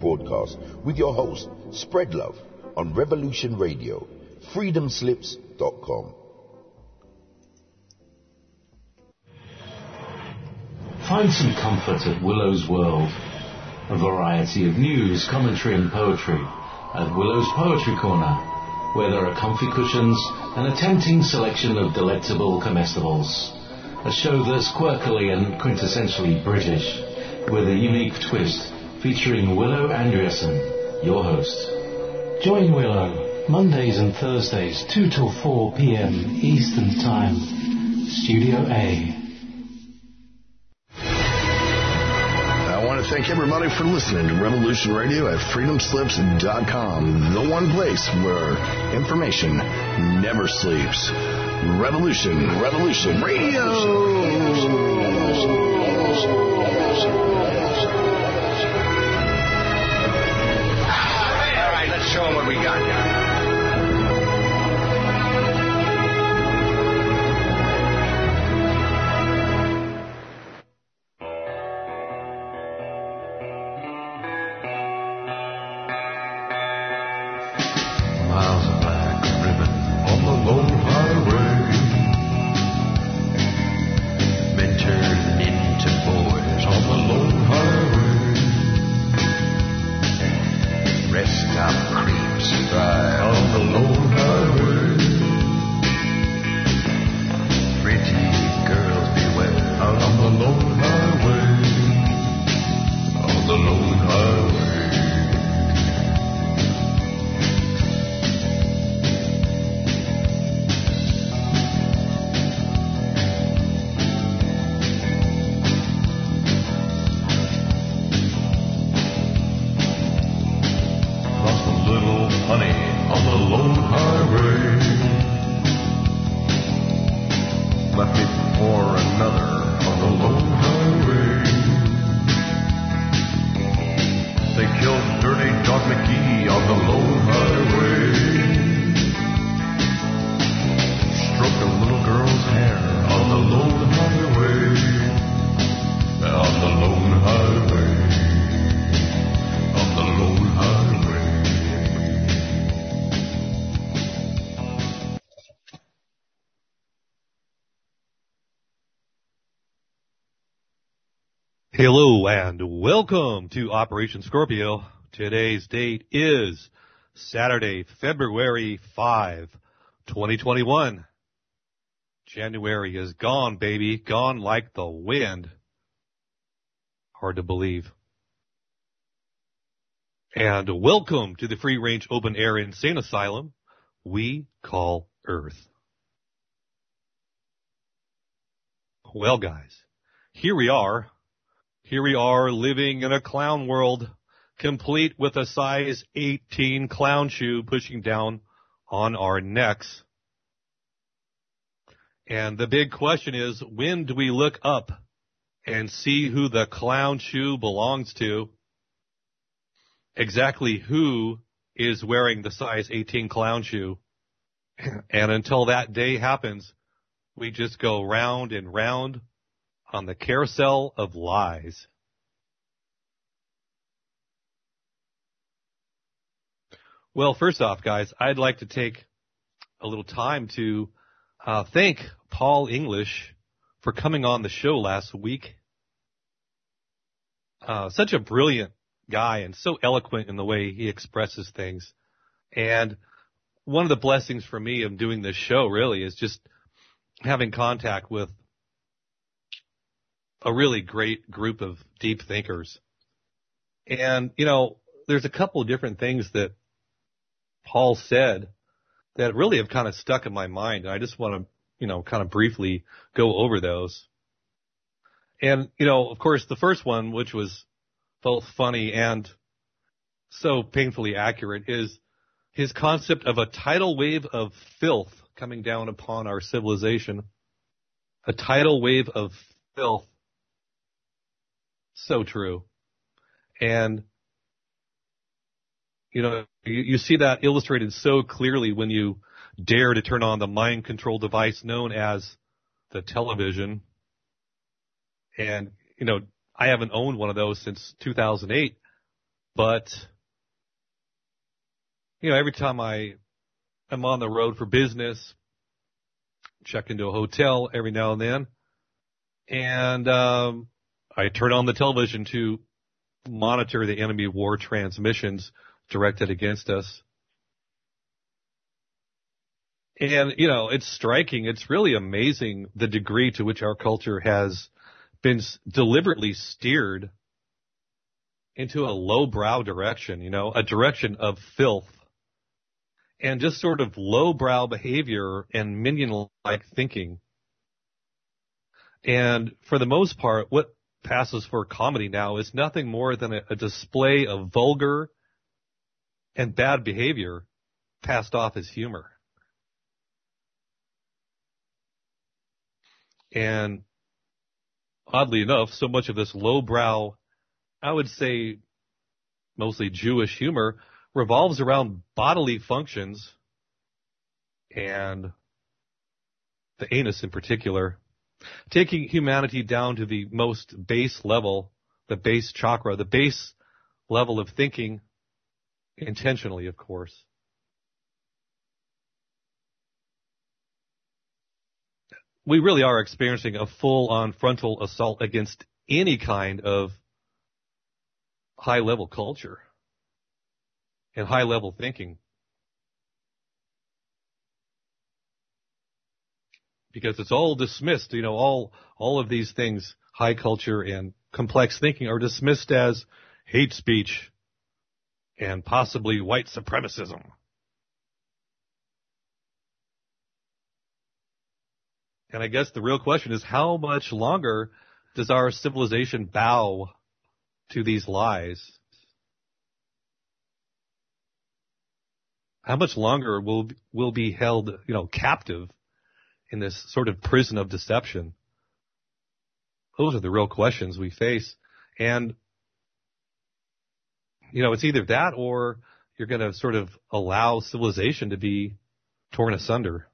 broadcast with your host, Spread Love, on Revolution Radio, freedomslips.com. Find some comfort at Willow's World. A variety of news, commentary and poetry at Willow's Poetry Corner, where there are comfy cushions and a tempting selection of delectable comestibles. A show that's quirkily and quintessentially British, with a unique twist, featuring Willow Andreasen, your host. Join Willow, Mondays and Thursdays, 2 till 4 p.m. Eastern Time, Studio A. I want to thank everybody for listening to Revolution Radio at freedomslips.com, the one place where information never sleeps. Revolution Radio. All right, let's show them what we got. Hello and welcome to Operation Scorpio. Today's date is Saturday, February 5, 2021. January is gone, baby. Gone like the wind. Hard to believe. And welcome to the Free Range Open Air Insane Asylum we call Earth. Well, guys, here we are. Here we are living in a clown world, complete with a size 18 clown shoe pushing down on our necks. And the big question is, when do we look up and see who the clown shoe belongs to? Exactly who is wearing the size 18 clown shoe? And until that day happens, we just go round and round on the carousel of lies. Well, first off, guys, I'd like to take a little time to thank Paul English for coming on the show last week. Such a brilliant guy and so eloquent in the way he expresses things. And one of the blessings for me of doing this show really is just having contact with a really great group of deep thinkers. And, you know, there's a couple of different things that Paul said that really have kind of stuck in my mind. And I just want to, you know, kind of briefly go over those. And, you know, of course, the first one, which was both funny and so painfully accurate, is his concept of a tidal wave of filth coming down upon our civilization. A tidal wave of filth. So true. And, you know, you see that illustrated so clearly when you dare to turn on the mind control device known as the television. And, you know, I haven't owned one of those since 2008, But, every time I'm on the road for business, check into a hotel every now and then, and I turn on the television to monitor the enemy war transmissions directed against us. And, it's striking. It's really amazing the degree to which our culture has been deliberately steered into a lowbrow direction, a direction of filth and just sort of lowbrow behavior and minion-like thinking. And for the most part, what passes for comedy now is nothing more than a display of vulgar and bad behavior passed off as humor. And oddly enough, so much of this lowbrow, I would say mostly Jewish humor, revolves around bodily functions and the anus in particular, taking humanity down to the most base level, the base chakra, the base level of thinking, intentionally, of course. We really are experiencing a full-on frontal assault against any kind of high-level culture and high-level thinking. Because it's all dismissed, all of these things, high culture and complex thinking, are dismissed as hate speech and possibly white supremacism. And I guess the real question is, how much longer does our civilization bow to these lies? How much longer will be held, captive in this sort of prison of deception? Those are the real questions we face. And, it's either that or you're going to sort of allow civilization to be torn asunder.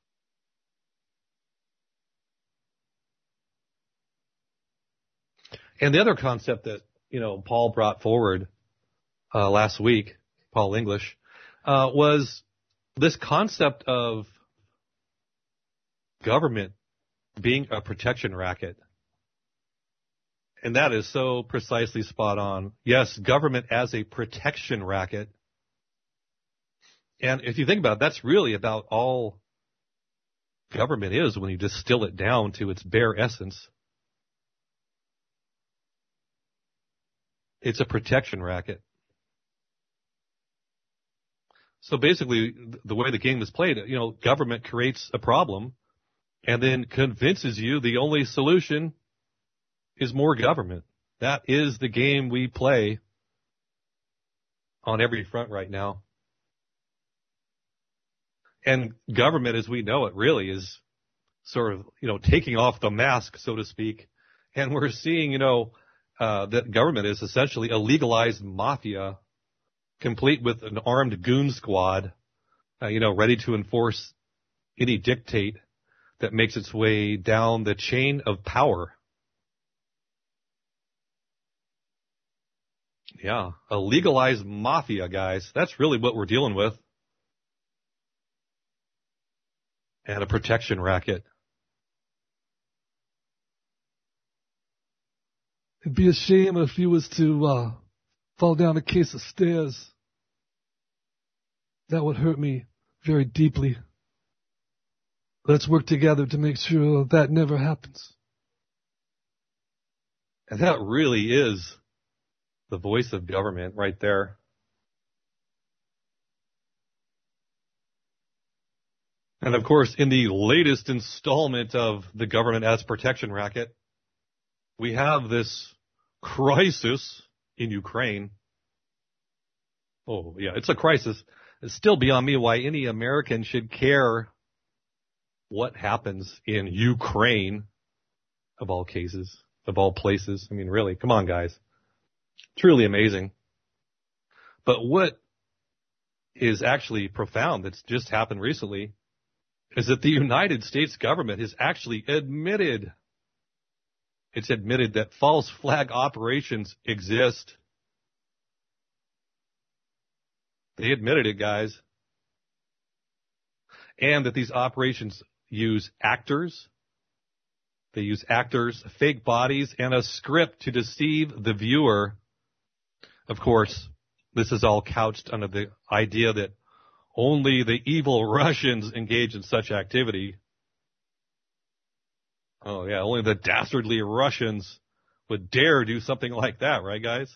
And the other concept that, Paul brought forward last week, Paul English, was this concept of government being a protection racket. And that is so precisely spot on. Yes, government as a protection racket. And if you think about it, that's really about all government is when you distill it down to its bare essence. It's a protection racket. So basically, the way the game is played, government creates a problem and then convinces you the only solution is more government. That is the game we play on every front right now. And government, as we know it, really is sort of, taking off the mask, so to speak. And we're seeing, that government is essentially a legalized mafia, complete with an armed goon squad, ready to enforce any dictate that makes its way down the chain of power. Yeah, a legalized mafia, guys. That's really what we're dealing with. And a protection racket. It'd be a shame if you was to fall down a case of stairs. That would hurt me very deeply. Let's work together to make sure that never happens. And that really is the voice of government right there. And of course, in the latest installment of the government as protection racket, we have this crisis in Ukraine. Oh, yeah, it's a crisis. It's still beyond me why any American should care what happens in Ukraine, of all cases, of all places. I mean, really, come on, guys. Truly amazing. But what is actually profound that's just happened recently is that the United States government has actually admitted that false flag operations exist. They admitted it, guys. And that these operations use actors. They use actors, fake bodies, and a script to deceive the viewer. Of course, this is all couched under the idea that only the evil Russians engage in such activity. Oh, yeah, only the dastardly Russians would dare do something like that, right, guys?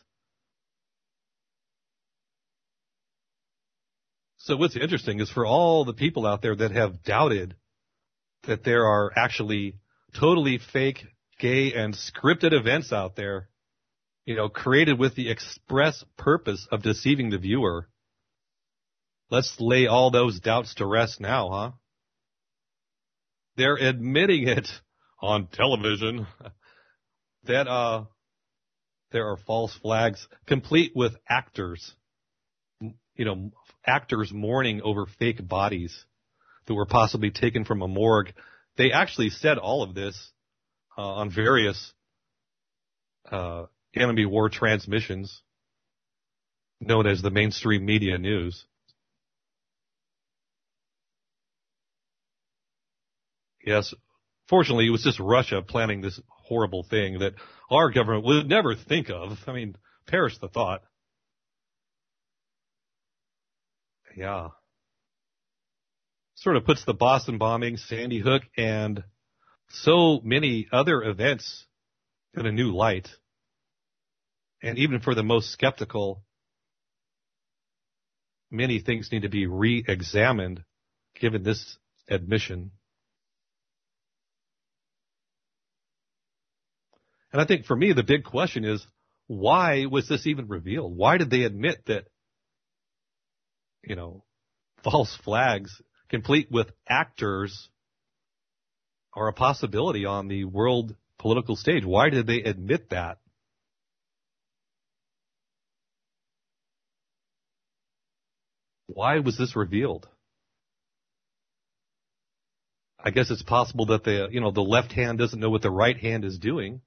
So what's interesting is for all the people out there that have doubted that there are actually totally fake, gay, and scripted events out there, created with the express purpose of deceiving the viewer. Let's lay all those doubts to rest now, huh? They're admitting it on television that there are false flags, complete with actors, actors mourning over fake bodies that were possibly taken from a morgue. They actually said all of this on various enemy war transmissions known as the mainstream media news. Yes, fortunately, it was just Russia planning this horrible thing that our government would never think of. I mean, perish the thought. Yeah. Sort of puts the Boston bombing, Sandy Hook, and so many other events in a new light. And even for the most skeptical, many things need to be re-examined given this admission. And I think for me, the big question is, why was this even revealed? Why did they admit that, false flags, complete with actors, are a possibility on the world political stage? Why did they admit that? Why was this revealed? I guess it's possible that the left hand doesn't know what the right hand is doing.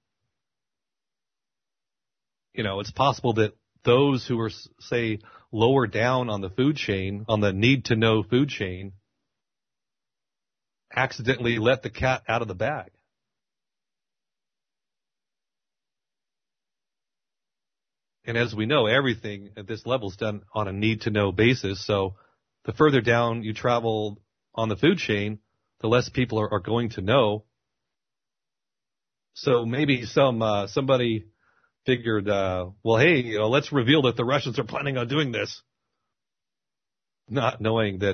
It's possible that those who are, say, lower down on the food chain, on the need-to-know food chain, accidentally let the cat out of the bag. And as we know, everything at this level is done on a need-to-know basis. So the further down you travel on the food chain, the less people are going to know. So maybe somebody figured, hey, let's reveal that the Russians are planning on doing this, not knowing that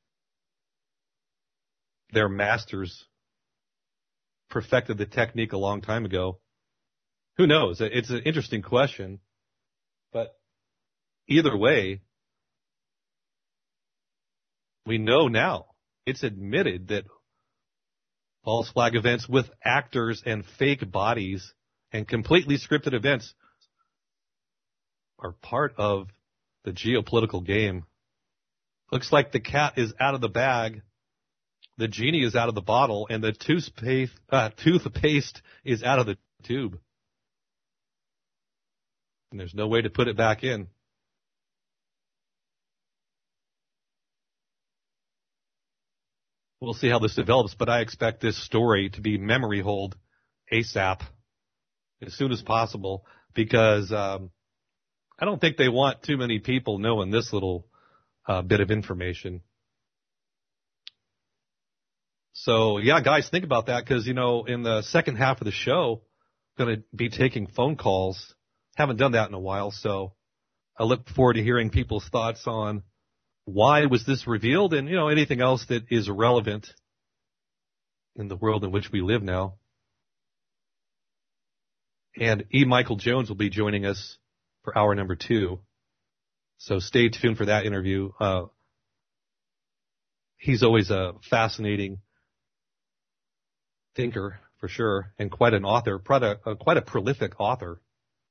their masters perfected the technique a long time ago. Who knows? It's an interesting question, but either way, we know now. It's admitted that false flag events with actors and fake bodies and completely scripted events are part of the geopolitical game. Looks like the cat is out of the bag, the genie is out of the bottle, and the toothpaste is out of the tube. And there's no way to put it back in. We'll see how this develops, but I expect this story to be memory hold ASAP, as soon as possible, because I don't think they want too many people knowing this little bit of information. So, yeah, guys, think about that, because, in the second half of the show, I'm going to be taking phone calls. Haven't done that in a while, so I look forward to hearing people's thoughts on why was this revealed and, anything else that is relevant in the world in which we live now. And E. Michael Jones will be joining us for hour number 2. So stay tuned for that interview. He's always a fascinating thinker, for sure, and quite an author, quite a prolific author.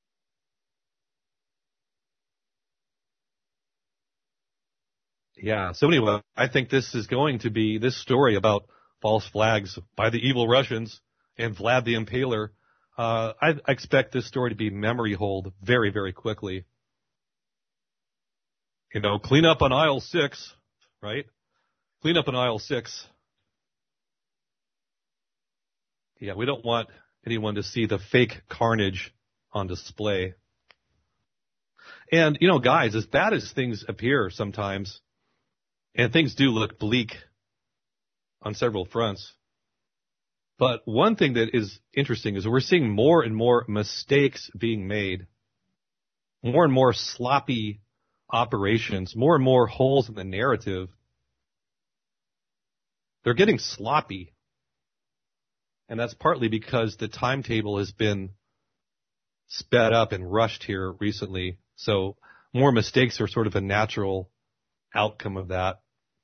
Yeah, so anyway, I think this is going to be this story about false flags by the evil Russians and Vlad the Impaler. I expect this story to be memory hold very, very quickly. Clean up on aisle 6, right? Clean up on aisle 6. Yeah, we don't want anyone to see the fake carnage on display. And, guys, as bad as things appear sometimes, and things do look bleak on several fronts, but one thing that is interesting is we're seeing more and more mistakes being made, more and more sloppy operations, more and more holes in the narrative. They're getting sloppy. And that's partly because the timetable has been sped up and rushed here recently. So more mistakes are sort of a natural outcome of that.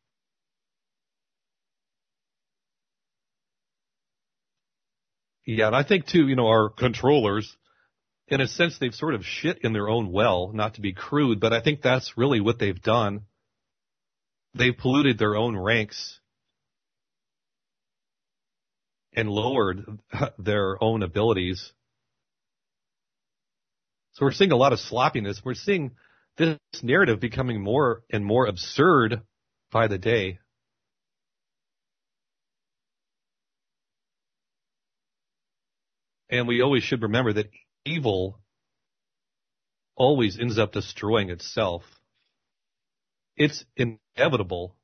Yeah, and I think too, our controllers, in a sense, they've sort of shit in their own well, not to be crude, but I think that's really what they've done. They've polluted their own ranks and lowered their own abilities. So we're seeing a lot of sloppiness. We're seeing this narrative becoming more and more absurd by the day. And we always should remember that evil always ends up destroying itself. It's inevitable.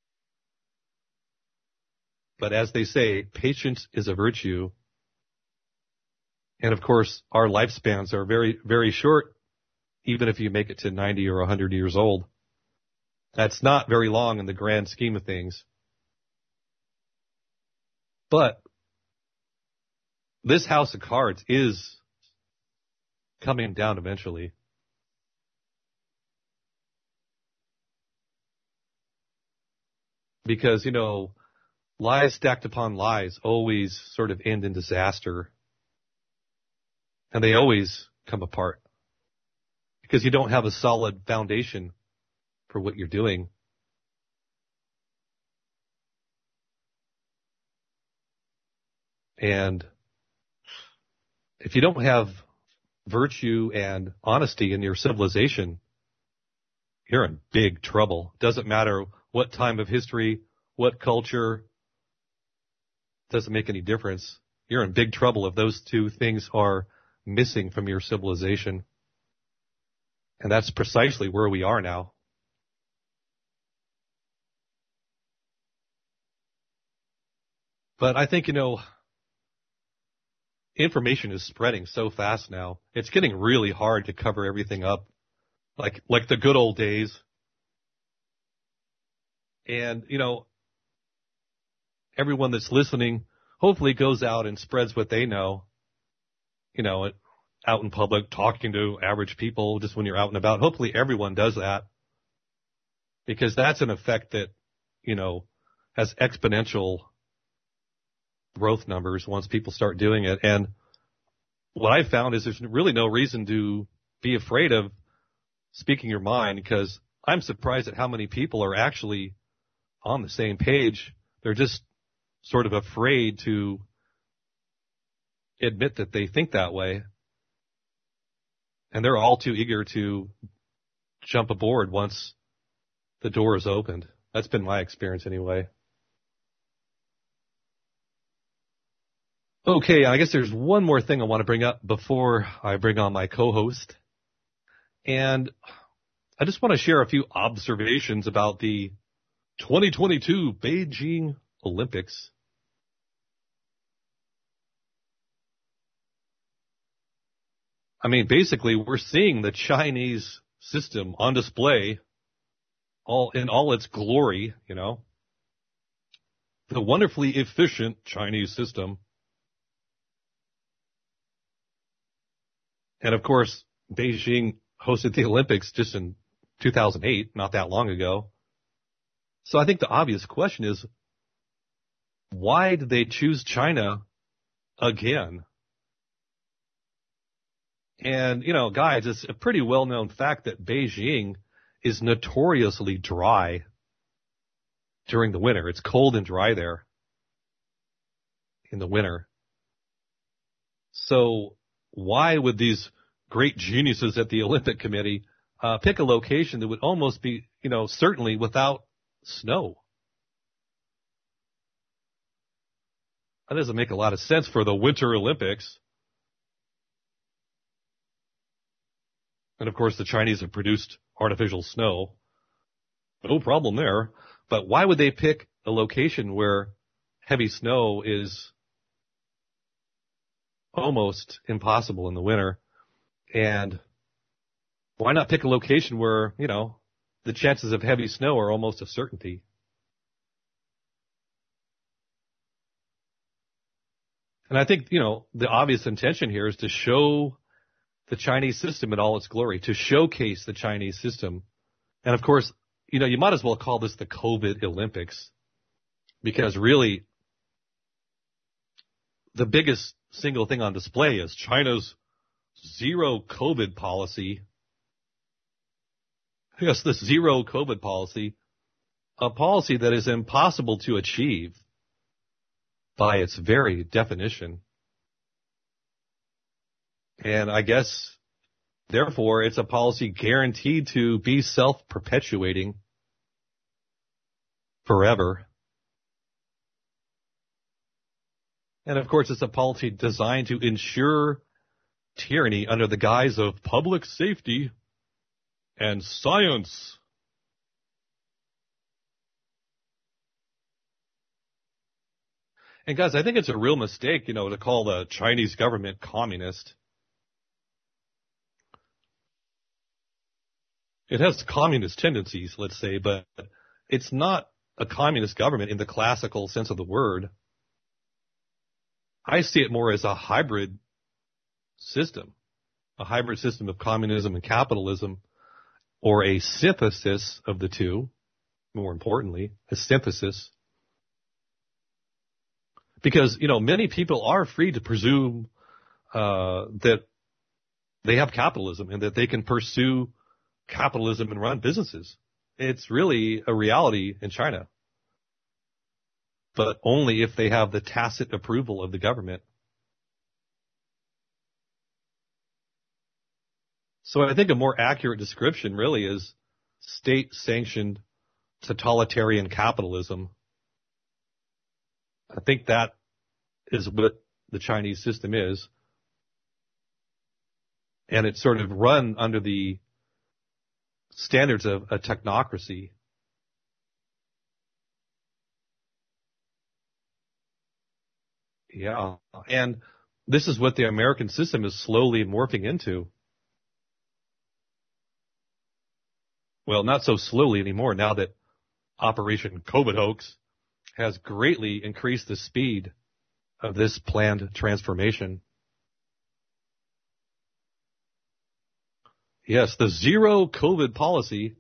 But as they say, patience is a virtue. And of course, our lifespans are very, very short, even if you make it to 90 or 100 years old. That's not very long in the grand scheme of things. But this house of cards is coming down eventually. Because, lies stacked upon lies always sort of end in disaster. And they always come apart. Because you don't have a solid foundation for what you're doing. And if you don't have virtue and honesty in your civilization, you're in big trouble. Doesn't matter what time of history, what culture, doesn't make any difference. You're in big trouble if those two things are missing from your civilization. And that's precisely where we are now. But I think, information is spreading so fast now. It's getting really hard to cover everything up like the good old days. And, everyone that's listening hopefully goes out and spreads what they know, out in public, talking to average people just when you're out and about. Hopefully everyone does that, because that's an effect that, has exponential growth numbers once people start doing it. And what I found is there's really no reason to be afraid of speaking your mind, because I'm surprised at how many people are actually on the same page. They're just sort of afraid to admit that they think that way. And they're all too eager to jump aboard once the door is opened. That's been my experience anyway. Okay, I guess there's one more thing I want to bring up before I bring on my co-host. And I just want to share a few observations about the 2022 Beijing Olympics. I mean, basically, we're seeing the Chinese system on display in all its glory, the wonderfully efficient Chinese system. And of course, Beijing hosted the Olympics just in 2008, not that long ago. So I think the obvious question is, why did they choose China again? And, guys, it's a pretty well-known fact that Beijing is notoriously dry during the winter. It's cold and dry there in the winter. So why would these great geniuses at the Olympic Committee pick a location that would almost be, certainly without snow? That doesn't make a lot of sense for the Winter Olympics. And of course, the Chinese have produced artificial snow. No problem there. But why would they pick a location where heavy snow is almost impossible in the winter? And why not pick a location where, the chances of heavy snow are almost a certainty? And I think, the obvious intention here is to show the Chinese system in all its glory, to showcase the Chinese system. And of course, you might as well call this the COVID Olympics, because really the biggest single thing on display is China's zero COVID policy. Yes, the zero COVID policy, a policy that is impossible to achieve by its very definition. And I guess, therefore, it's a policy guaranteed to be self-perpetuating forever. And of course, it's a policy designed to ensure tyranny under the guise of public safety and science. And guys, I think it's a real mistake, to call the Chinese government communist. It has communist tendencies, let's say, but it's not a communist government in the classical sense of the word. I see it more as a hybrid system of communism and capitalism, or a synthesis of the two, more importantly, a synthesis. Because, many people are free to presume that they have capitalism and that they can pursue capitalism and run businesses. It's really a reality in China, but only if they have the tacit approval of the government. So I think a more accurate description really is state-sanctioned totalitarian capitalism. I think that is what the Chinese system is. And it's sort of run under the standards of a technocracy. Yeah. And this is what the American system is slowly morphing into. Well, not so slowly anymore, now that Operation COVID Hoax has greatly increased the speed of this planned transformation. Yes, the zero COVID policy,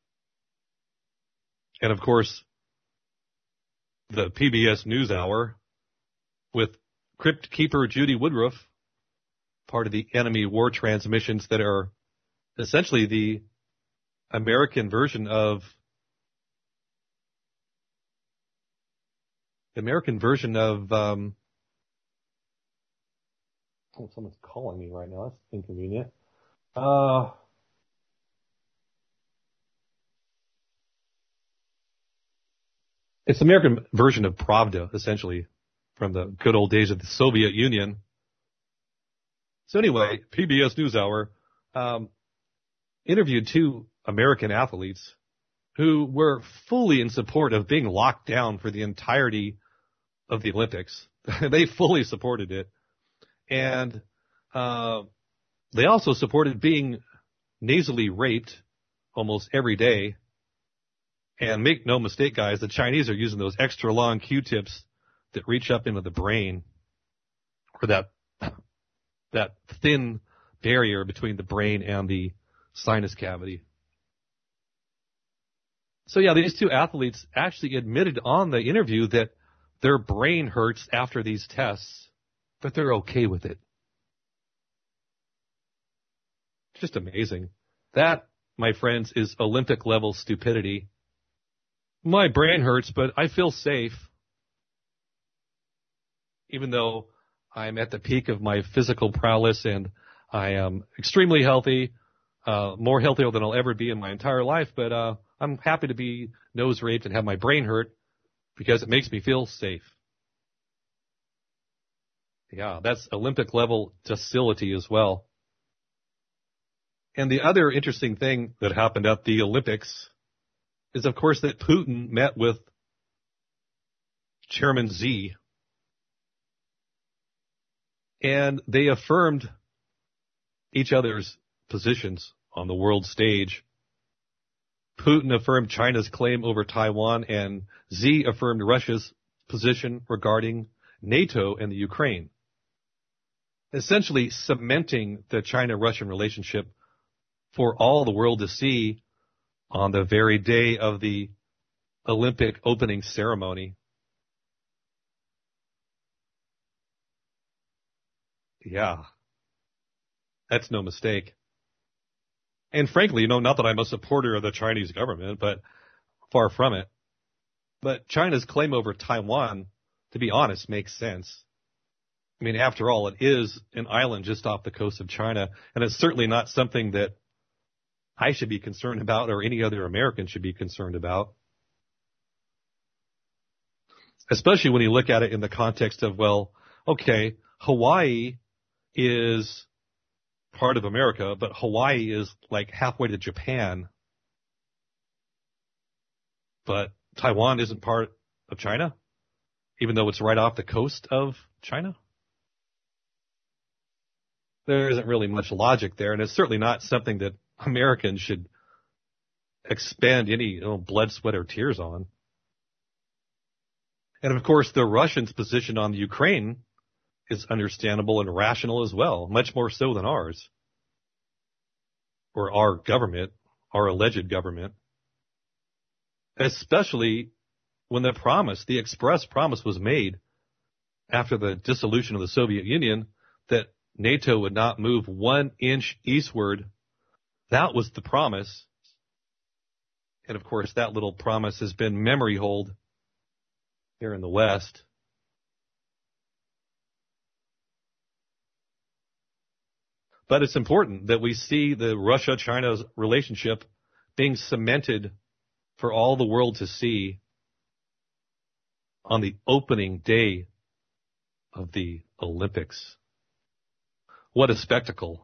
and of course, the PBS NewsHour with Crypt Keeper Judy Woodruff, part of the enemy war transmissions that are essentially the American version of oh, someone's calling me right now. That's inconvenient. It's the American version of Pravda, essentially, from the good old days of the Soviet Union. So anyway, PBS NewsHour interviewed two American athletes who were fully in support of being locked down for the entirety of the Olympics. They fully supported it. And they also supported being nasally raped almost every day. And make no mistake, guys, the Chinese are using those extra long Q-tips that reach up into the brain, or that thin barrier between the brain and the sinus cavity. So yeah, these two athletes actually admitted on the interview that their brain hurts after these tests, but they're okay with it. Just amazing. That, my friends, is Olympic level stupidity. My brain hurts, but I feel safe. Even though I'm at the peak of my physical prowess and I am extremely healthy, more healthier than I'll ever be in my entire life, but I'm happy to be nose raped and have my brain hurt because it makes me feel safe. Yeah, that's Olympic level docility as well. And the other interesting thing that happened at the Olympics is, of course, that Putin met with Chairman Xi, and they affirmed each other's positions on the world stage. Putin affirmed China's claim over Taiwan, and Xi affirmed Russia's position regarding NATO and the Ukraine, essentially cementing the China-Russian relationship for all the world to see on the very day of the Olympic opening ceremony. Yeah, that's no mistake. And frankly, not that I'm a supporter of the Chinese government, but far from it. But China's claim over Taiwan, to be honest, makes sense. I mean, after all, it is an island just off the coast of China, and it's certainly not something that I should be concerned about or any other American should be concerned about. Especially when you look at it in the context of, well, okay, Hawaii is part of America, but Hawaii is like halfway to Japan. But Taiwan isn't part of China, even though it's right off the coast of China. There isn't really much logic there, and it's certainly not something that Americans should expend any blood, sweat, or tears on. And of course, the Russians' position on the Ukraine is understandable and rational as well, much more so than ours, or our government, our alleged government, especially when the express promise was made after the dissolution of the Soviet Union that NATO would not move 1 inch eastward. That was the promise. And of course, that little promise has been memory hold here in the West. But it's important that we see the Russia-China relationship being cemented for all the world to see on the opening day of the Olympics. What a spectacle.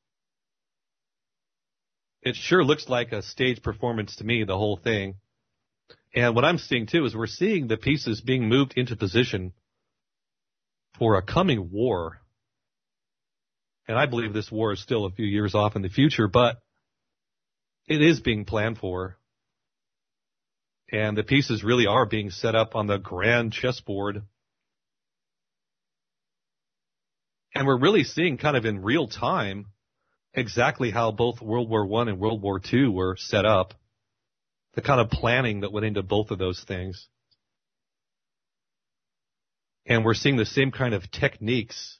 It sure looks like a stage performance to me, the whole thing. And what I'm seeing, too, is we're seeing the pieces being moved into position for a coming war. And I believe this war is still a few years off in the future, but it is being planned for. And the pieces really are being set up on the grand chessboard. And we're really seeing kind of in real time exactly how both World War I and World War II were set up, the kind of planning that went into both of those things. And we're seeing the same kind of techniques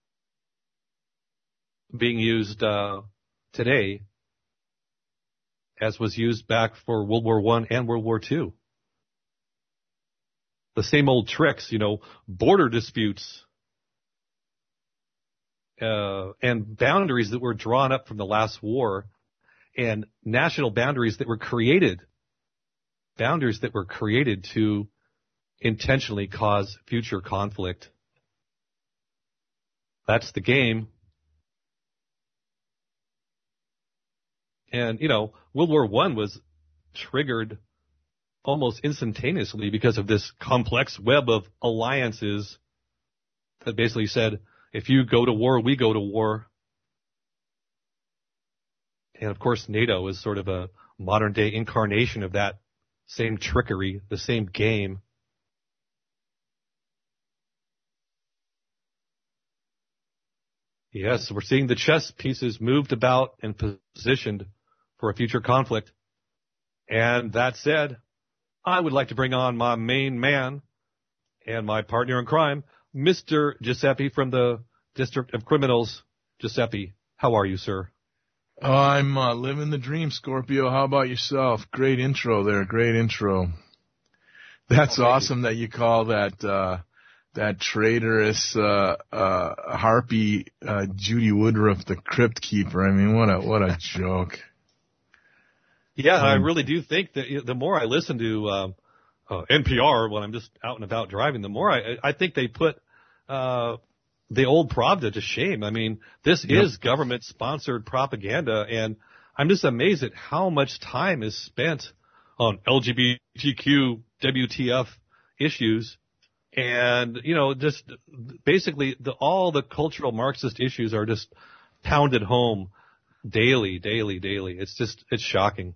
being used today as was used back for World War I and World War II. The same old tricks, border disputes, and boundaries that were drawn up from the last war, and national boundaries that were created to intentionally cause future conflict. That's the game. And, World War I was triggered almost instantaneously because of this complex web of alliances that basically said, if you go to war, we go to war. And of course, NATO is sort of a modern day incarnation of that same trickery, the same game. Yes, we're seeing the chess pieces moved about and positioned for a future conflict. And that said, I would like to bring on my main man and my partner in crime, Mr. Giuseppe from the District of Criminals. Giuseppe, how are you, sir? Oh, I'm living the dream, Scorpio. How about yourself? Great intro there. Great intro. That's awesome that you call that that traitorous harpy Judy Woodruff, the Crypt Keeper. I mean, what a joke. Yeah, I really do think that the more I listen to NPR when I'm just out and about driving, the more I think they put the old Pravda to shame. I mean, this is government-sponsored propaganda, and I'm just amazed at how much time is spent on LGBTQ, WTF issues, and, you know, just basically all the cultural Marxist issues are just pounded home daily. It's shocking.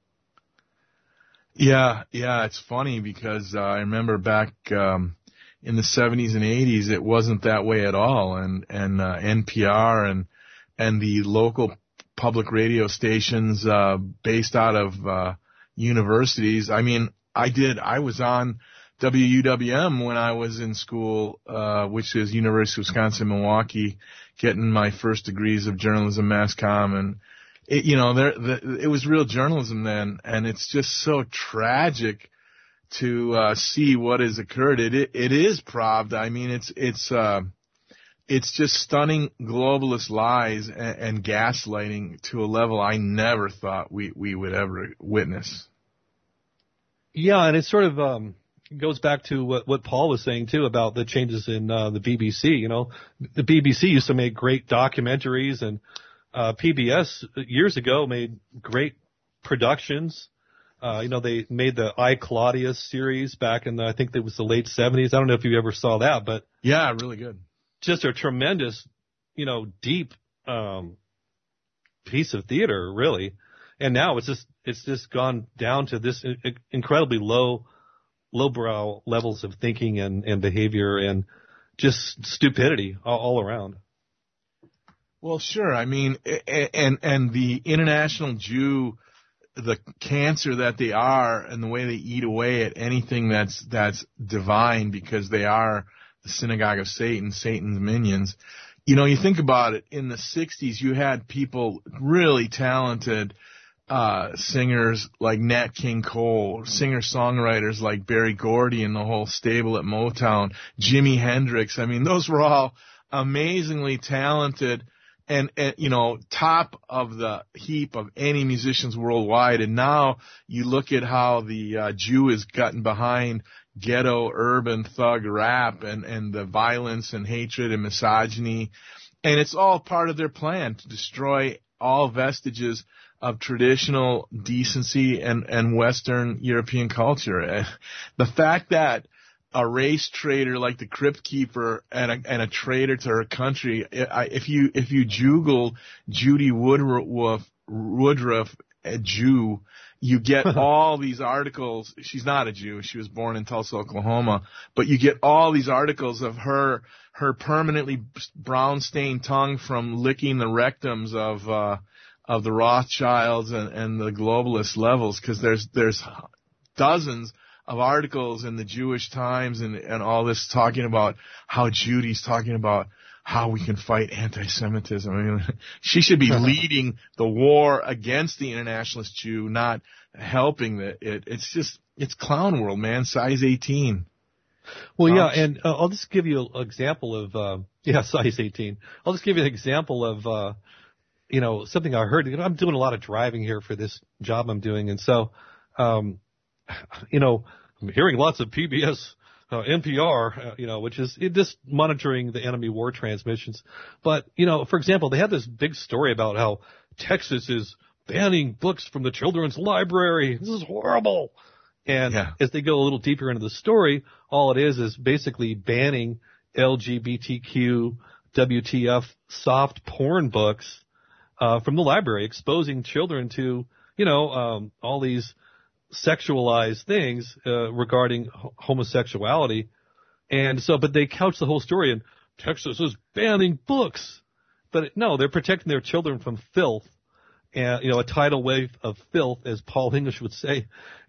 Yeah, it's funny because I remember back in the 70s and 80s, it wasn't that way at all, and NPR and the local public radio stations based out of universities. I mean, I was on WUWM when I was in school, which is University of Wisconsin-Milwaukee, getting my first degrees of journalism, mass comm, and it was real journalism then, and it's just so tragic to see what has occurred. It is Pravda. I mean, it's just stunning globalist lies and gaslighting to a level I never thought we would ever witness. Yeah, and it sort of goes back to what Paul was saying too about the changes in the BBC. You know, the BBC used to make great documentaries, and PBS years ago made great productions. They made the I, Claudius series back in I think it was the late 70s. I don't know if you ever saw that, but yeah, really good. Just a tremendous, deep piece of theater, really. And now it's just gone down to this incredibly lowbrow levels of thinking and behavior and just stupidity all around. Well, sure. I mean, and the international Jew, the cancer that they are, and the way they eat away at anything that's divine, because they are the synagogue of Satan, Satan's minions. You know, you think about it, in the 60s, you had people, really talented singers like Nat King Cole, singer-songwriters like Berry Gordy and the whole stable at Motown, Jimi Hendrix. I mean, those were all amazingly talented and top of the heap of any musicians worldwide. And now you look at how the Jew has gotten behind ghetto, urban, thug rap and the violence and hatred and misogyny. And it's all part of their plan to destroy all vestiges of traditional decency and Western European culture. The fact that a race traitor like the Crypt Keeper and a traitor to her country, if you Google Judy Woodruff, a Jew, you get all these articles. She's not a Jew. She was born in Tulsa, Oklahoma. But you get all these articles of her permanently brown-stained tongue from licking the rectums of the Rothschilds and the globalist levels, because there's dozens of articles in the Jewish Times and all this talking about how Judy's talking about how we can fight anti-Semitism. I mean, she should be leading the war against the internationalist Jew, not helping it. It's clown world, man. Size 18. Well, yeah, and I'll just give you an example of size 18. I'll just give you an example of something I heard. I'm doing a lot of driving here for this job I'm doing, and so I'm hearing lots of PBS, NPR, which is just monitoring the enemy war transmissions. But, for example, they had this big story about how Texas is banning books from the children's library. This is horrible. And as they go a little deeper into the story, all it is basically banning LGBTQ, WTF, soft porn books from the library, exposing children to, all these sexualized things regarding homosexuality. And so, but they couch the whole story in Texas is banning books. But no, they're protecting their children from filth. And, a tidal wave of filth, as Paul English would say.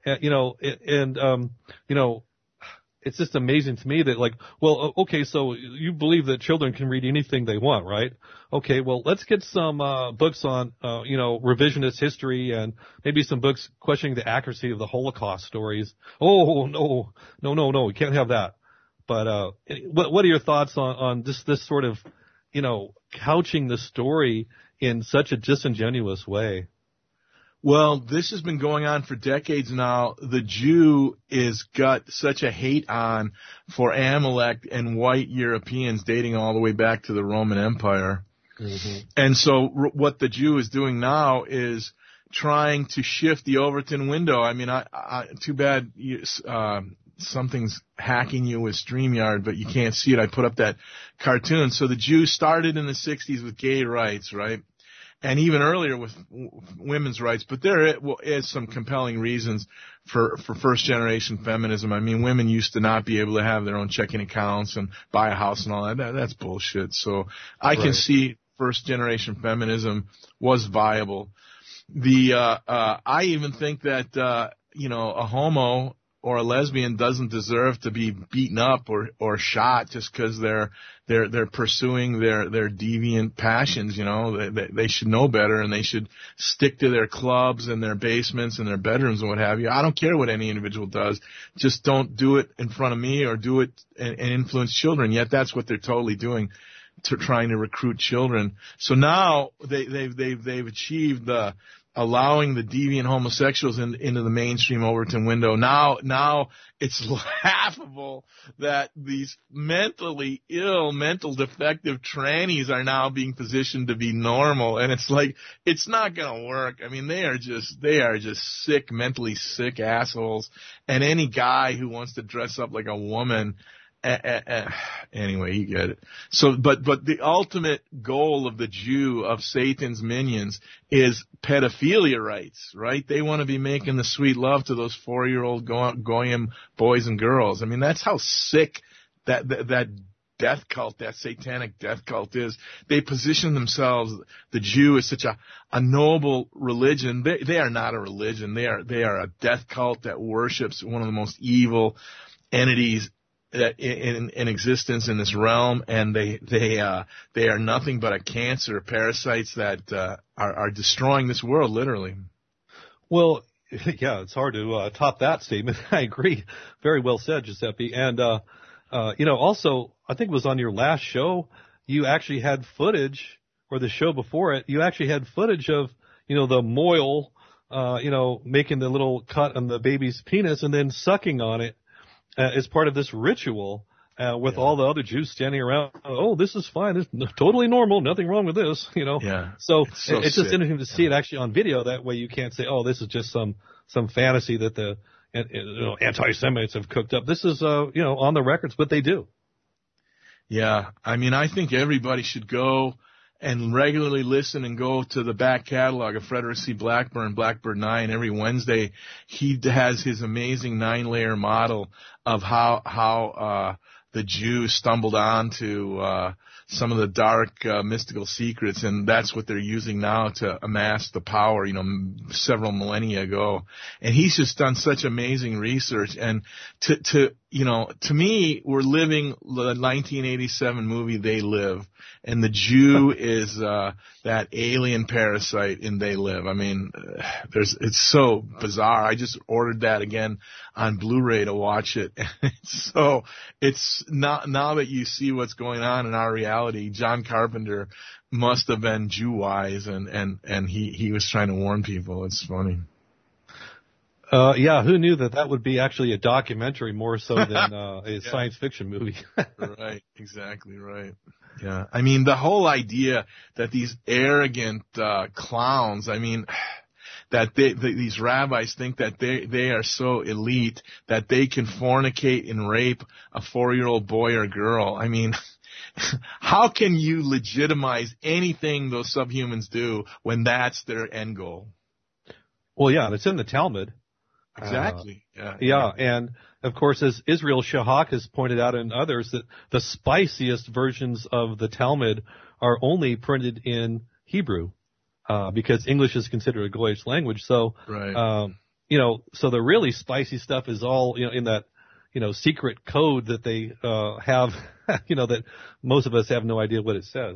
It's just amazing to me that, okay, so you believe that children can read anything they want, right? Okay, well, let's get some books on, revisionist history and maybe some books questioning the accuracy of the Holocaust stories. Oh, no, we can't have that. But what are your thoughts on just this sort of, couching the story in such a disingenuous way? Well, this has been going on for decades now. The Jew is got such a hate on for Amalek and white Europeans dating all the way back to the Roman Empire. Mm-hmm. And so what the Jew is doing now is trying to shift the Overton window. I mean, too bad something's hacking you with StreamYard, but you can't see it. I put up that cartoon. So the Jews started in the 60s with gay rights, right? And even earlier with women's rights, but there is some compelling reasons for first generation feminism. I mean, women used to not be able to have their own checking accounts and buy a house and all that. That's bullshit. So I can see first generation feminism was viable. I even think that, a homo or a lesbian doesn't deserve to be beaten up or shot just because they're pursuing their deviant passions. They should know better, and they should stick to their clubs and their basements and their bedrooms and what have you. I don't care what any individual does. Just don't do it in front of me or do it and influence children. Yet that's what they're totally doing, trying to recruit children. So now they've achieved the allowing the deviant homosexuals into the mainstream Overton window. Now it's laughable that these mentally ill, mental defective trannies are now being positioned to be normal, and it's like, it's not gonna work. I mean, they are just sick, mentally sick assholes, and any guy who wants to dress up like a woman, anyway, you get it. So, but the ultimate goal of the Jew, of Satan's minions, is pedophilia rights, right? They want to be making the sweet love to those 4-year-old goyim boys and girls. I mean, that's how sick that death cult, that satanic death cult is. They position themselves, the Jew, is such a noble religion. They are not a religion. They are a death cult that worships one of the most evil entities that in existence in this realm, and they are nothing but a cancer, parasites that are destroying this world, literally. Well, yeah, it's hard to top that statement. I agree. Very well said, Giuseppe. And also, I think it was on your last show, you actually had footage, or the show before it, you actually had footage of the mohel, making the little cut on the baby's penis and then sucking on it. As part of this ritual, with all the other Jews standing around. Oh, this is fine. It's totally normal. Nothing wrong with this, Yeah. So it's just interesting to see it actually on video. That way you can't say, oh, this is just some fantasy that the anti-Semites have cooked up. This is, on the records, but they do. Yeah. I mean, I think everybody should go and regularly listen and go to the back catalog of Frederick C. Blackburn, Blackbird 9. Every Wednesday, he has his amazing 9-layer model of how the Jews stumbled onto some of the dark mystical secrets, and that's what they're using now to amass the power, several millennia ago. And he's just done such amazing research. And to me, we're living the 1987 movie They Live, and the Jew is that alien parasite in They Live. I mean, it's so bizarre. I just ordered that again on Blu-ray to watch it. It's not, now that you see what's going on in our reality, John Carpenter must have been Jew-wise, and he was trying to warn people. It's funny. Yeah, who knew that would be actually a documentary more so than a science fiction movie? Right, exactly right. Yeah, I mean, the whole idea that these arrogant clowns, I mean, that these rabbis think that they are so elite that they can fornicate and rape a 4-year-old boy or girl. I mean, how can you legitimize anything those subhumans do when that's their end goal? Well, yeah, it's in the Talmud. Exactly. Yeah, and of course, as Israel Shahak has pointed out and others, that the spiciest versions of the Talmud are only printed in Hebrew, because English is considered a Goyish language. So, right. So the really spicy stuff is all, in that, secret code that they have, that most of us have no idea what it says.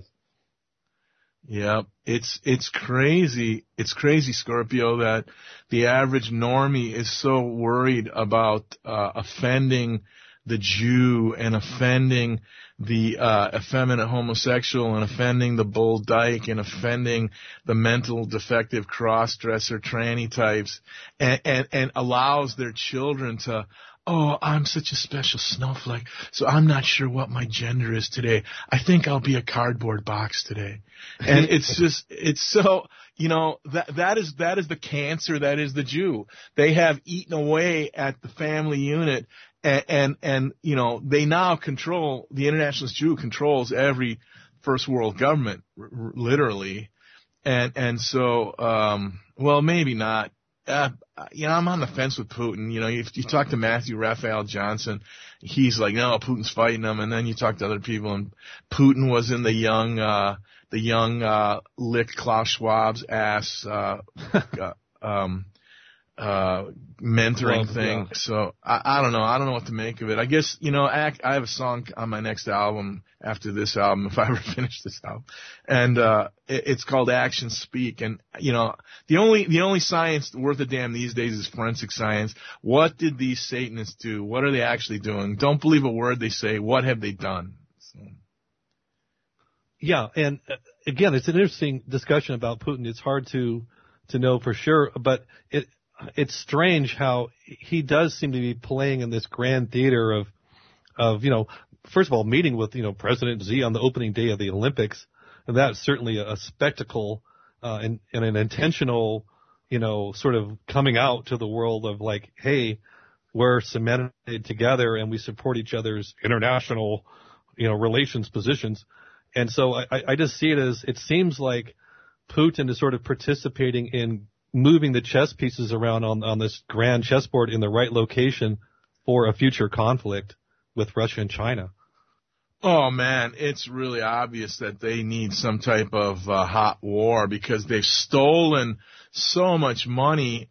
Yeah, it's crazy. It's crazy, Scorpio, that the average normie is so worried about offending the Jew and offending the effeminate homosexual and offending the bull dyke and offending the mental defective cross-dresser tranny types and allows their children to, oh, I'm such a special snowflake, so I'm not sure what my gender is today. I think I'll be a cardboard box today. And it's so, that is the cancer that is the Jew. They have eaten away at the family unit and they now control, the internationalist Jew controls every first world government, literally. And so, well, maybe not. I'm on the fence with Putin. If you talk to Matthew Raphael Johnson, he's like, no, Putin's fighting them. And then you talk to other people, and Putin was in the young licked Klaus Schwab's ass, mentoring thing. Yeah. So I don't know. I don't know what to make of it. I guess, I have a song on my next album after this album, if I ever finish this album. And, it's called Actions Speak. And, the only science worth a damn these days is forensic science. What did these Satanists do? What are they actually doing? Don't believe a word they say. What have they done? So. Yeah. And again, it's an interesting discussion about Putin. It's hard to know for sure, but it's strange how he does seem to be playing in this grand theater of first of all, meeting with, President Xi on the opening day of the Olympics. And that's certainly a spectacle, and an intentional, sort of coming out to the world of like, hey, we're cemented together and we support each other's international, relations positions. And so I just see it as, it seems like Putin is sort of participating in moving the chess pieces around on this grand chessboard in the right location for a future conflict with Russia and China. Oh, man, it's really obvious that they need some type of hot war because they've stolen so much money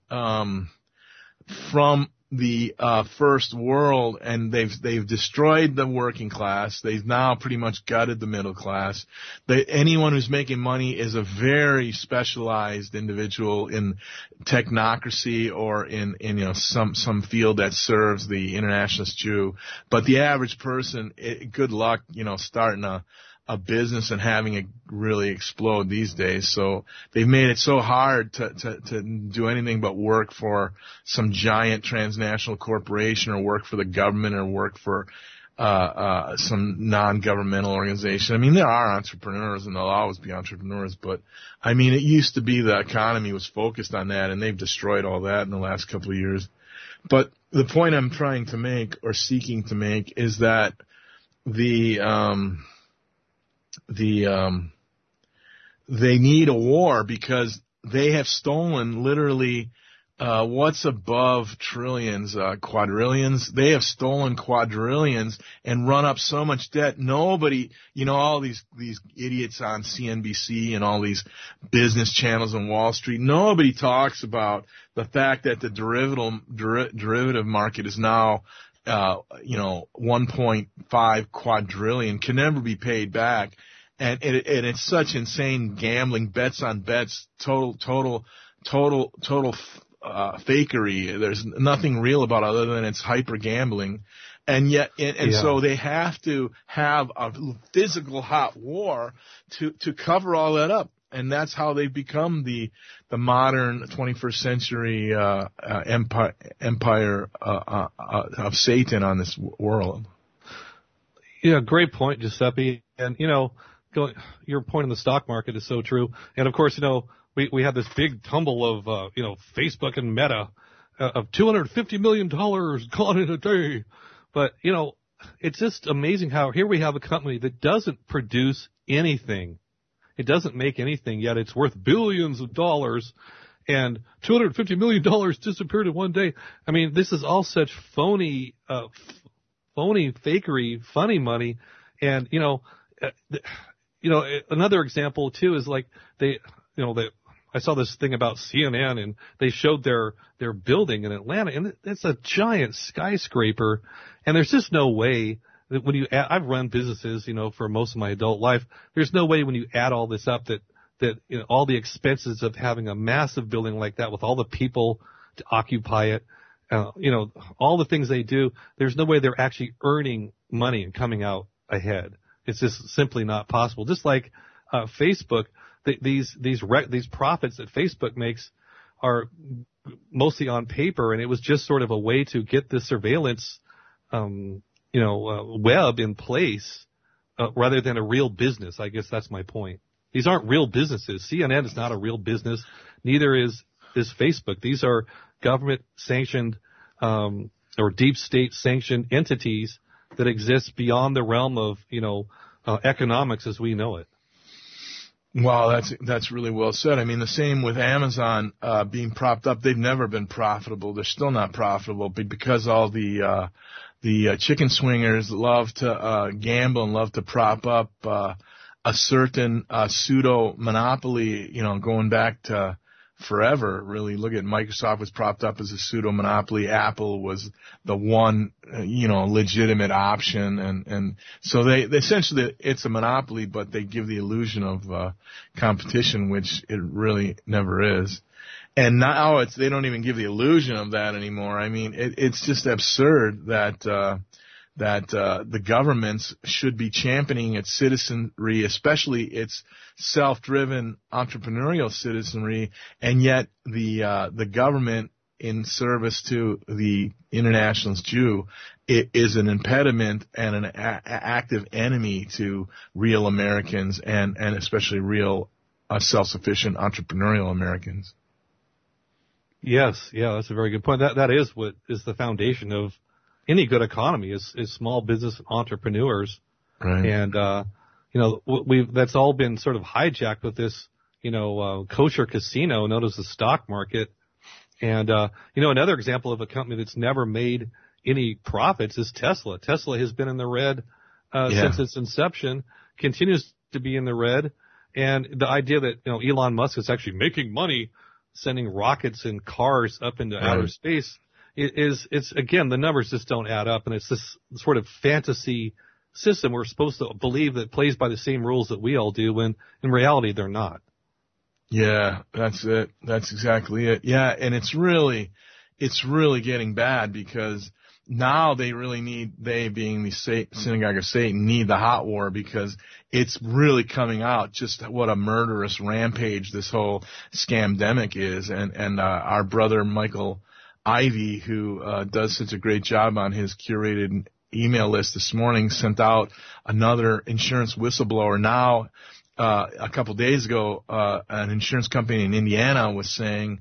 from the first world, and they've destroyed the working class. They've now pretty much gutted the middle class. Anyone who's making money is a very specialized individual in technocracy or in some field that serves the internationalist Jew. But the average person, good luck, starting a business and having it really explode these days. So they've made it so hard to do anything but work for some giant transnational corporation or work for the government or work for some non-governmental organization. I mean, there are entrepreneurs and there'll always be entrepreneurs, but I mean, it used to be the economy was focused on that, and they've destroyed all that in the last couple of years. But the point I'm trying to make or seeking to make is that they need a war because they have stolen literally what's above trillions, quadrillions. They have stolen quadrillions and run up so much debt. Nobody, all these idiots on CNBC and all these business channels on Wall Street, nobody talks about the fact that the derivative market is now 1.5 quadrillion, can never be paid back. And it's such insane gambling, bets on bets, total fakery. There's nothing real about it other than it's hyper gambling. And yet, so they have to have a physical hot war to cover all that up. And that's how they've become the modern 21st century empire of Satan on this world. Yeah, great point, Giuseppe. And your point on the stock market is so true. And of course, we had this big tumble of Facebook and Meta of $250 million gone in a day. But it's just amazing how here we have a company that doesn't produce anything. It doesn't make anything, yet it's worth billions of dollars, and $250 million disappeared in one day. I mean, this is all such phony fakery, funny money. And, another example too is like I saw this thing about CNN, and they showed their building in Atlanta, and it's a giant skyscraper, and there's just no way that when I've run businesses, for most of my adult life, there's no way when you add all this up that all the expenses of having a massive building like that with all the people to occupy it, all the things they do, there's no way they're actually earning money and coming out ahead. It's just simply not possible. Just like Facebook, these profits that Facebook makes are mostly on paper, and it was just sort of a way to get the surveillance, web in place, rather than a real business. I guess that's my point. These aren't real businesses. CNN is not a real business. Neither is Facebook. These are government-sanctioned or deep state-sanctioned entities that exist beyond the realm of economics as we know it. Well, that's really well said. I mean, the same with Amazon being propped up. They've never been profitable. They're still not profitable because all the chicken swingers love to gamble and love to prop up a certain pseudo monopoly. Going back to forever, really. Look at Microsoft was propped up as a pseudo monopoly. Apple was the one, legitimate option. And so they essentially, it's a monopoly, but they give the illusion of, competition, which it really never is. And now they don't even give the illusion of that anymore. I mean, it's just absurd that the governments should be championing its citizenry, especially its self-driven entrepreneurial citizenry, and yet the government, in service to the internationalist Jew, is an impediment and an active enemy to real Americans and especially real self-sufficient entrepreneurial Americans. Yes, yeah, that's a very good point. That is what is the foundation of any good economy is small business entrepreneurs. Right. And, that's all been sort of hijacked with this, kosher casino known as the stock market. And, another example of a company that's never made any profits is Tesla. Tesla has been in the red, since its inception, continues to be in the red. And the idea that, Elon Musk is actually making money sending rockets and cars up into outer space it's again, the numbers just don't add up, and it's this sort of fantasy system we're supposed to believe that plays by the same rules that we all do, when in reality they're not. Yeah, that's it. That's exactly it. Yeah, and it's really getting bad because now they being the synagogue of Satan, need the hot war, because it's really coming out just what a murderous rampage this whole scamdemic is. And our brother Michael Ivy, who does such a great job on his curated email list this morning, sent out another insurance whistleblower. Now, a couple days ago, an insurance company in Indiana was saying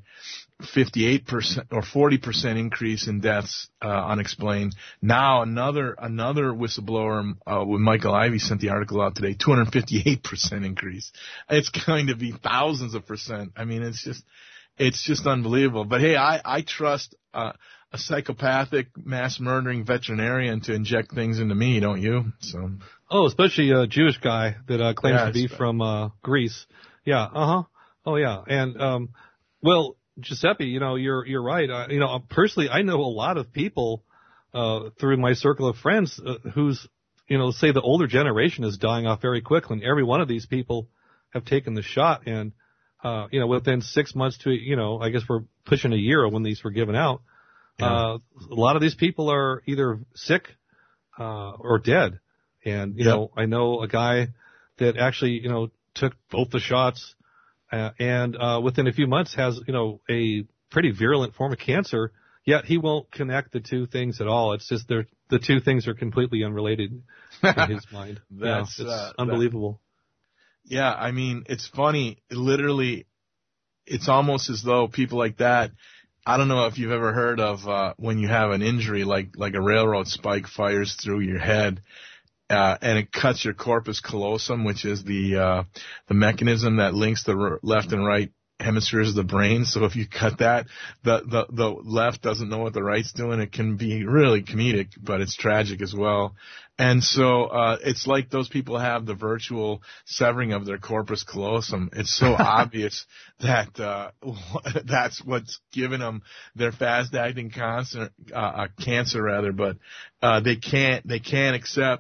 58% or 40% increase in deaths unexplained. Now another whistleblower with Michael Ivy sent the article out today, 258% increase. It's going to be thousands of percent. I mean, it's just unbelievable. But hey, I trust a psychopathic, mass murdering veterinarian to inject things into me, don't you? So. Oh, especially a Jewish guy that claims to be from Greece. Yeah. Oh yeah. And well, Giuseppe, you're right. Personally, I know a lot of people through my circle of friends who's, say the older generation is dying off very quickly, and every one of these people have taken the shot, and within 6 months to I guess we're pushing a year when these were given out. Yeah. A lot of these people are either sick or dead, and I know a guy that actually took both the shots. And within a few months has, a pretty virulent form of cancer, yet he won't connect the two things at all. It's just the two things are completely unrelated in his mind. It's unbelievable. Yeah, I mean, it's funny. Literally, it's almost as though people like that, I don't know if you've ever heard of when you have an injury like a railroad spike fires through your head. And it cuts your corpus callosum, which is the mechanism that links the left and right hemispheres of the brain. So if you cut that, the left doesn't know what the right's doing. It can be really comedic, but it's tragic as well. And so it's like those people have the virtual severing of their corpus callosum. It's so obvious that that's what's given them their fast-acting cancer, but they can't accept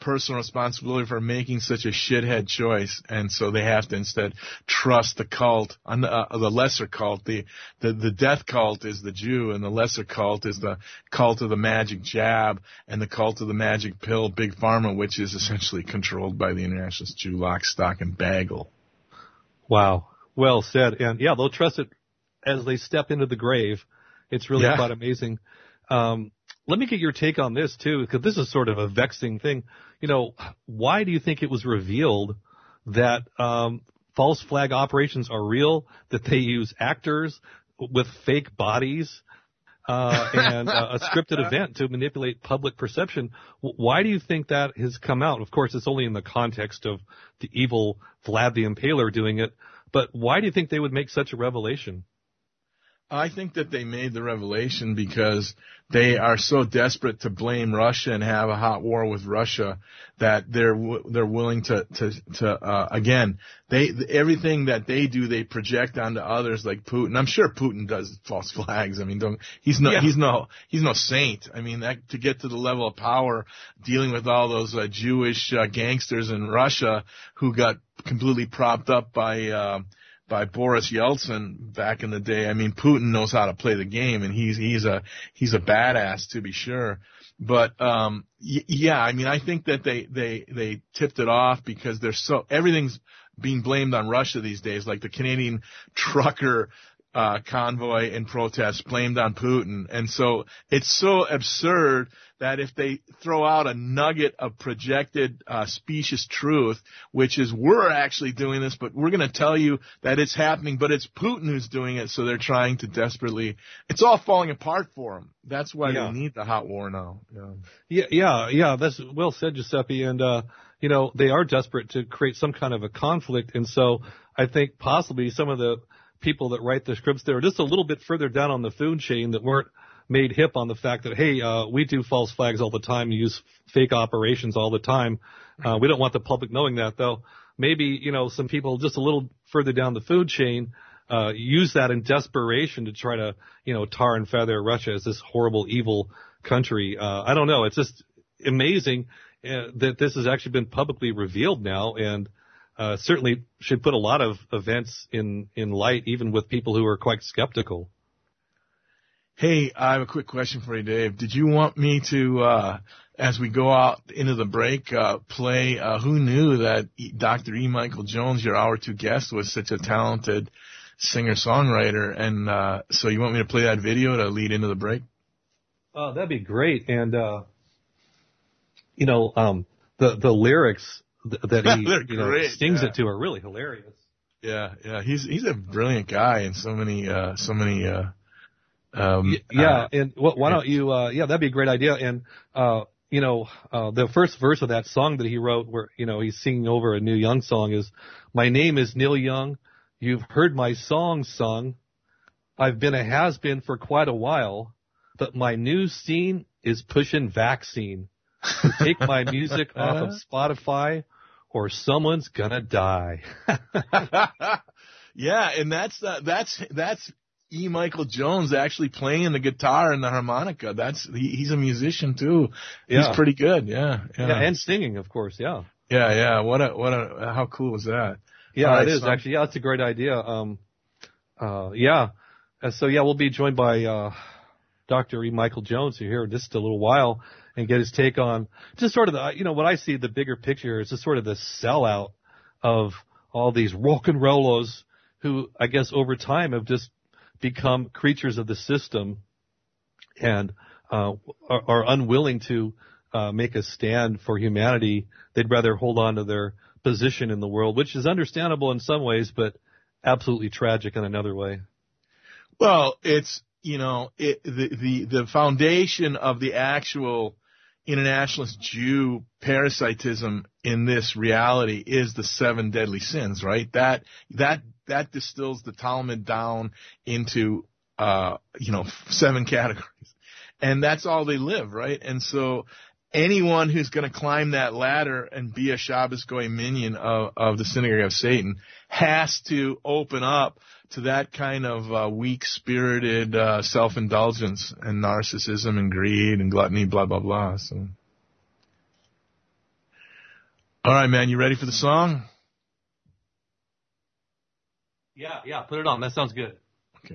personal responsibility for making such a shithead choice, and so they have to instead trust the cult, the lesser cult. The death cult is the Jew, and the lesser cult is the cult of the magic jab and the cult of the magic pill, Big Pharma, which is essentially controlled by the internationalist Jew, lock, stock, and bagel. Wow. Well said. And yeah, they'll trust it as they step into the grave. It's really quite amazing. Let me get your take on this too, because this is sort of a vexing thing. You know, why do you think it was revealed that false flag operations are real, that they use actors with fake bodies and a scripted event to manipulate public perception? Why do you think that has come out? Of course, it's only in the context of the evil Vlad the Impaler doing it, but why do you think they would make such a revelation? I think that they made the revelation because they are so desperate to blame Russia and have a hot war with Russia that they're willing to again, everything that they do, they project onto others, like Putin. I'm sure Putin does false flags. I mean, he's no saint. I mean, to get to the level of power dealing with all those Jewish gangsters in Russia who got completely propped up by Boris Yeltsin back in the day. I mean, Putin knows how to play the game, and he's a badass, to be sure. But yeah, I mean, I think that they tipped it off because everything's being blamed on Russia these days, like the Canadian trucker convoy in protest blamed on Putin. And so it's so absurd that if they throw out a nugget of projected specious truth, which is we're actually doing this, but we're going to tell you that it's happening, but it's Putin who's doing it, so they're trying to desperately – it's all falling apart for them. That's why they need the hot war now. Yeah, that's well said, Giuseppe. And, you know, they are desperate to create some kind of a conflict. And so I think possibly some of the people that write the scripts there are just a little bit further down on the food chain that weren't made hip on the fact that, hey, we do false flags all the time, use fake operations all the time. We don't want the public knowing that, though. Maybe, you know, some people just a little further down the food chain use that in desperation to try to, you know, tar and feather Russia as this horrible, evil country. I don't know. It's just amazing that this has actually been publicly revealed now, and certainly should put a lot of events in light, even with people who are quite skeptical. Hey, I have a quick question for you, Dave. Did you want me to, as we go out into the break, play Who Knew That Dr. E. Michael Jones, your Hour 2 guest, was such a talented singer-songwriter? And so you want me to play that video to lead into the break? That'd be great. And, you know, the lyrics that he sings it to are really hilarious. Yeah. He's a brilliant guy in so many and why don't you, that'd be a great idea. And, you know, the first verse of that song that he wrote where, you know, he's singing over a Neil Young song is, "My name is Neil Young. You've heard my song sung. I've been a has-been for quite a while, but my new scene is pushing vaccine. Take my music off of Spotify or someone's gonna die." Yeah. And that's E. Michael Jones actually playing the guitar and the harmonica. He's a musician too. He's pretty good. Yeah. And singing, of course. Yeah. Yeah. How cool was that? Yeah, it is actually. Yeah, it's a great idea. So we'll be joined by, Dr. E. Michael Jones here in just a little while and get his take on just sort of the, you know, what I see the bigger picture is just sort of the sellout of all these rock and rollers who I guess over time have just become creatures of the system and are unwilling to make a stand for humanity. They'd rather hold on to their position in the world, which is understandable in some ways, but absolutely tragic in another way. Well, it's, you know, the foundation of the actual internationalist Jew parasitism in this reality is the 7 deadly sins, right? That distills the Talmud down into, 7 categories. And that's all they live, right? And so anyone who's going to climb that ladder and be a Shabbos Goy minion of the synagogue of Satan has to open up to that kind of weak-spirited self-indulgence and narcissism and greed and gluttony, blah, blah, blah. So, All right, man, you ready for the song? Yeah, put it on. That sounds good. Okay.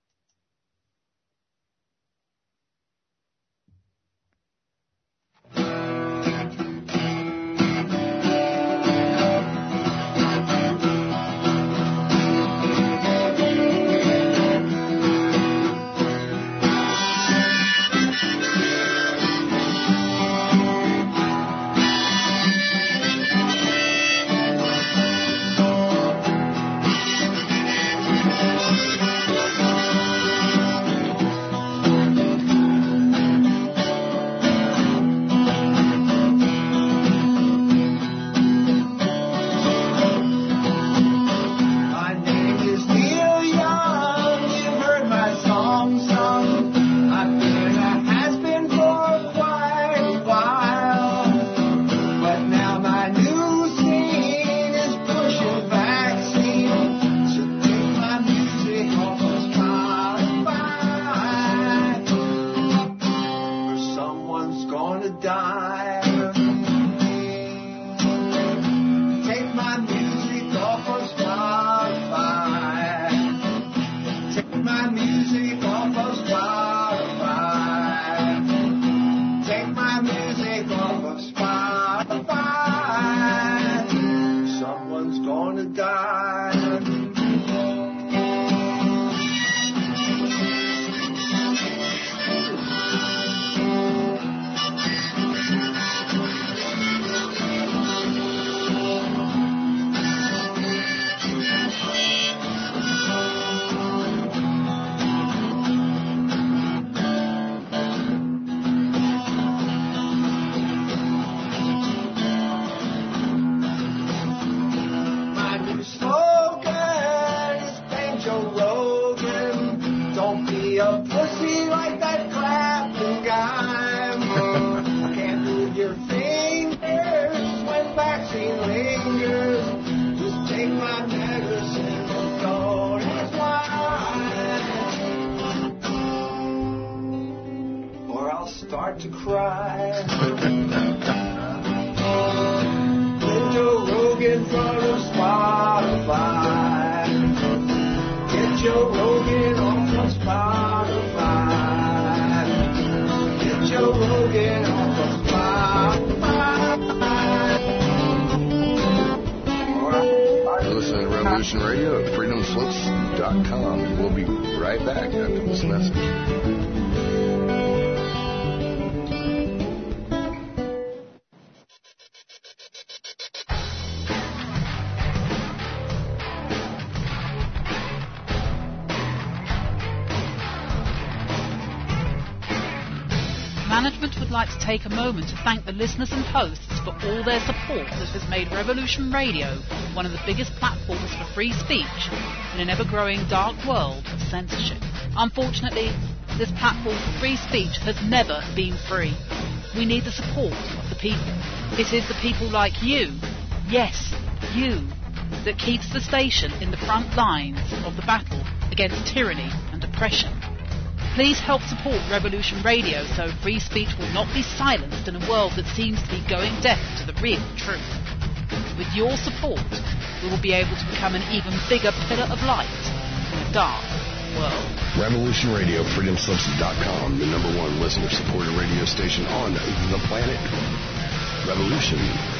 Management would like to take a moment to thank the listeners and hosts for all their support that has made Revolution Radio one of the biggest platforms for free speech in an ever-growing dark world of censorship. Unfortunately, this platform for free speech has never been free. We need the support of the people. It is the people like you, yes, you, that keeps the station in the front lines of the battle against tyranny and oppression. Please help support Revolution Radio so free speech will not be silenced in a world that seems to be going deaf to the real truth. With your support, we will be able to become an even bigger pillar of light in a dark world. Revolution Radio, freedomslips.com, the #1 listener-supported radio station on the planet. Revolution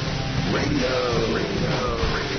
Radio.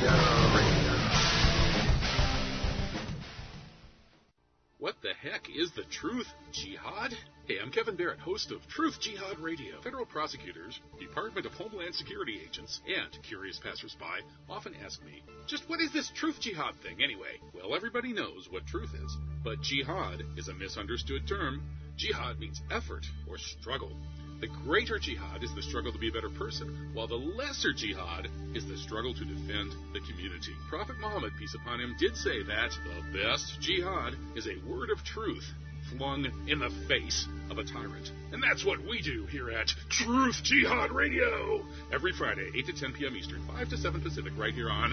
What the heck is the Truth Jihad? Hey, I'm Kevin Barrett, host of Truth Jihad Radio. Federal prosecutors, Department of Homeland Security agents, and curious passersby often ask me, just what is this Truth Jihad thing anyway? Well, everybody knows what truth is, but jihad is a misunderstood term. Jihad means effort or struggle. The greater jihad is the struggle to be a better person, while the lesser jihad is the struggle to defend the community. Prophet Muhammad, peace upon him, did say that the best jihad is a word of truth flung in the face of a tyrant. And that's what we do here at Truth Jihad Radio. Every Friday, 8 to 10 p.m. Eastern, 5 to 7 Pacific, right here on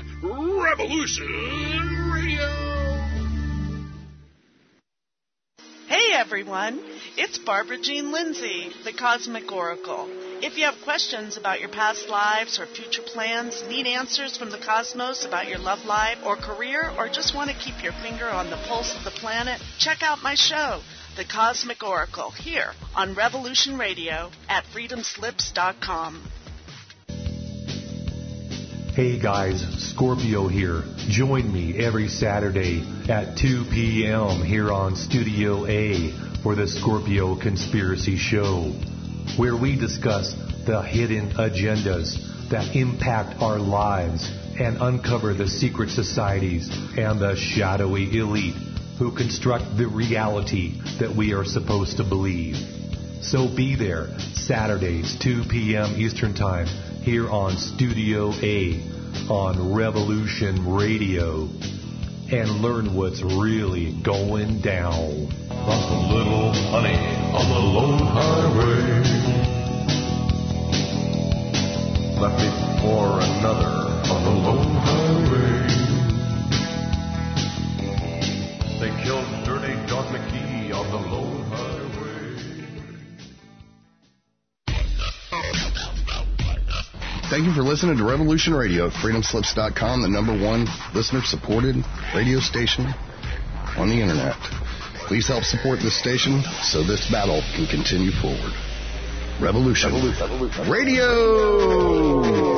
Revolution Radio. Hey, everyone. It's Barbara Jean Lindsay, the Cosmic Oracle. If you have questions about your past lives or future plans, need answers from the cosmos about your love life or career, or just want to keep your finger on the pulse of the planet, check out my show, The Cosmic Oracle, here on Revolution Radio at freedomslips.com. Hey guys, Scorpio here. Join me every Saturday at 2 p.m. here on Studio A for the Scorpio Conspiracy Show, where we discuss the hidden agendas that impact our lives and uncover the secret societies and the shadowy elite who construct the reality that we are supposed to believe. So be there Saturdays, 2 p.m. Eastern Time, here on Studio A on Revolution Radio, and learn what's really going down. Like a little honey on the lone highway, left me for another on the lone highway. They killed dirty Doc McKee on the lone highway. Thank you for listening to Revolution Radio at freedomslips.com, the #1 listener-supported radio station on the Internet. Please help support this station so this battle can continue forward. Revolution Radio!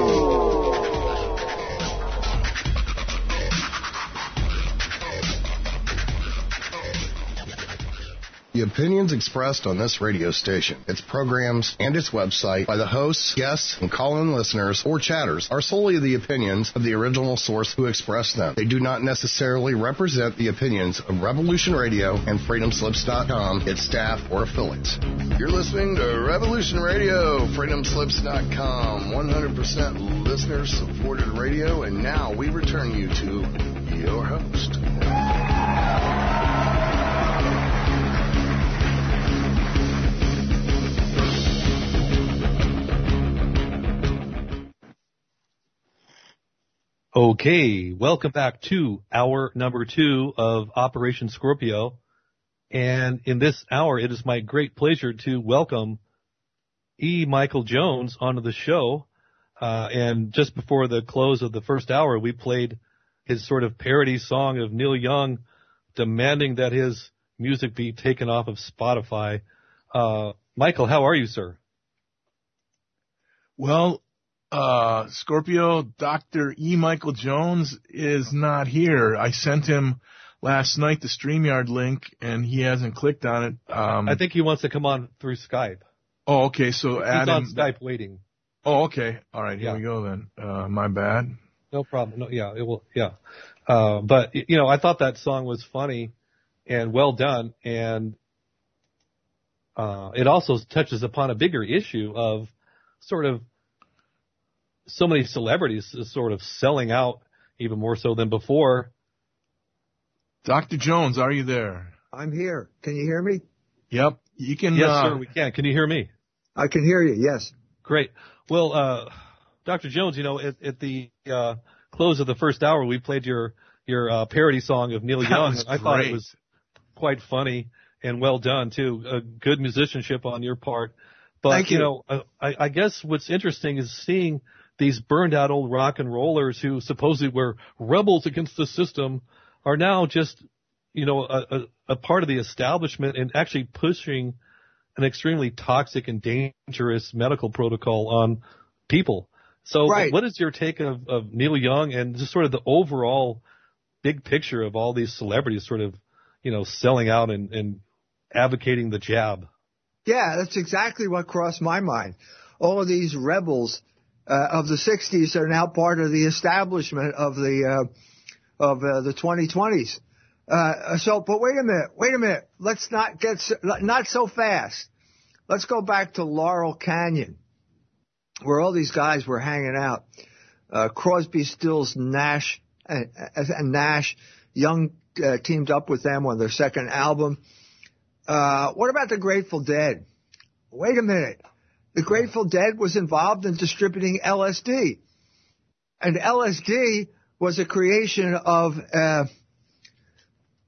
The opinions expressed on this radio station, its programs, and its website by the hosts, guests, and call-in listeners or chatters are solely the opinions of the original source who expressed them. They do not necessarily represent the opinions of Revolution Radio and freedomslips.com, its staff, or affiliates. You're listening to Revolution Radio, freedomslips.com, 100% listener-supported radio, and now we return you to your host. Okay, welcome back to hour number 2 of Operation Scorpio. And in this hour, it is my great pleasure to welcome E. Michael Jones onto the show. And just before the close of the first hour, we played his sort of parody song of Neil Young demanding that his music be taken off of Spotify. Michael, how are you, sir? Well, Scorpio, Dr. E. Michael Jones is not here. I sent him last night the StreamYard link, and he hasn't clicked on it. I think he wants to come on through Skype. Oh, okay. So he's on Skype waiting. Oh, okay. All right. Here we go then. My bad. No problem. No, yeah, it will. Yeah. But you know, I thought that song was funny and well done, and it also touches upon a bigger issue of sort of so many celebrities sort of selling out even more so than before. Dr. Jones, are you there? I'm here. Can you hear me? Yep. You can. Yes, sir, we can. Can you hear me? I can hear you, yes. Great. Well, Dr. Jones, you know, at the close of the first hour, we played your parody song of Neil Young. I thought it was quite funny and well done, too. Good musicianship on your part. But, Thank you. You know, I guess what's interesting is seeing these burned out old rock and rollers who supposedly were rebels against the system are now just, you know, a part of the establishment and actually pushing an extremely toxic and dangerous medical protocol on people. So What is your take of Neil Young and just sort of the overall big picture of all these celebrities sort of, you know, selling out and advocating the jab? Yeah, that's exactly what crossed my mind. All of these rebels of the 60s are now part of the establishment of the 2020s. But wait a minute. Let's not not so fast. Let's go back to Laurel Canyon, where all these guys were hanging out. Crosby, Stills, Nash, and Nash. Young teamed up with them on their second album. What about the Grateful Dead? Wait a minute. The Grateful Dead was involved in distributing LSD. And LSD was a creation of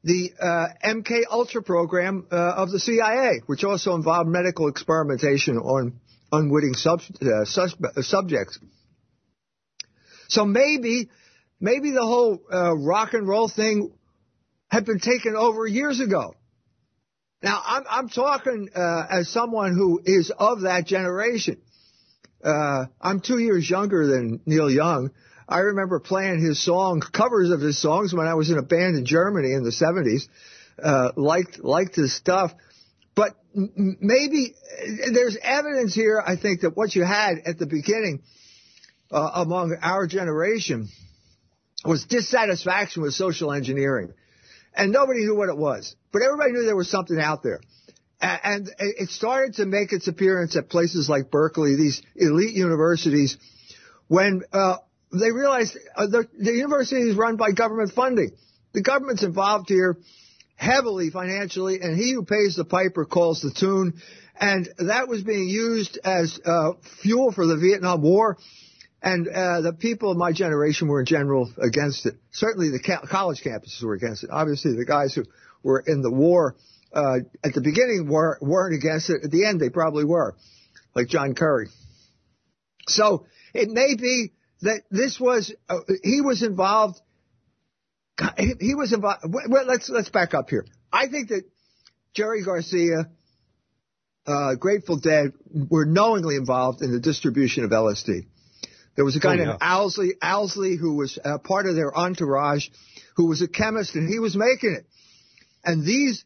the MK Ultra program of the CIA, which also involved medical experimentation on unwitting subjects. So maybe the whole rock and roll thing had been taken over years ago. Now, I'm talking as someone who is of that generation. I'm 2 years younger than Neil Young. I remember playing his covers of his songs when I was in a band in Germany in the 70s. Liked his stuff. But maybe there's evidence here, I think, that what you had at the beginning among our generation was dissatisfaction with social engineering. And nobody knew what it was. But everybody knew there was something out there. And it started to make its appearance at places like Berkeley, these elite universities, when they realized the university is run by government funding. The government's involved here heavily financially, and he who pays the piper calls the tune. And that was being used as fuel for the Vietnam War. And the people of my generation were in general against it. Certainly the college campuses were against it. Obviously the guys who were in the war at the beginning weren't against it. At the end they probably were, like John Kerry. So it may be that this was he was involved. He was involved. Well, let's back up here. I think that Jerry Garcia, Grateful Dead, were knowingly involved in the distribution of LSD. There was a guy named Owsley, who was part of their entourage, who was a chemist, and he was making it. And these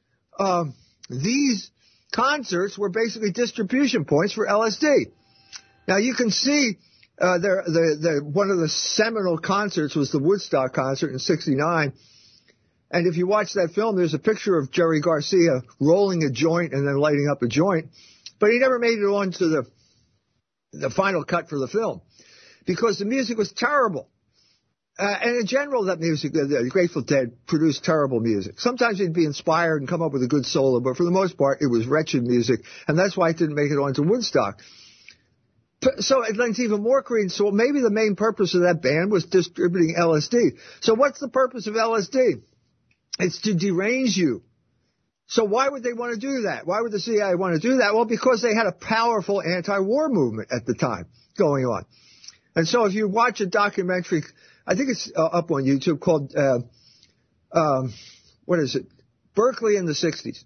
concerts were basically distribution points for LSD. Now you can see one of the seminal concerts was the Woodstock concert in '69. And if you watch that film, there's a picture of Jerry Garcia rolling a joint and then lighting up a joint. But he never made it on to the final cut for the film, because the music was terrible. And in general, that music, the Grateful Dead produced terrible music. Sometimes they'd be inspired and come up with a good solo, but for the most part, it was wretched music, and that's why it didn't make it onto Woodstock. So it lends even more credence. So maybe the main purpose of that band was distributing LSD. So what's the purpose of LSD? It's to derange you. So why would they want to do that? Why would the CIA want to do that? Well, because they had a powerful anti-war movement at the time going on. And so if you watch a documentary, I think it's up on YouTube, called, Berkeley in the 60s.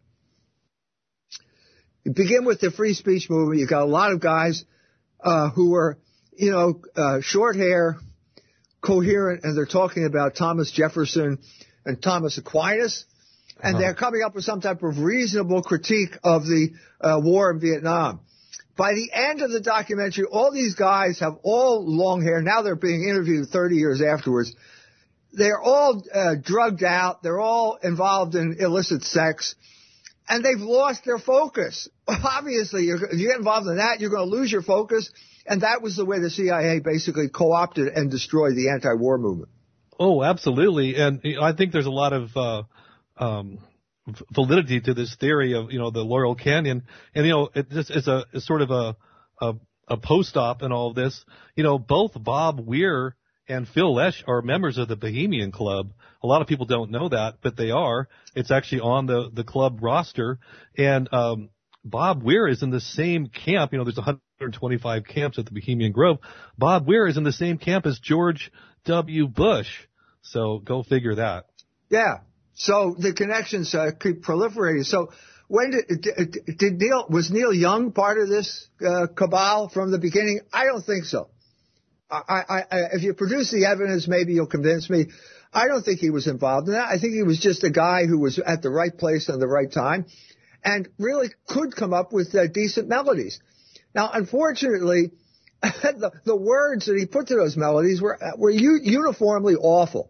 You begin with the free speech movement. You got a lot of guys who were, short hair, coherent, and they're talking about Thomas Jefferson and Thomas Aquinas. And they're coming up with some type of reasonable critique of the war in Vietnam. By the end of the documentary, all these guys have all long hair. Now they're being interviewed 30 years afterwards. They're all drugged out. They're all involved in illicit sex. And they've lost their focus. Obviously, if you get involved in that, you're going to lose your focus. And that was the way the CIA basically co-opted and destroyed the anti-war movement. Oh, absolutely. And I think there's a lot of validity to this theory of, the Laurel Canyon. And, it just is sort of a post-op in all of this. Both Bob Weir and Phil Lesh are members of the Bohemian Club. A lot of people don't know that, but they are. It's actually on the club roster. And Bob Weir is in the same camp. There's 125 camps at the Bohemian Grove. Bob Weir is in the same camp as George W. Bush. So go figure that. Yeah. So the connections keep proliferating. So when was Neil Young part of this cabal from the beginning? I don't think so. If you produce the evidence, maybe you'll convince me. I don't think he was involved in that. I think he was just a guy who was at the right place at the right time and really could come up with decent melodies. Now, unfortunately, the words that he put to those melodies were uniformly awful.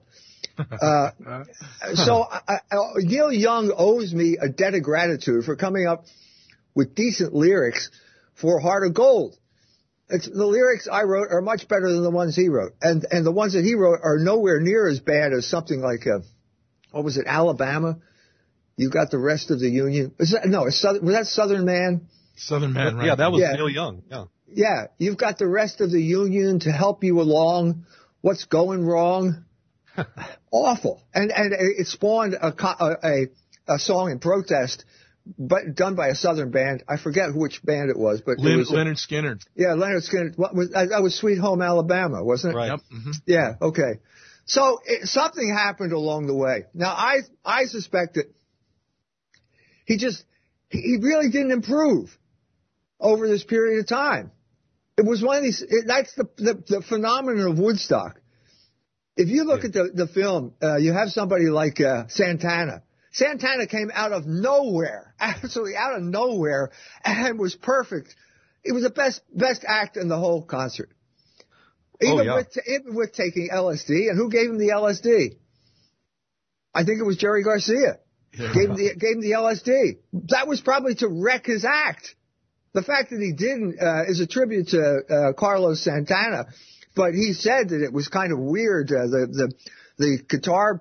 So Neil Young owes me a debt of gratitude for coming up with decent lyrics for Heart of Gold. The lyrics I wrote are much better than the ones he wrote, and the ones that he wrote are nowhere near as bad as something like Alabama? You got the rest of the Union. Was that Southern Man? Southern Man, right? Yeah, that was Neil Young. Yeah. Yeah, you've got the rest of the Union to help you along. What's going wrong? Awful. And it spawned a song in protest, but done by a Southern band. I forget which band it was, but it was Leonard Skinner. Yeah, Leonard Skinner. That was Sweet Home Alabama, wasn't it? Right. Yep. Mm-hmm. Yeah. Okay. So something happened along the way. Now I suspect that he really didn't improve over this period of time. It was one of these. That's the phenomenon of Woodstock. If you look at the film, you have somebody like Santana. Santana came out of nowhere, absolutely out of nowhere, and was perfect. It was the best act in the whole concert. Even with taking LSD, and who gave him the LSD? I think it was Jerry Garcia. Gave him the LSD. That was probably to wreck his act. The fact that he didn't is a tribute to Carlos Santana, but he said that it was kind of weird. The guitar,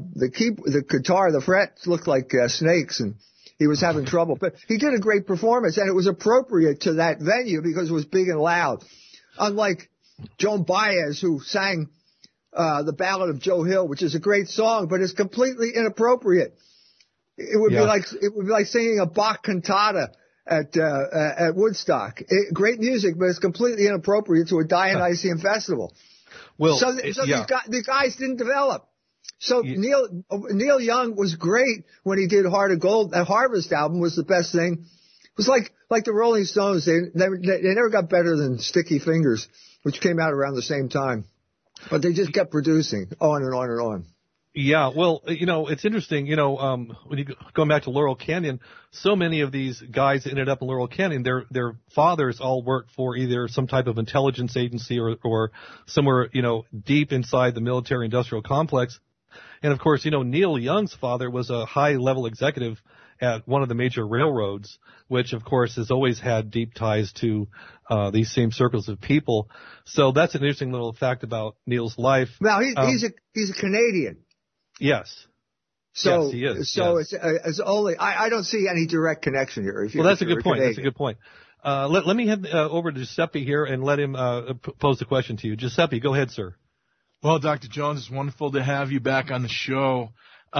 the frets looked like snakes, and he was having trouble. But he did a great performance, and it was appropriate to that venue because it was big and loud. Unlike Joan Baez, who sang the Ballad of Joe Hill, which is a great song, but it's completely inappropriate. It would be like singing a Bach cantata at Woodstock. Great music, but it's completely inappropriate to a Dionysian festival. Well, so the guys didn't develop. So Neil Young was great when he did Heart of Gold. That Harvest album was the best thing. It was like the Rolling Stones. They never got better than Sticky Fingers, which came out around the same time. But they just kept producing on and on and on. Yeah, well, it's interesting, when you going back to Laurel Canyon, so many of these guys that ended up in Laurel Canyon, their fathers all worked for either some type of intelligence agency or somewhere, deep inside the military industrial complex. And of course, Neil Young's father was a high-level executive at one of the major railroads, which of course has always had deep ties to these same circles of people. So that's an interesting little fact about Neil's life. Now he's a Canadian. Yes. So, yes, he is. So yes. it's only, I don't see any direct connection here. Well, that's a good point. That's a good point. Let me head over to Giuseppe here and let him pose the question to you. Giuseppe, go ahead, sir. Well, Dr. Jones, it's wonderful to have you back on the show.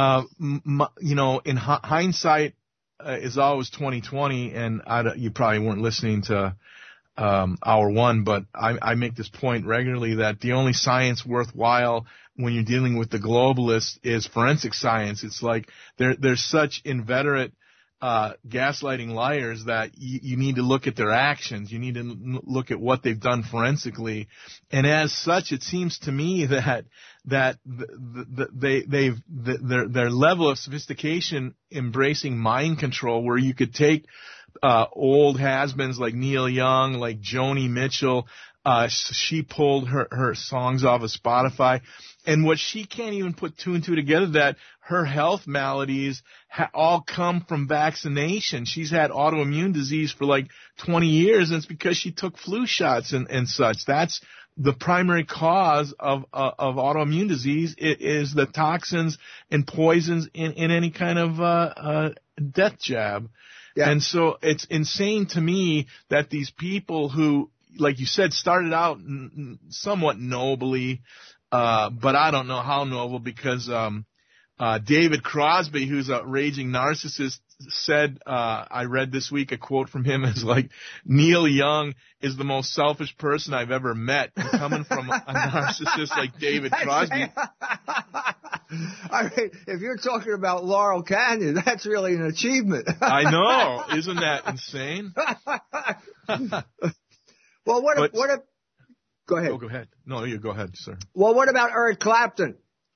In hindsight is always 20/20, and you probably weren't listening to hour one, but I make this point regularly that the only science worthwhile when you're dealing with the globalists is forensic science. It's like they're such inveterate gaslighting liars that you need to look at their actions. You need to look at what they've done forensically, and as such, it seems to me that their level of sophistication embracing mind control, where you could take old has-beens like Neil Young, like Joni Mitchell. She pulled her songs off of Spotify, and what she can't even put two and two together, that her health maladies all come from vaccination. She's had autoimmune disease for like 20 years, and it's because she took flu shots and such. That's the primary cause of autoimmune disease. It is the toxins and poisons in any kind of death jab. Yeah. And so it's insane to me that these people who, like you said, started out somewhat nobly, but I don't know how noble, because David Crosby, who's a raging narcissist, said, I read this week a quote from him as like, Neil Young is the most selfish person I've ever met. And coming from a narcissist like David Crosby. I mean, if you're talking about Laurel Canyon, that's really an achievement. I know. Isn't that insane? Well, what if, go ahead. Oh, go ahead. No, you go ahead, sir. Well, what about Eric Clapton?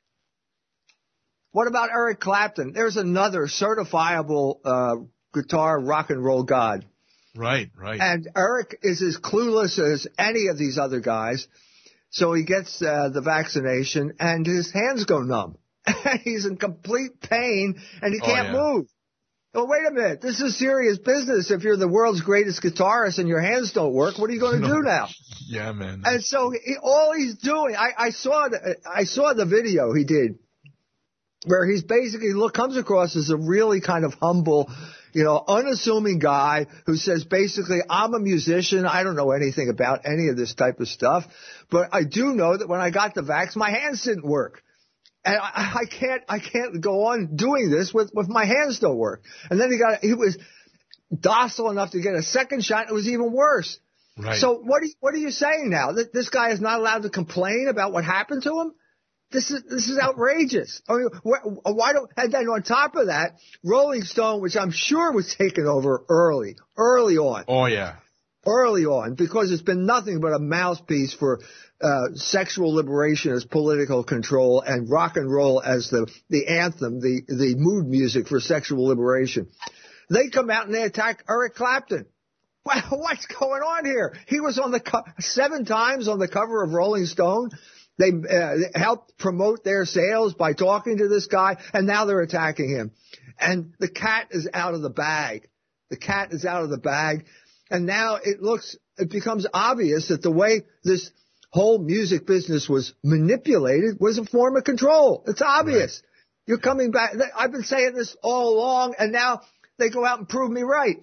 What about Eric Clapton? There's another certifiable guitar rock and roll god. Right, right. And Eric is as clueless as any of these other guys. So he gets the vaccination and his hands go numb. He's in complete pain and he can't move. Oh, wait a minute. This is serious business. If you're the world's greatest guitarist and your hands don't work, what are you going to do now? Yeah, man. And so all he's doing, I saw the video he did, where he's basically comes across as a really kind of humble, unassuming guy who says basically, I'm a musician. I don't know anything about any of this type of stuff, but I do know that when I got the vax, my hands didn't work. And I can't go on doing this with my hands don't work. And then he was docile enough to get a second shot. It was even worse. Right. So what are you saying now? That this guy is not allowed to complain about what happened to him? This is outrageous. I mean, why don't? And then on top of that, Rolling Stone, which I'm sure was taken over early on. Oh yeah. Early on, because it's been nothing but a mouthpiece for sexual liberation as political control and rock and roll as the anthem, the mood music for sexual liberation. They come out and they attack Eric Clapton. Well, what's going on here? He was on 7 times on the cover of Rolling Stone. They helped promote their sales by talking to this guy, and now they're attacking him. And the cat is out of the bag. The cat is out of the bag. And now it becomes obvious that the way this whole music business was manipulated was a form of control. It's obvious. Right. You're coming back. I've been saying this all along, and now they go out and prove me right.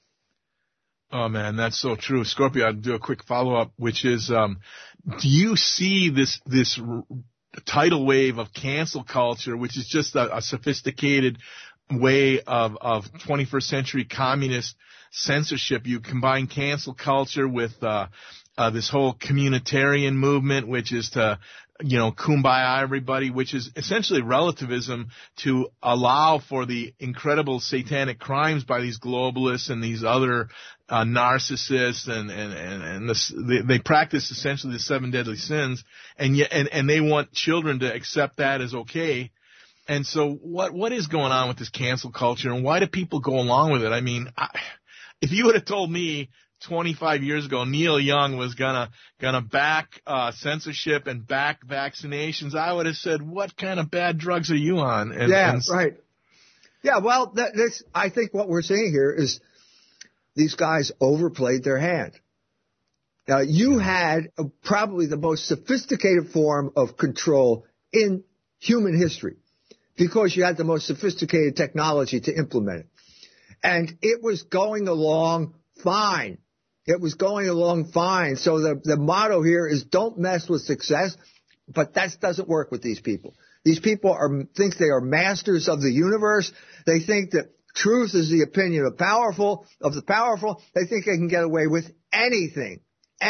Oh man, that's so true. Scorpio, I'll do a quick follow-up, which is, do you see this tidal wave of cancel culture, which is just a sophisticated way of 21st century communist censorship? You combine cancel culture with this whole communitarian movement, which is to, kumbaya everybody, which is essentially relativism to allow for the incredible satanic crimes by these globalists and these other narcissists, and they practice essentially the 7 deadly sins, and yet and they want children to accept that as okay. And so what is going on with this cancel culture, and why do people go along with it? I mean, if you would have told me 25 years ago Neil Young was gonna back censorship and back vaccinations, I would have said, what kind of bad drugs are you on? Right. Yeah, well, I think what we're seeing here is these guys overplayed their hand. Now, you had probably the most sophisticated form of control in human history because you had the most sophisticated technology to implement it. And it was going along fine. It was going along fine. So the motto here is don't mess with success, but that doesn't work with these people. These people think they are masters of the universe. They think that truth is the opinion of the powerful. They think they can get away with anything.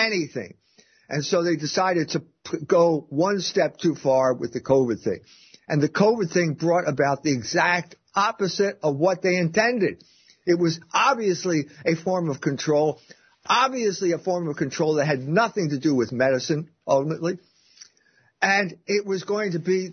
And so they decided to go one step too far with the COVID thing. And the COVID thing brought about the exact opposite of what they intended. It was obviously a form of control, that had nothing to do with medicine, ultimately. And it was going to be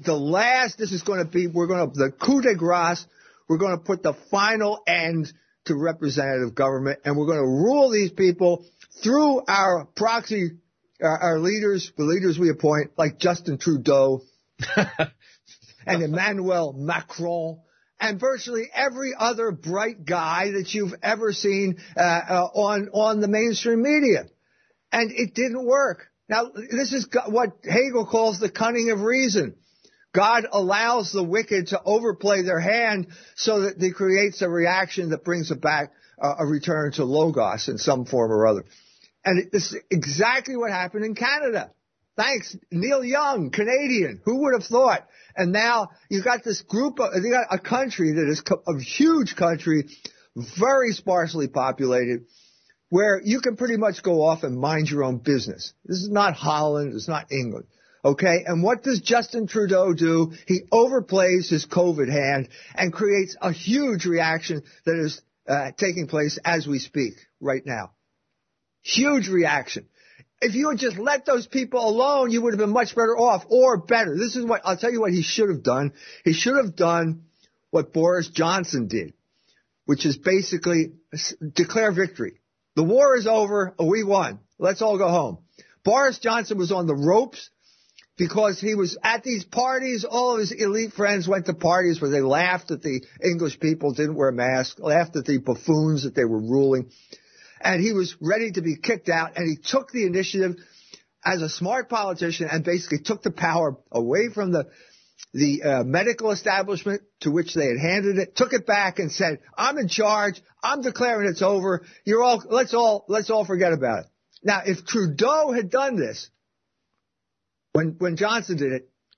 the coup de grace. We're going to put the final end to representative government, and we're going to rule these people through our proxy, our leaders, the leaders we appoint, like Justin Trudeau and Emmanuel Macron, and virtually every other bright guy that you've ever seen on the mainstream media. And it didn't work. Now, this is what Hegel calls the cunning of reason. God allows the wicked to overplay their hand so that he creates a reaction that brings about a return to Logos in some form or other. And this is exactly what happened in Canada. Thanks, Neil Young, Canadian. Who would have thought? And now you got this group you got a country that is a huge country, very sparsely populated, where you can pretty much go off and mind your own business. This is not Holland. It's not England. Okay. And what does Justin Trudeau do? He overplays his COVID hand and creates a huge reaction that is taking place as we speak right now. Huge reaction. If you had just let those people alone, you would have been much better off, or better. This is what, I'll tell you what he should have done. He should have done what Boris Johnson did, which is basically declare victory. The war is over. We won. Let's all go home. Boris Johnson was on the ropes because he was at these parties. All of his elite friends went to parties where they laughed at the English people didn't wear masks, laughed at the buffoons that they were ruling. And he was ready to be kicked out, and he took the initiative as a smart politician and basically took the power away from the medical establishment to which they had handed it, took it back and said, I'm in charge. I'm declaring it's over. Let's all forget about it. Now, if Trudeau had done this when Johnson did it,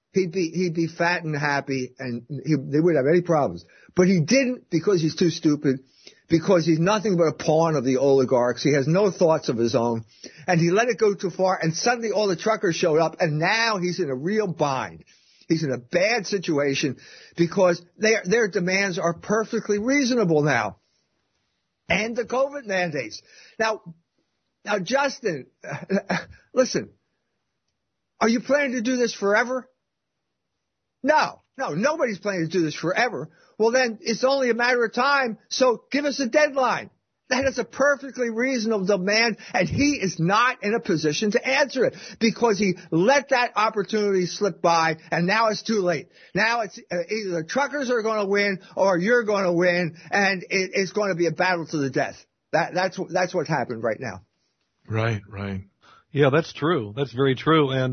he'd be fat and happy, and they wouldn't have any problems. But he didn't, because he's too stupid, because he's nothing but a pawn of the oligarchs. He has no thoughts of his own, and he let it go too far, and suddenly all the truckers showed up, and now he's in a real bind. He's in a bad situation because their demands are perfectly reasonable now. And the COVID mandates. Now, Justin, listen, are you planning to do this forever? No, nobody's planning to do this forever. Well, then it's only a matter of time, so give us a deadline. That is a perfectly reasonable demand, and he is not in a position to answer it because he let that opportunity slip by, and now it's too late. Now it's either the truckers are going to win or you're going to win, and it's going to be a battle to the death. That's what happened right now. Right. Yeah, that's true. That's very true. And,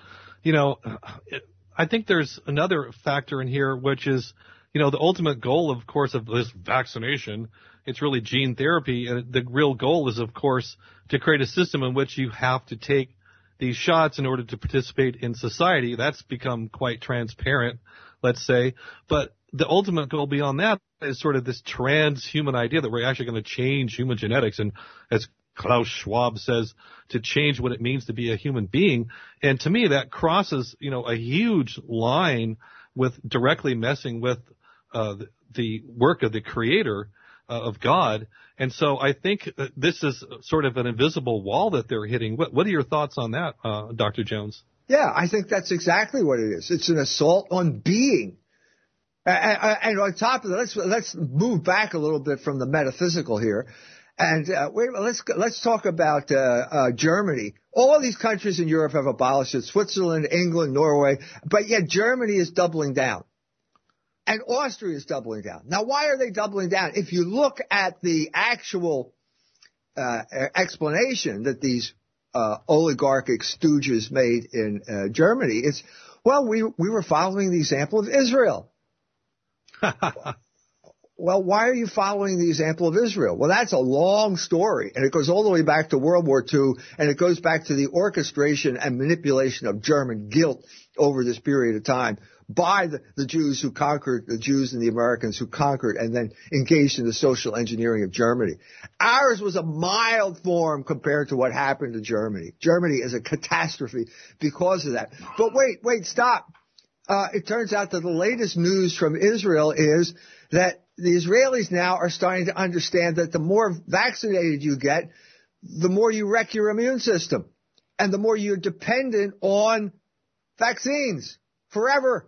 I think there's another factor in here, which is, the ultimate goal, of course, of this vaccination. It's really gene therapy, and the real goal is, of course, to create a system in which you have to take these shots in order to participate in society. That's become quite transparent, let's say. But the ultimate goal beyond that is sort of this transhuman idea that we're actually going to change human genetics, and as Klaus Schwab says, to change what it means to be a human being. And to me, that crosses, a huge line with directly messing with the work of the Creator, of God. And so I think this is sort of an invisible wall that they're hitting. What are your thoughts on that, Dr. Jones? Yeah, I think that's exactly what it is. It's an assault on being. And on top of that, let's move back a little bit from the metaphysical here. And let's talk about Germany. All of these countries in Europe have abolished it. Switzerland, England, Norway. But yet Germany is doubling down. And Austria is doubling down. Now, why are they doubling down? If you look at the actual explanation that these oligarchic stooges made in Germany, it's, we were following the example of Israel. Well, why are you following the example of Israel? Well, that's a long story, and it goes all the way back to World War II, and it goes back to the orchestration and manipulation of German guilt over this period of time by the Jews who conquered, the Jews and the Americans who conquered and then engaged in the social engineering of Germany. Ours was a mild form compared to what happened to Germany. Germany is a catastrophe because of that. But wait, stop. It turns out that the latest news from Israel is that the Israelis now are starting to understand that the more vaccinated you get, the more you wreck your immune system and the more you're dependent on vaccines forever.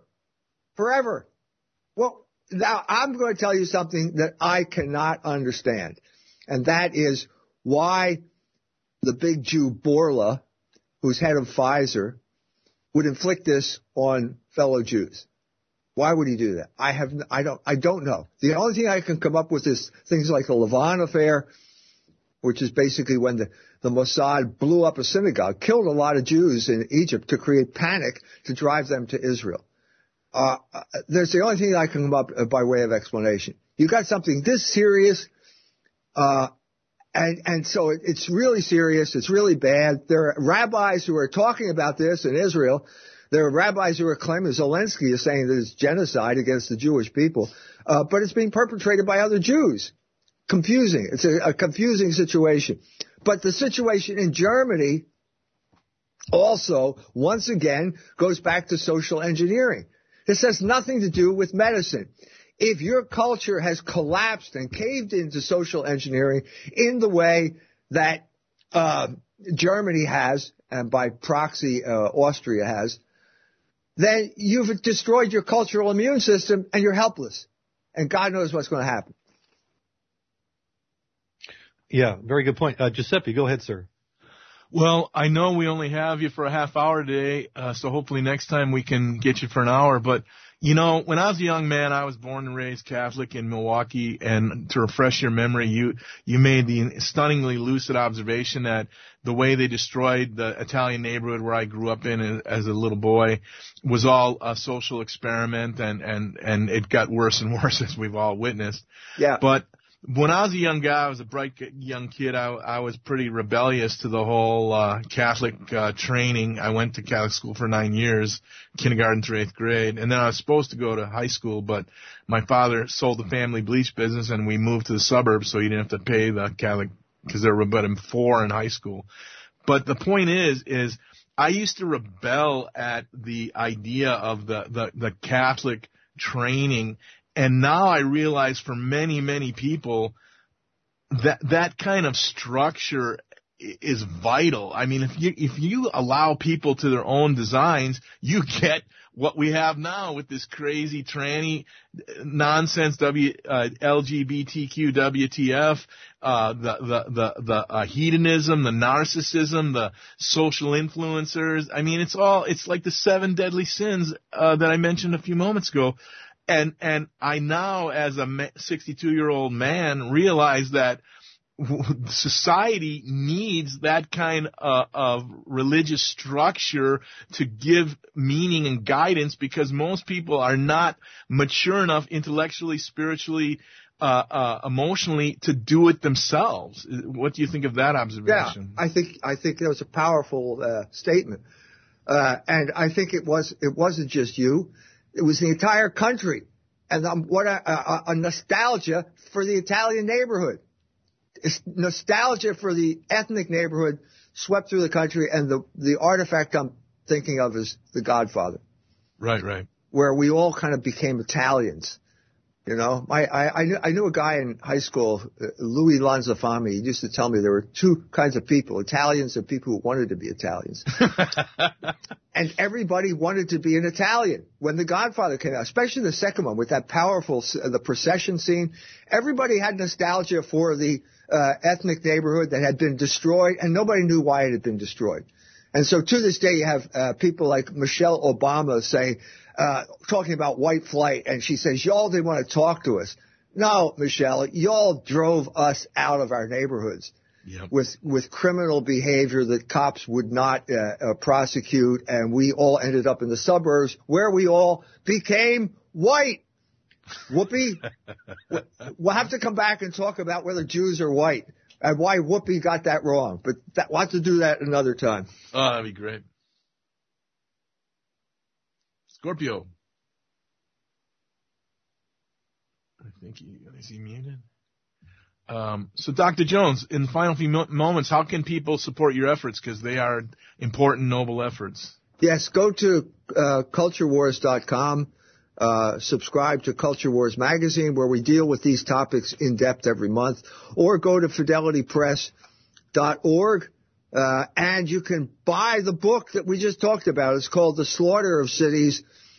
Well, now I'm going to tell you something that I cannot understand, and that is why the big Jew Bourla, who's head of Pfizer, would inflict this on fellow Jews. Why would he do that? I don't know. The only thing I can come up with is things like the Lavon affair, which is basically when the Mossad blew up a synagogue, killed a lot of Jews in Egypt to create panic to drive them to Israel. That's the only thing I can come up by way of explanation. You got something this serious, and so it's really serious. It's really bad. There are rabbis who are talking about this in Israel. There are rabbis who are claiming Zelensky is saying that it's genocide against the Jewish people, but it's being perpetrated by other Jews. Confusing. It's a confusing situation. But the situation in Germany also, once again, goes back to social engineering. This has nothing to do with medicine. If your culture has collapsed and caved into social engineering in the way that Germany has, and by proxy Austria has, then you've destroyed your cultural immune system and you're helpless. And God knows what's going to happen. Yeah, very good point. Giuseppe, go ahead, sir. Well, I know we only have you for a half hour today, so hopefully next time we can get you for an hour. But, when I was a young man, I was born and raised Catholic in Milwaukee, and to refresh your memory, you made the stunningly lucid observation that the way they destroyed the Italian neighborhood where I grew up in as a little boy was all a social experiment, and it got worse and worse as we've all witnessed. Yeah. But when I was a young guy, I was a bright young kid. I was pretty rebellious to the whole Catholic training. I went to Catholic school for 9 years, kindergarten through 8th grade, and then I was supposed to go to high school, but my father sold the family bleach business, and we moved to the suburbs, so he didn't have to pay the Catholic, because there were but 4 in high school. But the point is I used to rebel at the idea of the Catholic training. And now I realize for many, many people that kind of structure is vital. I mean, if you allow people to their own designs, you get what we have now with this crazy tranny nonsense, LGBTQ, WTF, the hedonism, the narcissism, the social influencers. I mean, it's like the 7 deadly sins that I mentioned a few moments ago. And I now, as a 62-year-old man, realize that society needs that kind of religious structure to give meaning and guidance, because most people are not mature enough intellectually, spiritually, emotionally to do it themselves. What do you think of that observation? Yeah, I think that was a powerful statement, and I think it wasn't just you. It was the entire country, and what a nostalgia for the Italian neighborhood. It's nostalgia for the ethnic neighborhood swept through the country, and the artifact I'm thinking of is The Godfather. Right. Where we all kind of became Italians. You know, I knew a guy in high school, Louis Lanzafame. He used to tell me there were 2 kinds of people, Italians and people who wanted to be Italians. And everybody wanted to be an Italian when The Godfather came out, especially the second one with that powerful, the procession scene. Everybody had nostalgia for the ethnic neighborhood that had been destroyed, and nobody knew why it had been destroyed. And so to this day, you have people like Michelle Obama say, talking about white flight, and she says, y'all didn't want to talk to us. No, Michelle, y'all drove us out of our neighborhoods. Yep. With criminal behavior that cops would not prosecute, and we all ended up in the suburbs where we all became white. Whoopi, we'll have to come back and talk about whether Jews are white and why Whoopi got that wrong, but we'll have to do that another time. Oh, that'd be great. Scorpio. I think is he muted? So Dr. Jones, in the final few moments, how can people support your efforts? Because they are important, noble efforts. Yes, go to culturewars.com, subscribe to Culture Wars magazine, where we deal with these topics in depth every month, or go to fidelitypress.org, and you can buy the book that we just talked about. It's called The Slaughter of Cities,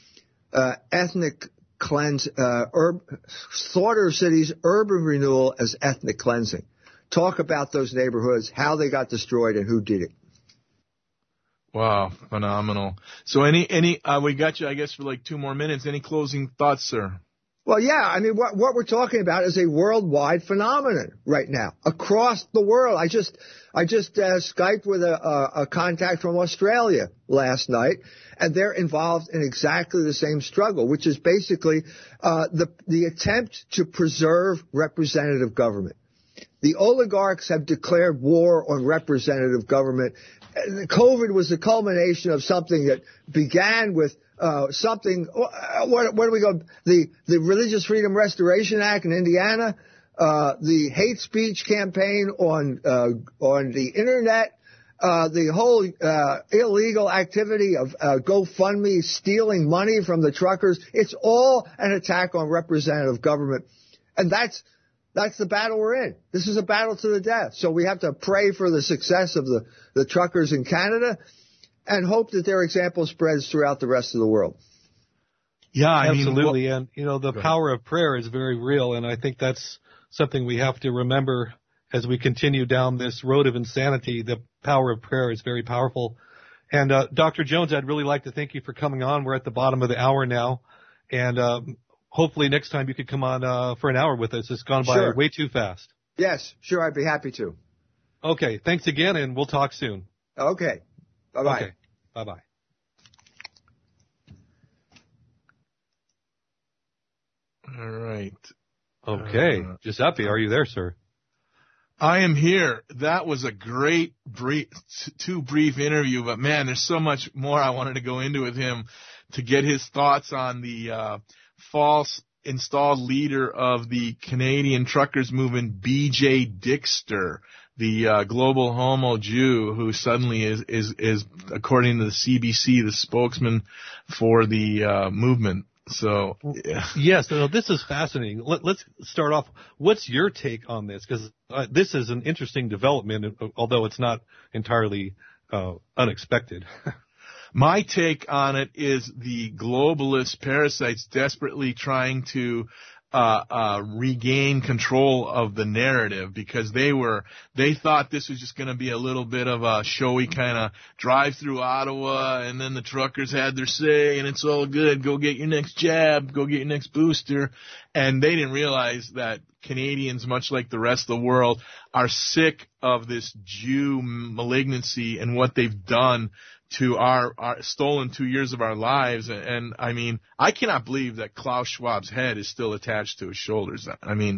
Slaughter of Cities, Urban Renewal as Ethnic Cleansing. Talk about those neighborhoods, how they got destroyed, and who did it. Wow, phenomenal. So we got you, I guess, for like 2 more minutes. Any closing thoughts, sir? Well, yeah, I mean, what we're talking about is a worldwide phenomenon right now, across the world. I just Skyped with a contact from Australia last night, and they're involved in exactly the same struggle, which is basically the attempt to preserve representative government. The oligarchs have declared war on representative government. COVID was the culmination of something that began with where do we go? The Religious Freedom Restoration Act in Indiana, the hate speech campaign on the internet, the whole illegal activity of GoFundMe stealing money from the truckers. It's all an attack on representative government, and that's the battle we're in. This is a battle to the death. So we have to pray for the success of the truckers in Canada and hope that their example spreads throughout the rest of the world. Yeah, absolutely. And, the power of prayer is very real. And I think that's something we have to remember as we continue down this road of insanity. The power of prayer is very powerful. And, Dr. Jones, I'd really like to thank you for coming on. We're at the bottom of the hour now. And, hopefully next time you could come on for an hour with us. It's gone by way too fast. Yes, sure. I'd be happy to. Okay. Thanks again, and we'll talk soon. Okay. Bye-bye. Okay. Bye-bye. All right. Okay. Giuseppe, are you there, sir? I am here. That was a great, too brief interview, but man, there's so much more I wanted to go into with him to get his thoughts on the false installed leader of the Canadian truckers movement, B.J. Dixter, the global homo Jew who suddenly is according to the CBC, the spokesman for the movement. So, yeah. Yes, no, this is fascinating. Let's start off. What's your take on this? Because this is an interesting development, although it's not entirely unexpected. My take on it is the globalist parasites desperately trying to regain control of the narrative because they thought this was just going to be a little bit of a showy kind of drive through Ottawa, and then the truckers had their say and it's all good. Go get your next jab, go get your next booster. And they didn't realize that Canadians, much like the rest of the world, are sick of this Jew malignancy and what they've done to our stolen 2 years of our lives. And I mean, I cannot believe that Klaus Schwab's head is still attached to his shoulders. I mean,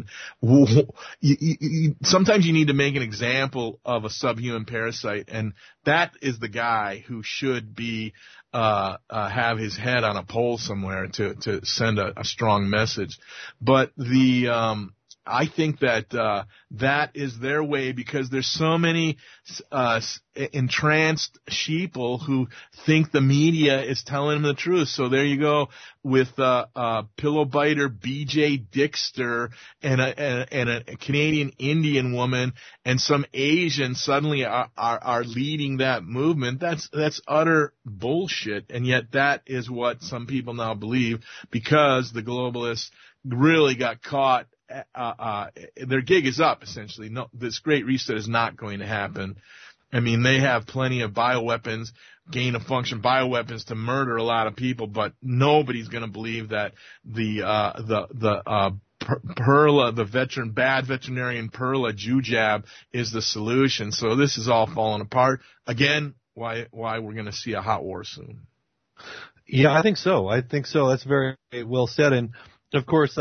sometimes you need to make an example of a subhuman parasite, and that is the guy who should be have his head on a pole somewhere to send a strong message. But I think that that is their way because there's so many entranced sheeple who think the media is telling them the truth. So there you go with pillow biter B.J. Dixter and a Canadian Indian woman and some Asian suddenly are leading that movement. That's utter bullshit, and yet that is what some people now believe because the globalists really got caught. Their gig is up, essentially. No, this great reset is not going to happen. I mean, they have plenty of bioweapons, gain-of-function bioweapons to murder a lot of people, but nobody's going to believe that Perla, the bad veterinarian Perla Jew jab is the solution. So this is all falling apart. Again, why we're going to see a hot war soon. Yeah, I think so. That's very well said. And of course,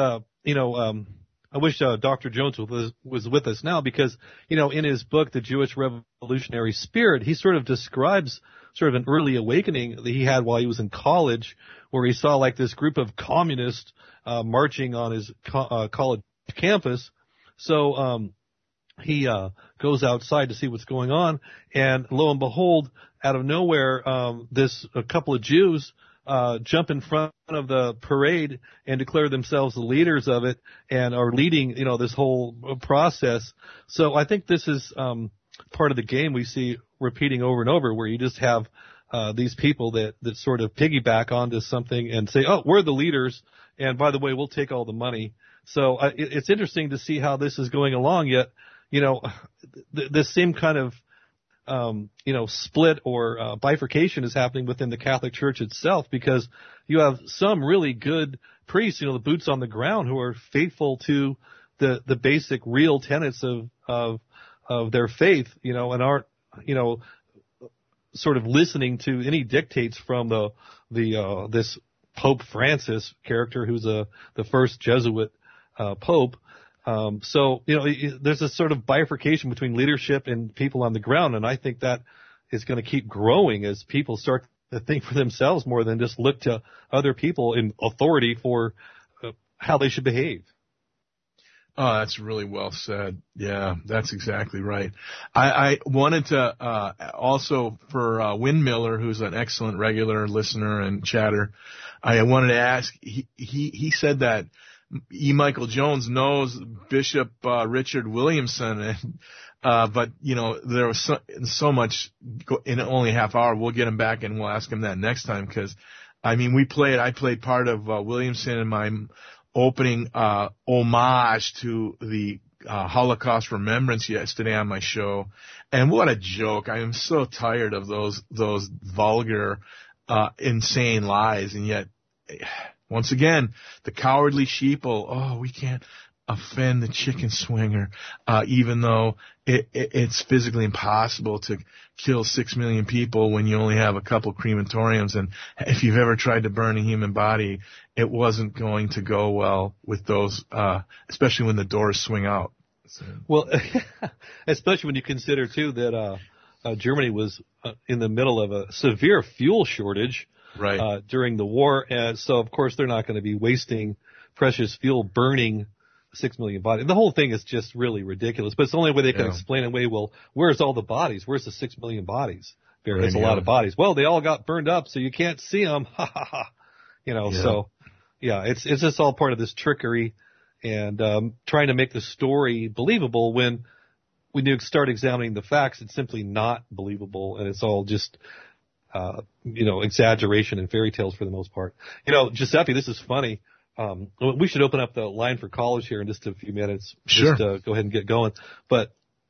I wish Dr. Jones was with us now because, in his book, The Jewish Revolutionary Spirit, he sort of describes sort of an early awakening that he had while he was in college where he saw like this group of communists marching on his college campus. So he goes outside to see what's going on, and lo and behold, out of nowhere, a couple of Jews jump in front of the parade and declare themselves the leaders of it and are leading, this whole process. So I think this is part of the game we see repeating over and over where you just have these people that sort of piggyback onto something and say, oh, we're the leaders, and by the way, we'll take all the money. So it's interesting to see how this is going along, yet, the same kind of split or bifurcation is happening within the Catholic Church itself because you have some really good priests, the boots on the ground who are faithful to the basic real tenets of their faith, and aren't, sort of listening to any dictates from this Pope Francis character who's the first Jesuit Pope. So, there's a sort of bifurcation between leadership and people on the ground, and I think that is going to keep growing as people start to think for themselves more than just look to other people in authority for how they should behave. Oh, that's really well said. Yeah, that's exactly right. I wanted to also for Win Miller, who's an excellent regular listener and chatter, I wanted to ask, he said that E. Michael Jones knows Bishop Richard Williamson, and but there was so much in only a half hour. We'll get him back and we'll ask him that next time because, I played part of Williamson in my opening homage to the Holocaust remembrance yesterday on my show, and what a joke! I am so tired of those vulgar, insane lies, and yet. Once again, the cowardly sheeple, we can't, offend the chicken swinger, even though it's physically impossible to kill 6 million people when you only have a couple crematoriums. And if you've ever tried to burn a human body, it wasn't going to go well with those, especially when the doors swing out. So. Well, especially when you consider too that Germany was in the middle of a severe fuel shortage during the war, and so of course they're not going to be wasting precious fuel burning 6 million bodies. The whole thing is just really ridiculous, but it's the only way they can explain it away. Well, where's all the bodies? Where's the 6 million bodies? There's a lot of bodies. Well, they all got burned up, so you can't see them. Ha ha ha. So it's just all part of this trickery and trying to make the story believable when you start examining the facts, it's simply not believable, and it's all just exaggeration and fairy tales for the most part. Giuseppe, this is funny. We should open up the line for callers here in just a few minutes. Sure. Just go ahead and get going. But,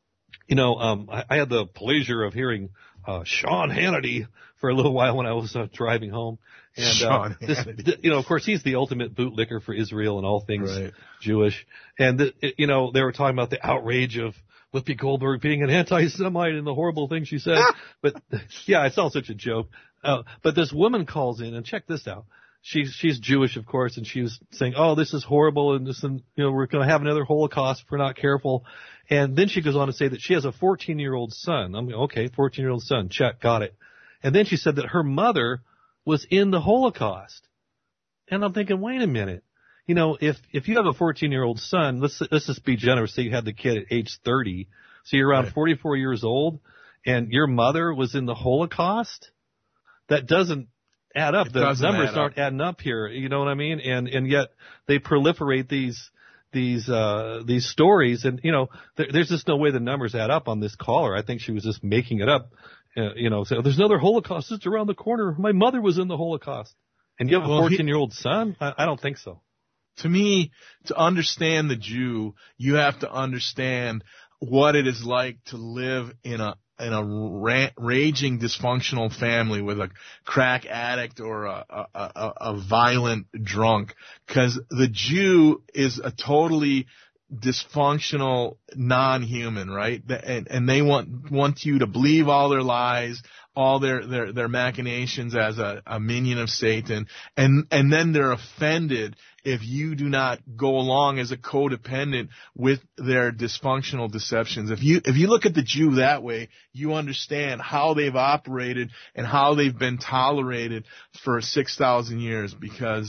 I had the pleasure of hearing Sean Hannity for a little while when I was driving home. And, Sean Hannity. of course, he's the ultimate bootlicker for Israel and all things Jewish. And, they were talking about the outrage of Whoopi Goldberg being an anti-Semite and the horrible things she said. But, it's all such a joke. But this woman calls in, and check this out. She's Jewish, of course, and she was saying, "Oh, this is horrible, and we're going to have another Holocaust if we're not careful." And then she goes on to say that she has a 14-year-old son. I'm okay, 14-year-old son, check, got it. And then she said that her mother was in the Holocaust. And I'm thinking, wait a minute, if you have a 14-year-old son, let's just be generous. Say you had the kid at age 30, so you're around 44 years old, and your mother was in the Holocaust. That doesn't add up. The numbers aren't adding up here. You know what I mean? And yet they proliferate these stories, and there's just no way the numbers add up on this caller. I think she was just making it up. So there's another Holocaust just around the corner. My mother was in the Holocaust, and you have a 14-year-old son? I don't think so. To me, to understand the Jew, you have to understand what it is like to live in a raging dysfunctional family with a crack addict or a violent drunk, because the Jew is a totally dysfunctional non-human, right? And they want you to believe all their lies, all their machinations as a minion of Satan, and then they're offended if you do not go along as a codependent with their dysfunctional deceptions. If you look at the Jew that way, you understand how they've operated and how they've been tolerated for 6,000 years, because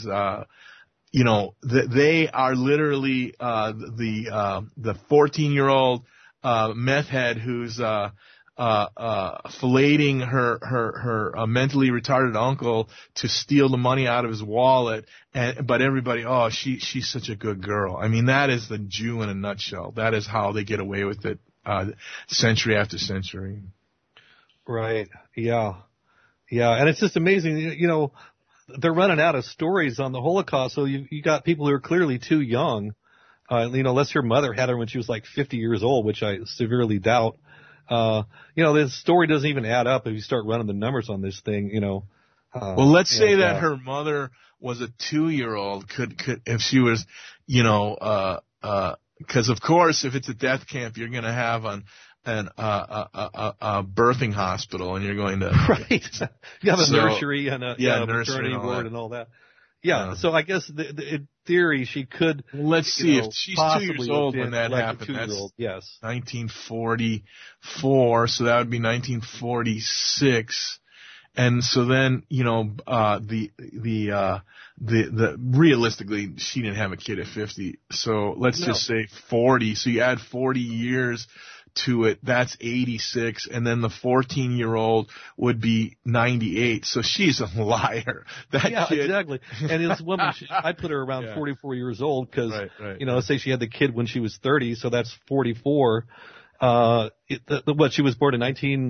they are literally the 14-year-old meth head who's filleting her mentally retarded uncle to steal the money out of his wallet, but everybody, she's such a good girl. I mean, that is the Jew in a nutshell. That is how they get away with it century after century. Right. Yeah. And it's just amazing. They're running out of stories on the Holocaust, so you got people who are clearly too young. Unless her mother had her when she was like 50 years old, which I severely doubt. This story doesn't even add up if you start running the numbers on this thing, Well, let's say that her mother was a 2-year-old, could if she was, because of course if it's a death camp, you're going to have a birthing hospital, and you're going to You have a nursery and a maternity ward and all that. Yeah, so I guess in theory she could. Let's see, if she's 2 years old when that happened. That's 1944, so that would be 1946. And so then, the realistically, she didn't have a kid at 50. So let's just say 40. So you add 40 years to it, that's 86, and then the 14-year-old would be 98. So she's a liar. That kid. Exactly. And this woman, I put her around 44 years old because, let's say she had the kid when she was 30, so that's 44. She was born in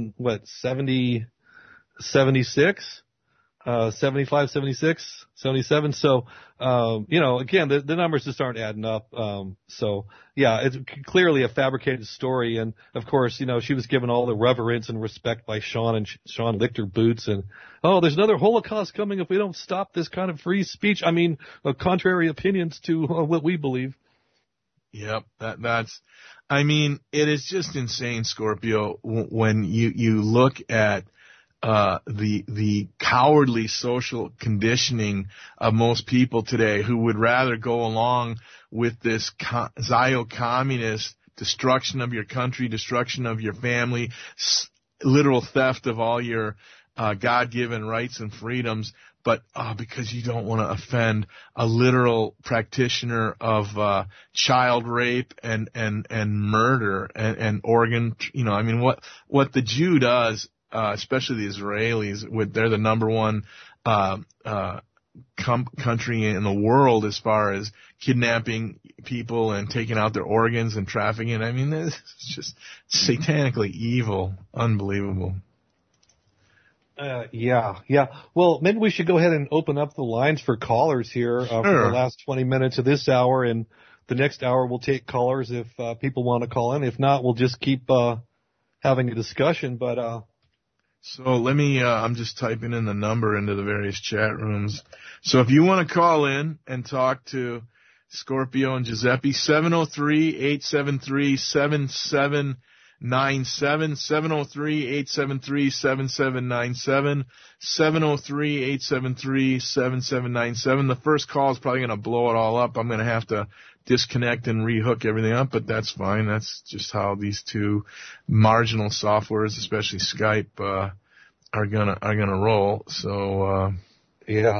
76? 75, 76, 77. So, again, the numbers just aren't adding up. It's clearly a fabricated story. And of course, she was given all the reverence and respect by Sean, and Sean licked her boots. And, there's another Holocaust coming if we don't stop this kind of free speech. I mean, contrary opinions to what we believe. Yep. I mean, it is just insane, Scorpio, when you look at the cowardly social conditioning of most people today who would rather go along with this Zio-communist destruction of your country, destruction of your family, literal theft of all your God-given rights and freedoms, but because you don't want to offend a literal practitioner of child rape and murder and organ, I mean, what the Jew does, especially the Israelis, they're the number one country in the world as far as kidnapping people and taking out their organs and trafficking. I mean, it's just satanically evil, unbelievable. Yeah. Well, maybe we should go ahead and open up the lines for callers here for the last 20 minutes of this hour, and the next hour we'll take callers if people want to call in. If not, we'll just keep having a discussion. But so let me. I'm just typing in the number into the various chat rooms. So if you want to call in and talk to Scorpio and Giuseppe, 703-873-7797, 703-873-7797, 703-873-7797. The first call is probably going to blow it all up. I'm going to have to disconnect and rehook everything up, but that's fine. That's just how these two marginal softwares, especially Skype, are gonna roll. So yeah.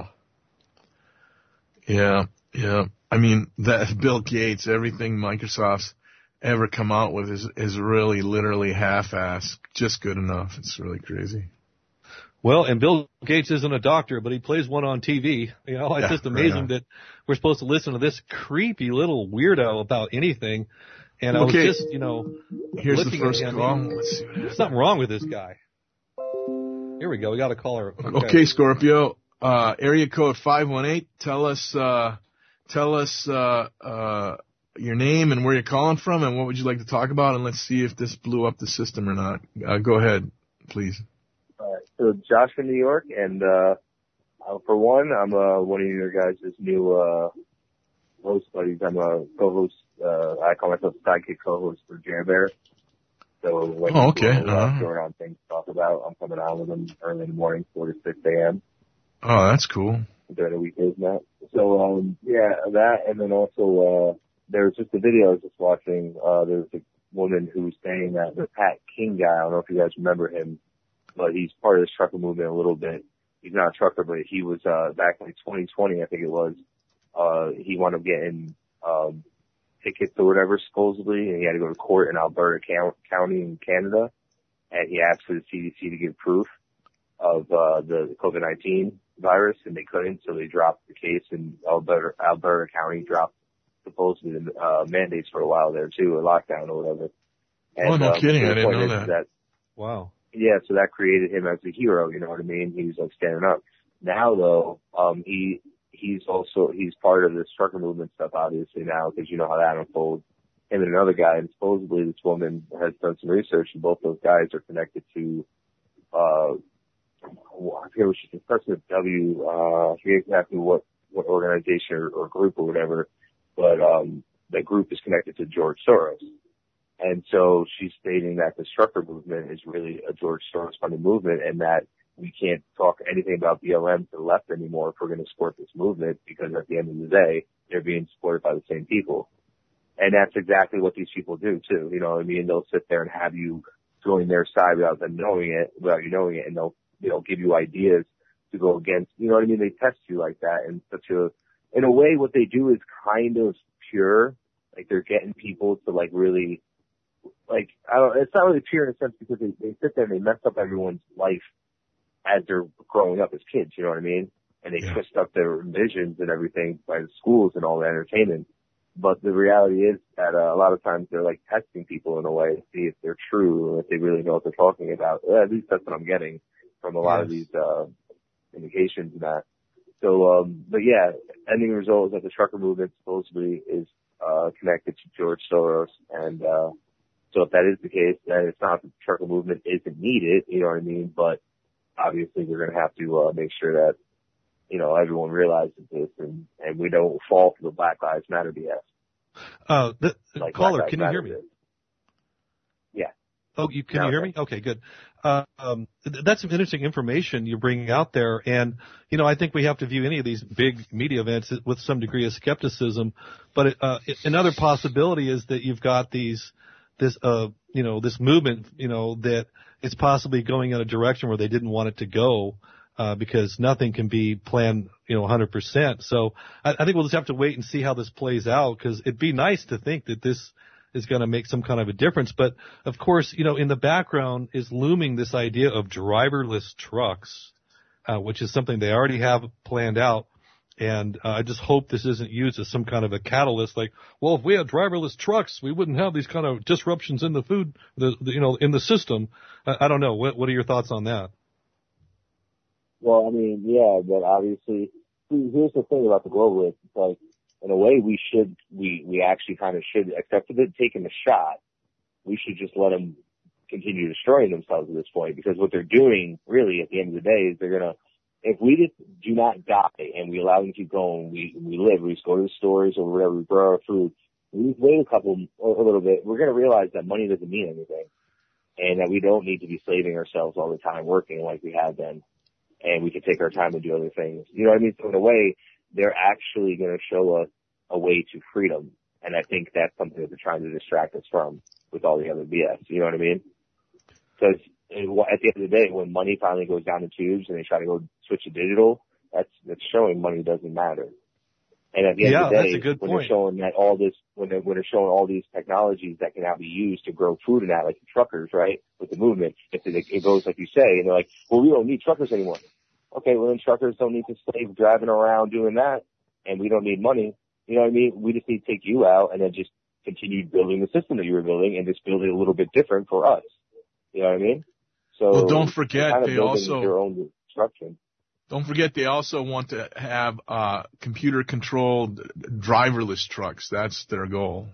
I mean, that Bill Gates, everything Microsoft's ever come out with is really literally half-assed, just good enough. It's really crazy. Well, and Bill Gates isn't a doctor, but he plays one on TV. It's just amazing that we're supposed to listen to this creepy little weirdo about anything. And I was just, here's the first call. Let's see there's something wrong with this guy. Here we go. We got a caller. Okay, Scorpio. Area code 518. Tell us your name and where you're calling from and what would you like to talk about, and let's see if this blew up the system or not. Go ahead, please. All right. So Josh from New York, and for one, I'm one of your guys' new host buddies. I'm a co-host. I call myself sidekick co-host for Jer Bear. So when going on things to talk about, I'm coming on with them early in the morning, 4 to 6 a.m. Oh, that's cool. During the weekdays now. So that, and then also there was just a video I was just watching. There was a woman who was saying that the Pat King guy, I don't know if you guys remember him, but he's part of this trucker movement a little bit. He's not a trucker, but he was back in 2020, I think it was. He wound up getting tickets or whatever, supposedly, and he had to go to court in Alberta County in Canada, and he asked for the CDC to give proof of the COVID-19 virus, and they couldn't, so they dropped the case, and Alberta County dropped supposedly the mandates for a while there too, a lockdown or whatever. And, no kidding, I didn't know that. Wow. Yeah, so that created him as a hero, you know what I mean? He was like standing up. Now though, he's part of this trucker movement stuff obviously now, because you know how that unfolds. Him and another guy, and supposedly this woman has done some research, and both those guys are connected to I forget what she starts with W. I forget exactly what organization or group or whatever, but that group is connected to George Soros. And so she's stating that the trucker movement is really a George Soros funded movement, and that we can't talk anything about BLM to the left anymore if we're going to support this movement, because at the end of the day, they're being supported by the same people. And that's exactly what these people do too. You know what I mean? They'll sit there and have you join their side without you knowing it, and they'll give you ideas to go against, you know what I mean? They test you like that, and in a way, what they do is kind of pure. Like, they're getting people to like really, like, it's not really pure in a sense, because they sit there and they mess up everyone's life as they're growing up as kids, you know what I mean? And they twist up their visions and everything by the schools and all the entertainment. But the reality is that a lot of times they're like testing people in a way to see if they're true or if they really know what they're talking about. At least that's what I'm getting from a lot of these indications and that. So, but yeah, ending result is that the trucker movement supposedly is connected to George Soros, and so if that is the case, then it's not that the trucker movement isn't needed, you know what I mean? But obviously we're going to have to make sure that, you know, everyone realizes this, and we don't fall for the Black Lives Matter BS. Caller, can you hear me? Yeah. Oh, can you hear me? Okay, good. That's some interesting information you're bringing out there. And, I think we have to view any of these big media events with some degree of skepticism. But another possibility is that you've got this movement, that it's possibly going in a direction where they didn't want it to go, because nothing can be planned, 100%. So I think we'll just have to wait and see how this plays out, because it'd be nice to think that this is going to make some kind of a difference. But of course, in the background is looming this idea of driverless trucks, which is something they already have planned out. And I just hope this isn't used as some kind of a catalyst. Like, well, if we had driverless trucks, we wouldn't have these kind of disruptions in the food, in the system. I don't know. What are your thoughts on that? Well, I mean, yeah, but obviously, here's the thing about the globalists. It's like, in a way, we actually kind of should, except for taking the shot, we should just let them continue destroying themselves at this point, because what they're doing, really, at the end of the day, is they're gonna, if we just do not die and we allow them to keep going, we live, we just go to the stores or wherever, we grow our food, we just wait a little bit, we're gonna realize that money doesn't mean anything, and that we don't need to be slaving ourselves all the time working like we have been, and we can take our time and do other things. You know what I mean? So in a way, they're actually going to show us a way to freedom. And I think that's something that they're trying to distract us from with all the other BS. You know what I mean? Because at the end of the day, when money finally goes down the tubes and they try to go switch to digital, that's showing money doesn't matter. And at the end of the day, when they're showing that all this, when they're showing all these technologies that can now be used to grow food and that, like the truckers, right, with the movement, if it goes like you say, and they're like, well, we don't need truckers anymore. Okay, well then truckers don't need to slave driving around doing that, and we don't need money. You know what I mean? We just need to take you out and then just continue building the system that you were building and just build it a little bit different for us. You know what I mean? So well, don't forget they also their own destruction. Don't forget they also want to have computer-controlled driverless trucks. That's their goal.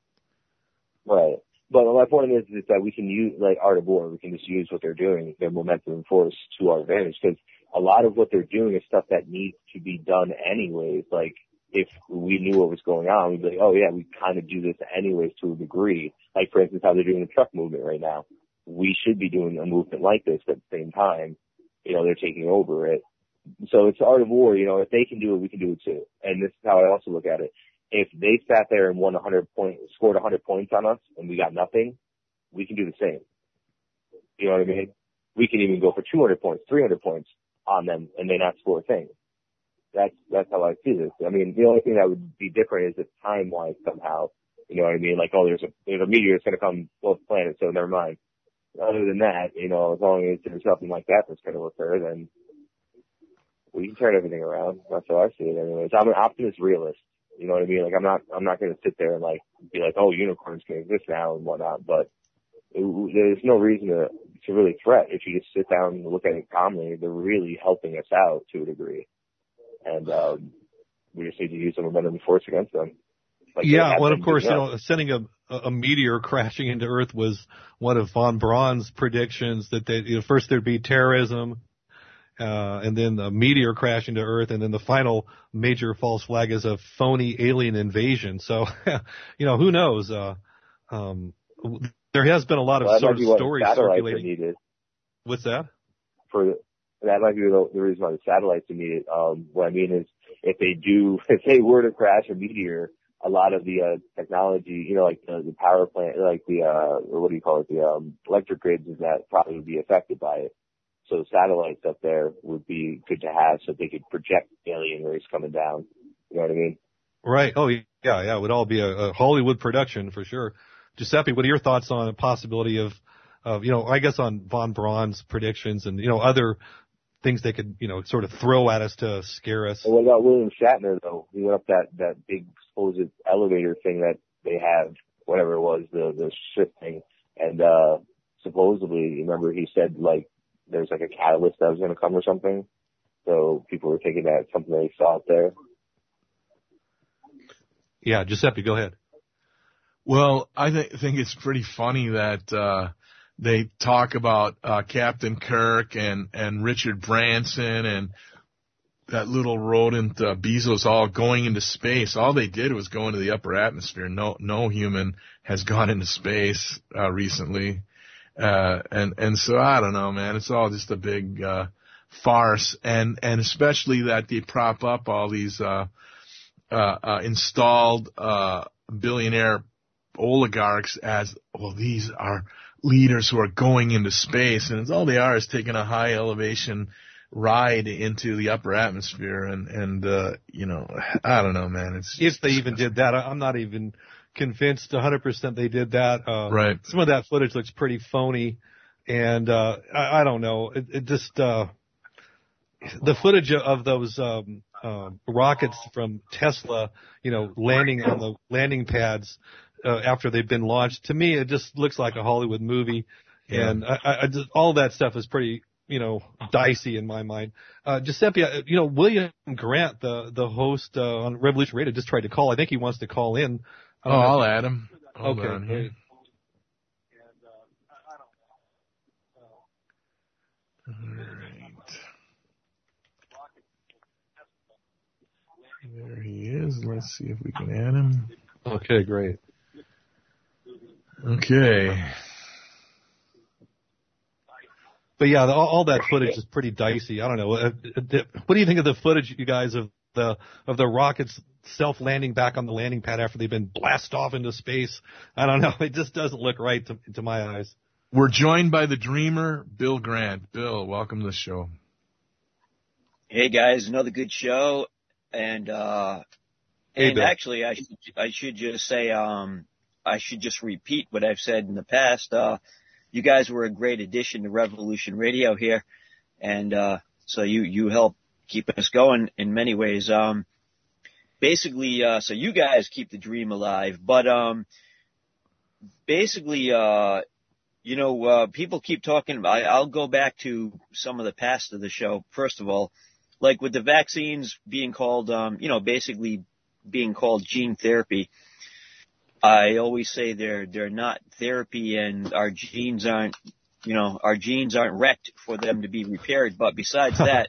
Right. But my point is that we can use, like Art of War, we can just use what they're doing, their momentum and force, to our advantage. Because a lot of what they're doing is stuff that needs to be done anyways. Like, if we knew what was going on, we'd be like, oh yeah, we kind of do this anyways to a degree. Like, for instance, how they're doing the truck movement right now. We should be doing a movement like this, but at the same time, they're taking over it. So it's the Art of War, if they can do it, we can do it too. And this is how I also look at it. If they sat there and scored 100 points on us and we got nothing, we can do the same. You know what I mean? We can even go for 200 points, 300 points on them and they not score a thing. That's how I see this. I mean, the only thing that would be different is the time-wise somehow. You know what I mean? Like, oh, there's a meteor that's going to come both planets, so never mind. Other than that, as long as there's nothing like that that's going to occur, then we can turn everything around. That's how I see it anyways. I'm an optimist realist. You know what I mean? Like, I'm not going to sit there and like be like, oh, unicorns can exist now and whatnot, but there's no reason to really fret if you just sit down and look at it calmly. They're really helping us out to a degree. And, we just need to use some momentum and force against them. Like, well, of course, sending a meteor crashing into Earth was one of von Braun's predictions that first there'd be terrorism, and then the meteor crash into Earth, and then the final major false flag is a phony alien invasion. So, who knows? There has been a lot of sort of stories circulating. What's that? That might be the reason why the satellites are needed. What I mean is, if they were to crash a meteor, a lot of the technology, like the power plant, like the electric grids, is that probably would be affected by it. So satellites up there would be good to have, so they could project alien race coming down. You know what I mean? Right. Oh yeah. It would all be a Hollywood production for sure. Giuseppe, what are your thoughts on the possibility of I guess on von Braun's predictions and other things they could, sort of throw at us to scare us? And what about William Shatner, though? He went up that big supposed elevator thing that they have, whatever it was, the ship thing. And supposedly, remember, he said, like, there's like a catalyst that was going to come or something. So people were thinking that something they saw out there. Yeah, Giuseppe, go ahead. Well, I think it's pretty funny that they talk about Captain Kirk and Richard Branson, and that little rodent Bezos all going into space. All they did was go into the upper atmosphere. No human has gone into space recently. And so I don't know, man. It's all just a big farce, and especially that they prop up all these installed billionaire oligarchs as, well, these are leaders who are going into space, and it's all they are is taking a high elevation ride into the upper atmosphere, and you know, I don't know, man. If they even did that, I'm not even convinced 100% they did that. Right. Some of that footage looks pretty phony, and I don't know. It just the footage of those rockets from Tesla, you know, landing on the landing pads after they've been launched. To me, it just looks like a Hollywood movie, and I just, all that stuff is pretty, you know, dicey in my mind. Giuseppe, you know, William Grant, the host on Revolution Radio, just tried to call. I think he wants to call in. I'll add him. Hold okay. on here. All right. There he is. Let's see if we can add him. Okay, great. Okay. But yeah, all that footage is pretty dicey. I don't know. What do you think of the footage, you guys, of the rockets self-landing back on the landing pad after they've been blasted off into space? I don't know. It just doesn't look right to my eyes. We're joined by the dreamer, Bill Grant. Bill, welcome to the show. Hey guys, another good show. And actually, I should just say, I should just repeat what I've said in the past. You guys were a great addition to Revolution Radio here, and so you help keep us going in many ways. Basically, so you guys keep the dream alive, but basically, you know, people keep talking about. I'll go back to some of the past of the show. First of all, like with the vaccines being called, you know, basically being called gene therapy. I always say they're not therapy, and our genes aren't wrecked for them to be repaired. But besides that,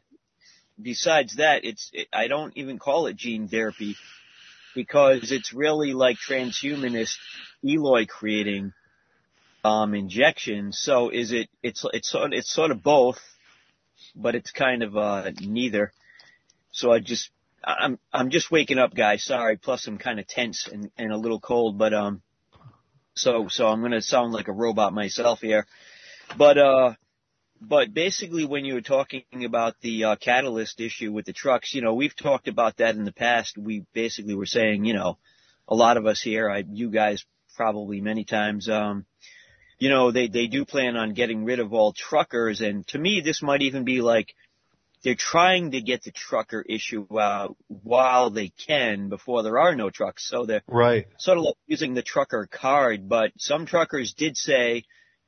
I don't even call it gene therapy, because it's really like transhumanist Eloy creating injections. So it's sort of both, but it's kind of neither. So I'm just waking up, guys. Sorry. Plus, I'm kind of tense and a little cold, but so I'm gonna sound like a robot myself here. But basically, when you were talking about the catalyst issue with the trucks, you know, we've talked about that in the past. We basically were saying, you know, a lot of us here, you guys probably many times, you know, they do plan on getting rid of all truckers, and to me, this might even be like, they're trying to get the trucker issue out while they can before there are no trucks. So they're sort of like using the trucker card. But some truckers did say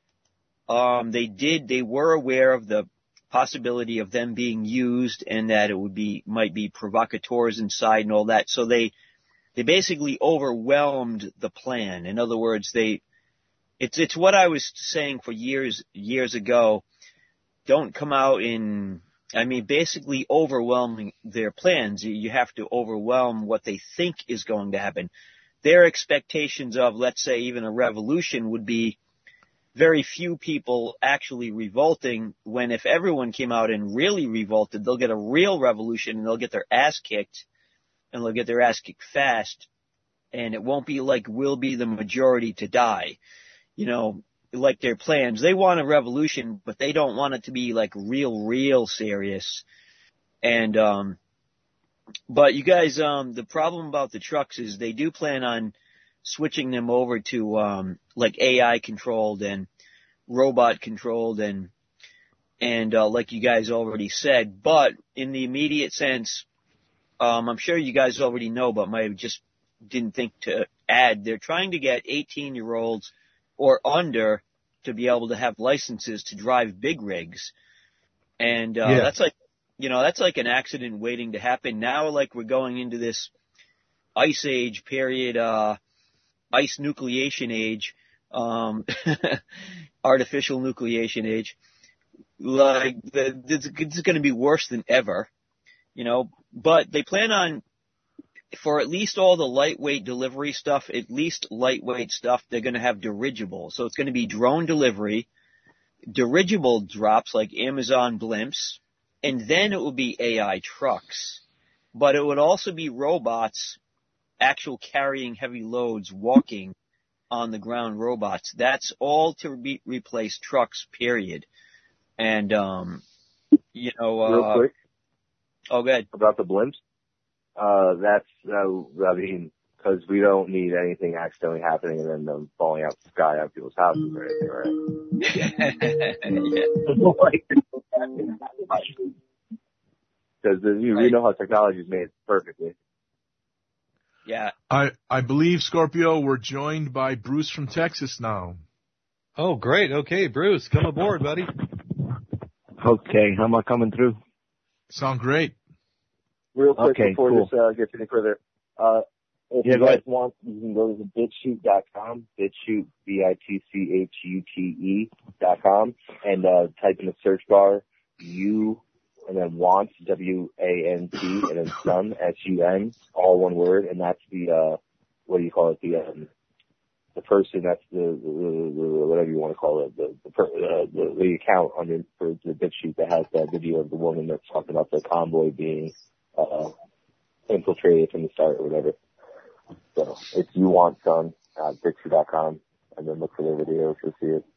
they were aware of the possibility of them being used, and that it might be provocateurs inside and all that. So they basically overwhelmed the plan. In other words, it's what I was saying for years ago. Don't come out basically overwhelming their plans. You have to overwhelm what they think is going to happen. Their expectations of, let's say, even a revolution would be very few people actually revolting, when if everyone came out and really revolted, they'll get a real revolution, and they'll get their ass kicked, and they'll get their ass kicked fast, and it won't be like we'll be the majority to die. You know, like their plans. They want a revolution, but they don't want it to be like real serious. And, but you guys, the problem about the trucks is they do plan on switching them over to, like AI controlled and robot controlled and like you guys already said. But in the immediate sense, I'm sure you guys already know, but I just didn't think to add, they're trying to get 18-year-olds or under to be able to have licenses to drive big rigs. And that's like, you know, that's like an accident waiting to happen. Now, like, we're going into this ice age period, ice nucleation age, artificial nucleation age. Like, it's going to be worse than ever. But they plan on, for at least all the lightweight delivery stuff, they're going to have dirigible. So it's going to be drone delivery, dirigible drops like Amazon blimps, and then it will be AI trucks. But it would also be robots, actual carrying heavy loads, walking on the ground robots. That's all to replace trucks, period. And, real quick. Oh, go ahead. About the blimps. Because we don't need anything accidentally happening and then them falling out the sky on people's houses or anything, right? Because we know how technology is made perfectly. Yeah. I believe, Scorpio, we're joined by Bruce from Texas now. Oh, great. Okay, Bruce, come aboard, buddy. Okay, how am I coming through? Sound great. Real quick before cool. this gets any further, if you guys want, you can go to BitChute.com, BitChute, BitChute.com, and type in the search bar U and then want, WANT, and then sun, SUN, all one word, and that's the the person, that's the whatever you want to call it, the account for the BitChute that has that video of the woman that's talking about the convoy being infiltrated from the start or whatever. So if you want sun, BitChute.com, and then look for the videos to see it.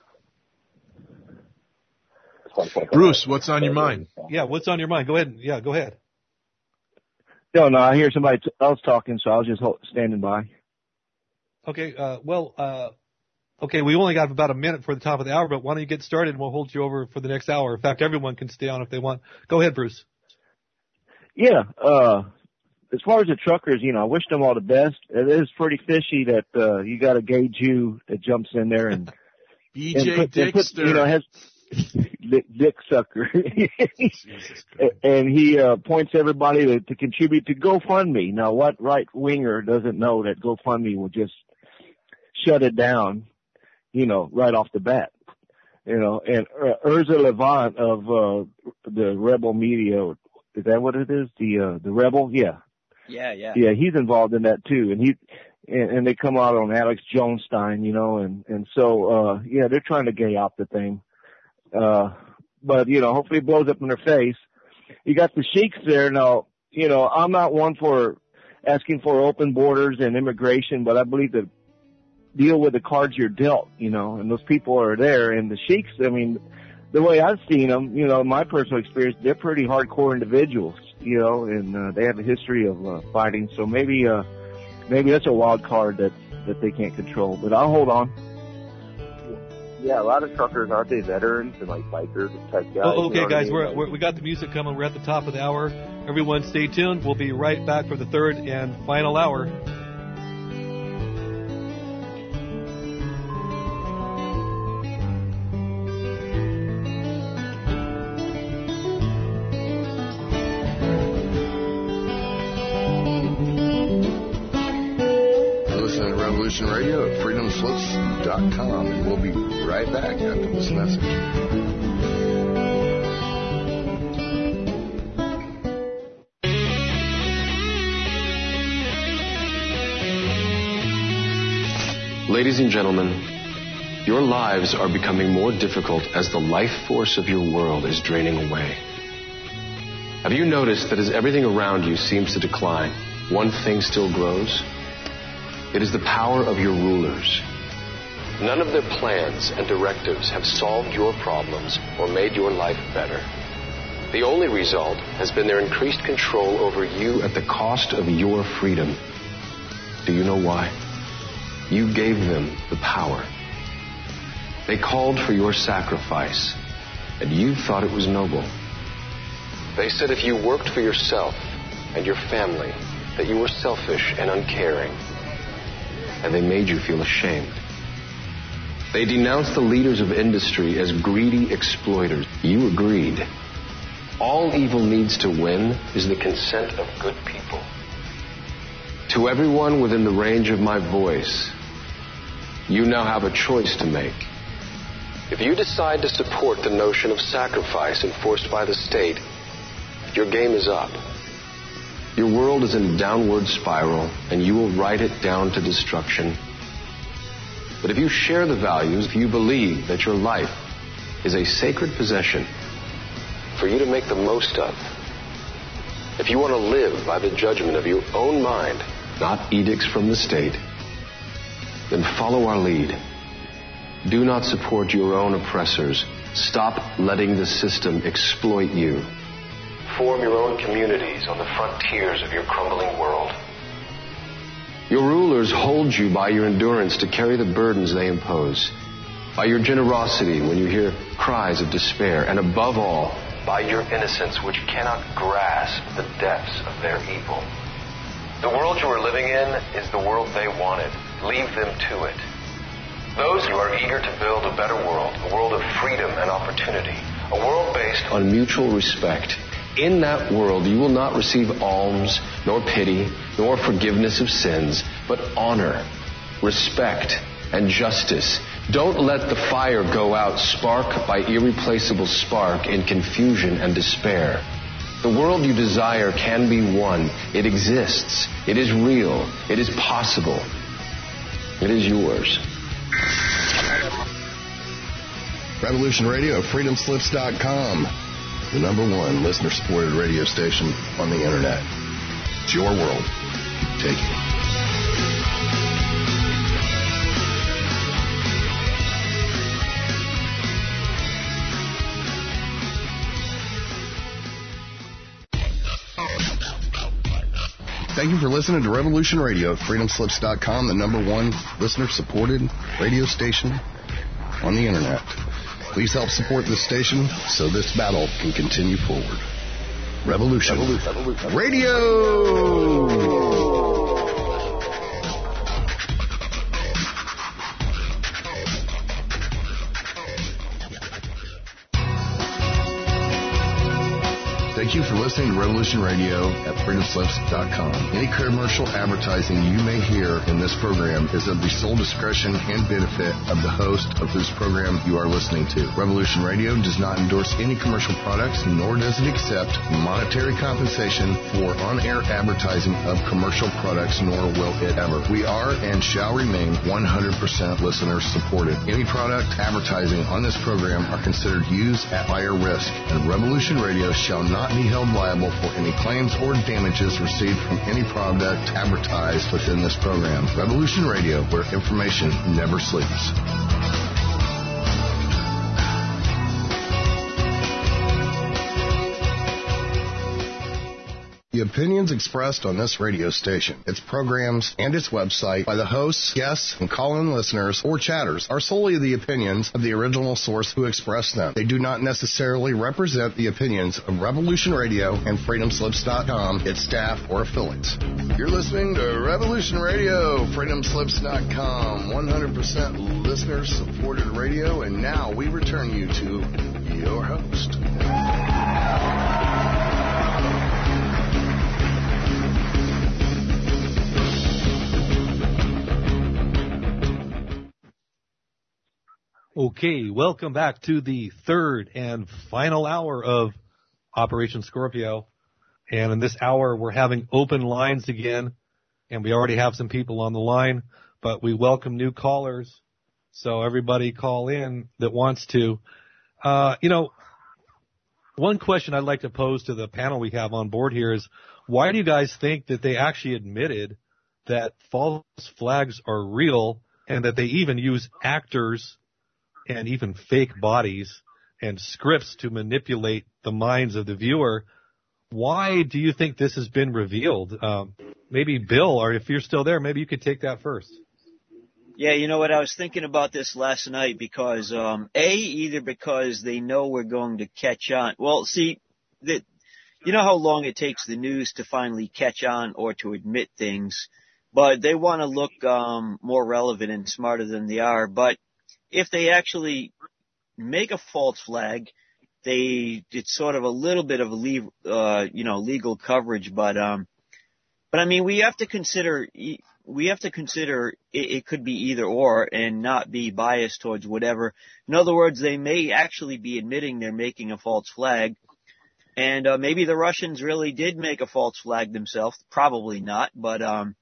Bruce, what's on your mind? Yeah, what's on your mind? Go ahead. Yeah, go ahead. No, I hear somebody else talking, so I was just standing by. Okay, okay, we only got about a minute for the top of the hour, but why don't you get started and we'll hold you over for the next hour. In fact, everyone can stay on if they want. Go ahead, Bruce. Yeah, as far as the truckers, I wish them all the best. It is pretty fishy that you got a gay Jew that jumps in there and BJ Dickster. Has dick sucker. And he points everybody to contribute to GoFundMe. Now, what right winger doesn't know that GoFundMe will just shut it down, right off the bat? And Urza Levant of the Rebel Media, is that what it is? The Rebel? Yeah. Yeah, he's involved in that too. And they come out on Alex Jonestein, and so they're trying to gay opt the thing. But hopefully it blows up in their face. You got the sheiks there now. I'm not one for asking for open borders and immigration, but I believe that deal with the cards you're dealt, and those people are there. And the sheiks, the way I've seen them, my personal experience, they're pretty hardcore individuals, and they have a history of fighting. So maybe that's a wild card that they can't control. But I'll hold on. Yeah, a lot of truckers, aren't they veterans and like bikers type guys? Oh, okay, guys, we got the music coming. We're at the top of the hour. Everyone stay tuned. We'll be right back for the third and final hour. Listen to Revolution Radio at freedomslips.com, and we'll be right back after this message. Ladies and gentlemen, your lives are becoming more difficult as the life force of your world is draining away. Have you noticed that as everything around you seems to decline, one thing still grows? It is the power of your rulers. None of their plans and directives have solved your problems or made your life better. The only result has been their increased control over you at the cost of your freedom. Do you know why? You gave them the power. They called for your sacrifice, and you thought it was noble. They said if you worked for yourself and your family, that you were selfish and uncaring, and they made you feel ashamed. They denounced the leaders of industry as greedy exploiters. You agreed. All evil needs to win is the consent of good people. To everyone within the range of my voice, you now have a choice to make. If you decide to support the notion of sacrifice enforced by the state, your game is up. Your world is in a downward spiral, and you will ride it down to destruction. But if you share the values, if you believe that your life is a sacred possession for you to make the most of, if you want to live by the judgment of your own mind, not edicts from the state, then follow our lead. Do not support your own oppressors. Stop letting the system exploit you. Form your own communities on the frontiers of your crumbling world. Your rulers hold you by your endurance to carry the burdens they impose, by your generosity when you hear cries of despair, and above all, by your innocence which cannot grasp the depths of their evil. The world you are living in is the world they wanted. Leave them to it. Those who are eager to build a better world, a world of freedom and opportunity, a world based on mutual respect. In that world, you will not receive alms, nor pity, nor forgiveness of sins, but honor, respect, and justice. Don't let the fire go out spark by irreplaceable spark in confusion and despair. The world you desire can be won. It exists. It is real. It is possible. It is yours. Revolution Radio, freedomslips.com, the #1 listener-supported radio station on the internet. It's your world. Take it. Thank you for listening to Revolution Radio at freedomslips.com, the #1 listener-supported radio station on the internet. Please help support this station so this battle can continue forward. Revolution Radio! Thank you for listening to Revolution Radio at freedomslips.com. Any commercial advertising you may hear in this program is of the sole discretion and benefit of the host of whose program you are listening to. Revolution Radio does not endorse any commercial products, nor does it accept monetary compensation for on-air advertising of commercial products, nor will it ever. We are and shall remain 100% listener supported. Any product advertising on this program are considered used at higher risk, and Revolution Radio shall not be held liable for any claims or damages received from any product advertised within this program. Revolution Radio, where information never sleeps. The opinions expressed on this radio station, its programs, and its website by the hosts, guests, and call-in listeners or chatters are solely the opinions of the original source who expressed them. They do not necessarily represent the opinions of Revolution Radio and freedomslips.com, its staff, or affiliates. You're listening to Revolution Radio, freedomslips.com, 100% listener-supported radio, and now we return you to your host. Okay, welcome back to the third and final hour of Operation Scorpio. And in this hour, we're having open lines again, and we already have some people on the line, but we welcome new callers. So everybody call in that wants to. One question I'd like to pose to the panel we have on board here is, why do you guys think that they actually admitted that false flags are real and that they even use actors and even fake bodies and scripts to manipulate the minds of the viewer? Why do you think this has been revealed? Maybe Bill, or if you're still there, maybe you could take that first. Yeah, you know what? I was thinking about this last night because, either because they know we're going to catch on. Well, see, you know how long it takes the news to finally catch on or to admit things, but they want to look more relevant and smarter than they are. But if they actually make a false flag, it's sort of a little bit of legal coverage, but I mean, we have to consider it could be either or and not be biased towards whatever. In other words, they may actually be admitting they're making a false flag, And maybe the Russians really did make a false flag themselves. Probably not, but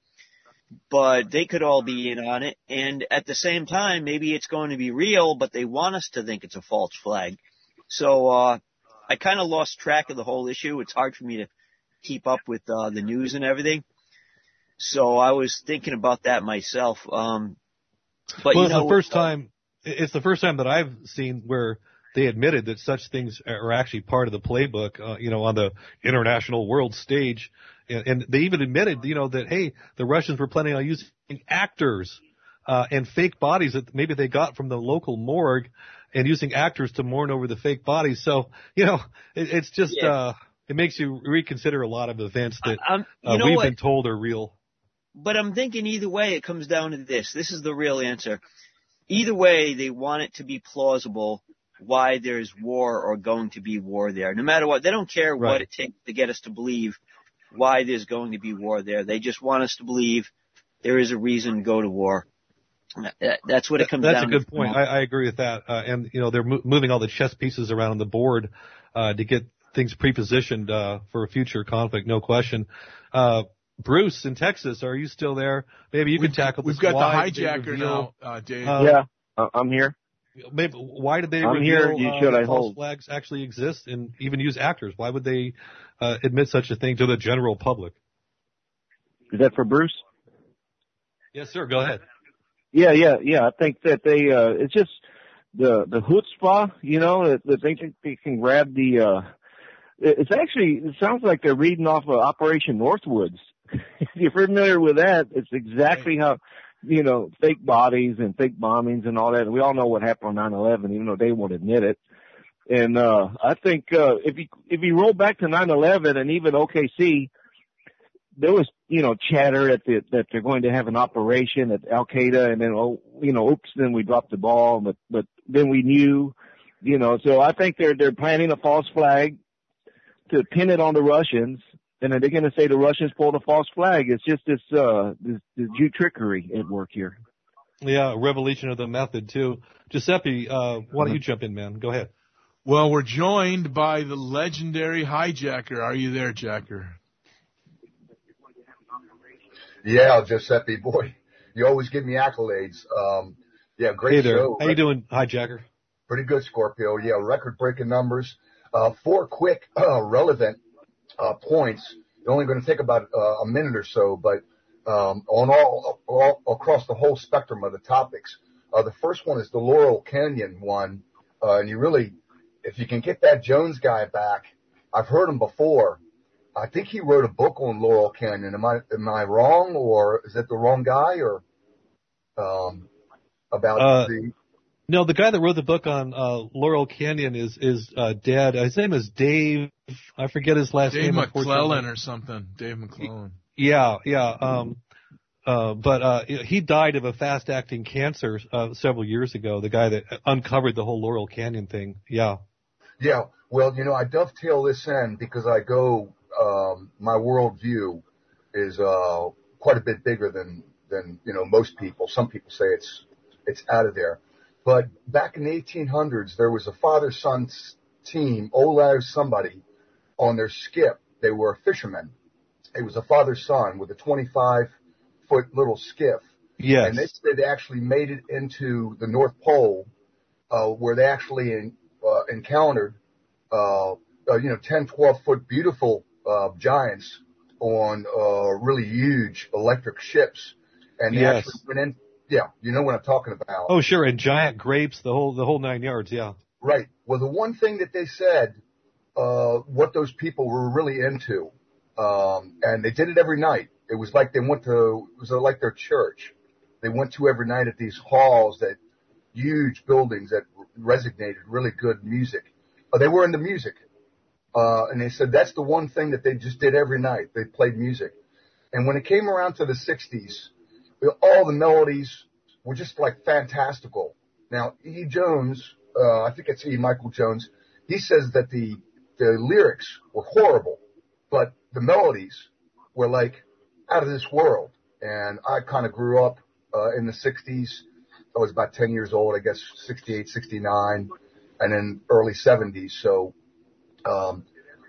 they could all be in on it. And at the same time, maybe it's going to be real, but they want us to think it's a false flag. So I kind of lost track of the whole issue. It's hard for me to keep up with the news and everything. So I was thinking about that myself. But well, it's the first time. It's the first time that I've seen where they admitted that such things are actually part of the playbook, on the international world stage. And they even admitted, that, hey, the Russians were planning on using actors and fake bodies that maybe they got from the local morgue and using actors to mourn over the fake bodies. So, it's just it makes you reconsider a lot of events that we've been told are real. But I'm thinking either way it comes down to this. This is the real answer. Either way, they want it to be plausible why there's war or going to be war there. No matter what, they don't care what it takes to get us to believe why there's going to be war there. They just want us to believe there is a reason to go to war. That's what it comes down to. That's a good point. I agree with that. And they're moving all the chess pieces around on the board to get things pre-positioned for a future conflict, no question. Bruce in Texas, are you still there? Maybe you can tackle this. We've got the hijacker now, Dave. Yeah, I'm here. Maybe, why did they reveal false flags actually exist and even use actors? Why would they admit such a thing to the general public? Is that for Bruce? Yes, sir. Go ahead. Yeah. I think that they it's just the chutzpah, that they think they can grab the. It sounds like they're reading off of Operation Northwoods. If you're familiar with that, it's exactly how. Fake bodies and fake bombings and all that. And we all know what happened on 9/11, even though they won't admit it. And I think if you roll back to 9/11 and even OKC, there was chatter that they're going to have an operation at Al Qaeda, and then then we dropped the ball, but then we knew, So I think they're planning a false flag to pin it on the Russians. And then they're going to say the Russians pulled a false flag. It's just this Jew trickery at work here. Yeah, revelation of the method, too. Giuseppe, why don't you jump in, man? Go ahead. Well, we're joined by the legendary hijacker. Are you there, Jacker? Yeah, Giuseppe, boy, you always give me accolades. Great show. How you doing, hijacker? Pretty good, Scorpio. Yeah, record-breaking numbers. 4 quick, relevant points. They're only going to take about a minute or so, but on all across the whole spectrum of the topics. The first one is the Laurel Canyon one, and you really, if you can get that Jones guy back, I've heard him before. I think he wrote a book on Laurel Canyon. Am I wrong, or is it the wrong guy, or about the? No, the guy that wrote the book on Laurel Canyon is dead. His name is Dave. I forget his last name. Dave McClellan or something. Dave McClellan. Yeah. But he died of a fast-acting cancer several years ago. The guy that uncovered the whole Laurel Canyon thing. Yeah. Yeah. Well, I dovetail this in because I go. My worldview is quite a bit bigger than most people. Some people say it's out of there. But back in the 1800s, there was a father-son team, Olav somebody, on their skip. They were fishermen. It was a father-son with a 25-foot little skiff. Yes. And they said they actually made it into the North Pole, where they actually encountered, 10, 12-foot beautiful giants on really huge electric ships. And they actually went in. Yeah, you know what I'm talking about. Oh, sure, and giant grapes, the whole 9 yards, yeah. Right. Well, the one thing that they said, what those people were really into, and they did it every night. It was like it was like their church. They went to every night at these halls, that huge buildings that resonated really good music. They were into music. And they said that's the one thing that they just did every night. They played music. And when it came around to the 60s, all the melodies were just like fantastical. Now, E. Jones, I think it's E. Michael Jones, he says that the lyrics were horrible, but the melodies were like out of this world. And I kind of grew up in the 60s. I was about 10 years old, I guess, 68, 69, and then early 70s. So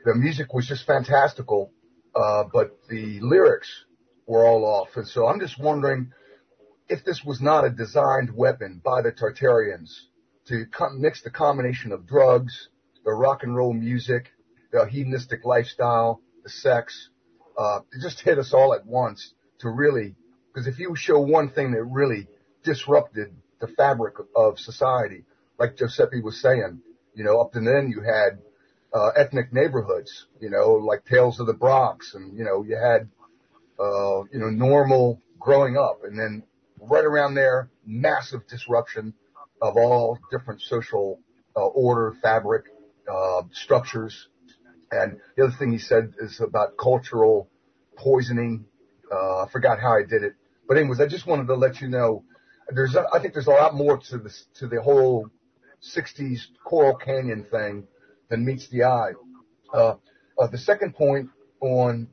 the music was just fantastical, but the lyrics were all off. And so I'm just wondering if this was not a designed weapon by the Tartarians to mix the combination of drugs, the rock and roll music, the hedonistic lifestyle, the sex, to just hit us all at once to really, because if you show one thing that really disrupted the fabric of society, like Giuseppe was saying, up to then you had ethnic neighborhoods, like Tales of the Bronx, and, you had, normal growing up, and then right around there, massive disruption of all different social order, fabric, structures. And the other thing he said is about cultural poisoning. I forgot how I did it. But anyways, I just wanted to let you know, I think there's a lot more to the whole 60s Coral Canyon thing than meets the eye. The second point on,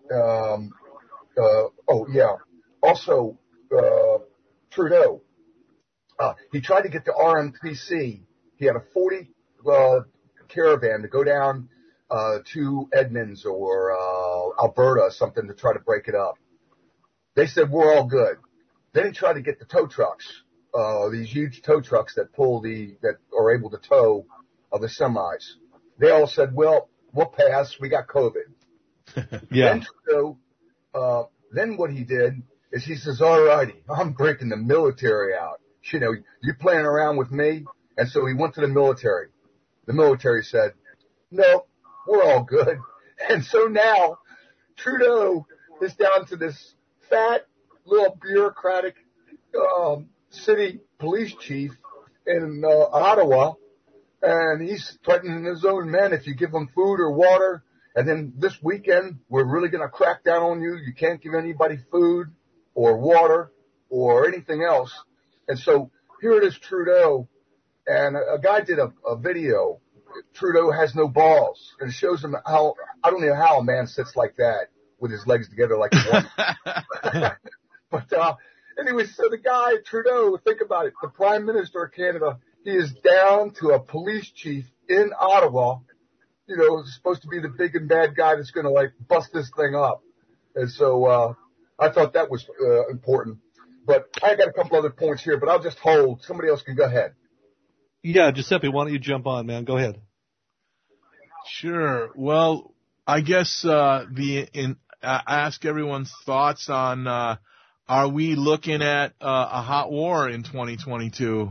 also, Trudeau. He tried to get the RMPC. He had a 40 caravan to go down to Edmonds or Alberta or something to try to break it up. They said, we're all good. Then he tried to get the tow trucks, these huge tow trucks that are able to tow the semis. They all said, well, we'll pass. We got COVID. Yeah. Then Trudeau, then what he did is he says, all righty, I'm breaking the military out. You're playing around with me. And so he went to the military. The military said, no, we're all good. And so now Trudeau is down to this fat little bureaucratic city police chief in Ottawa, and he's threatening his own men if you give them food or water. And then this weekend, we're really going to crack down on you. You can't give anybody food or water or anything else. And so here it is, Trudeau. And a guy did a video. Trudeau has no balls. And it shows him how, I don't know how a man sits like that with his legs together like one. But anyway, so the guy, Trudeau, think about it. The Prime Minister of Canada, he is down to a police chief in Ottawa. Supposed to be the big and bad guy that's going to bust this thing up. And so I thought that was important. But I got a couple other points here, but I'll just hold. Somebody else can go ahead. Yeah, Giuseppe, why don't you jump on, man? Go ahead. Sure. Well, I guess ask everyone's thoughts on are we looking at a hot war in 2022?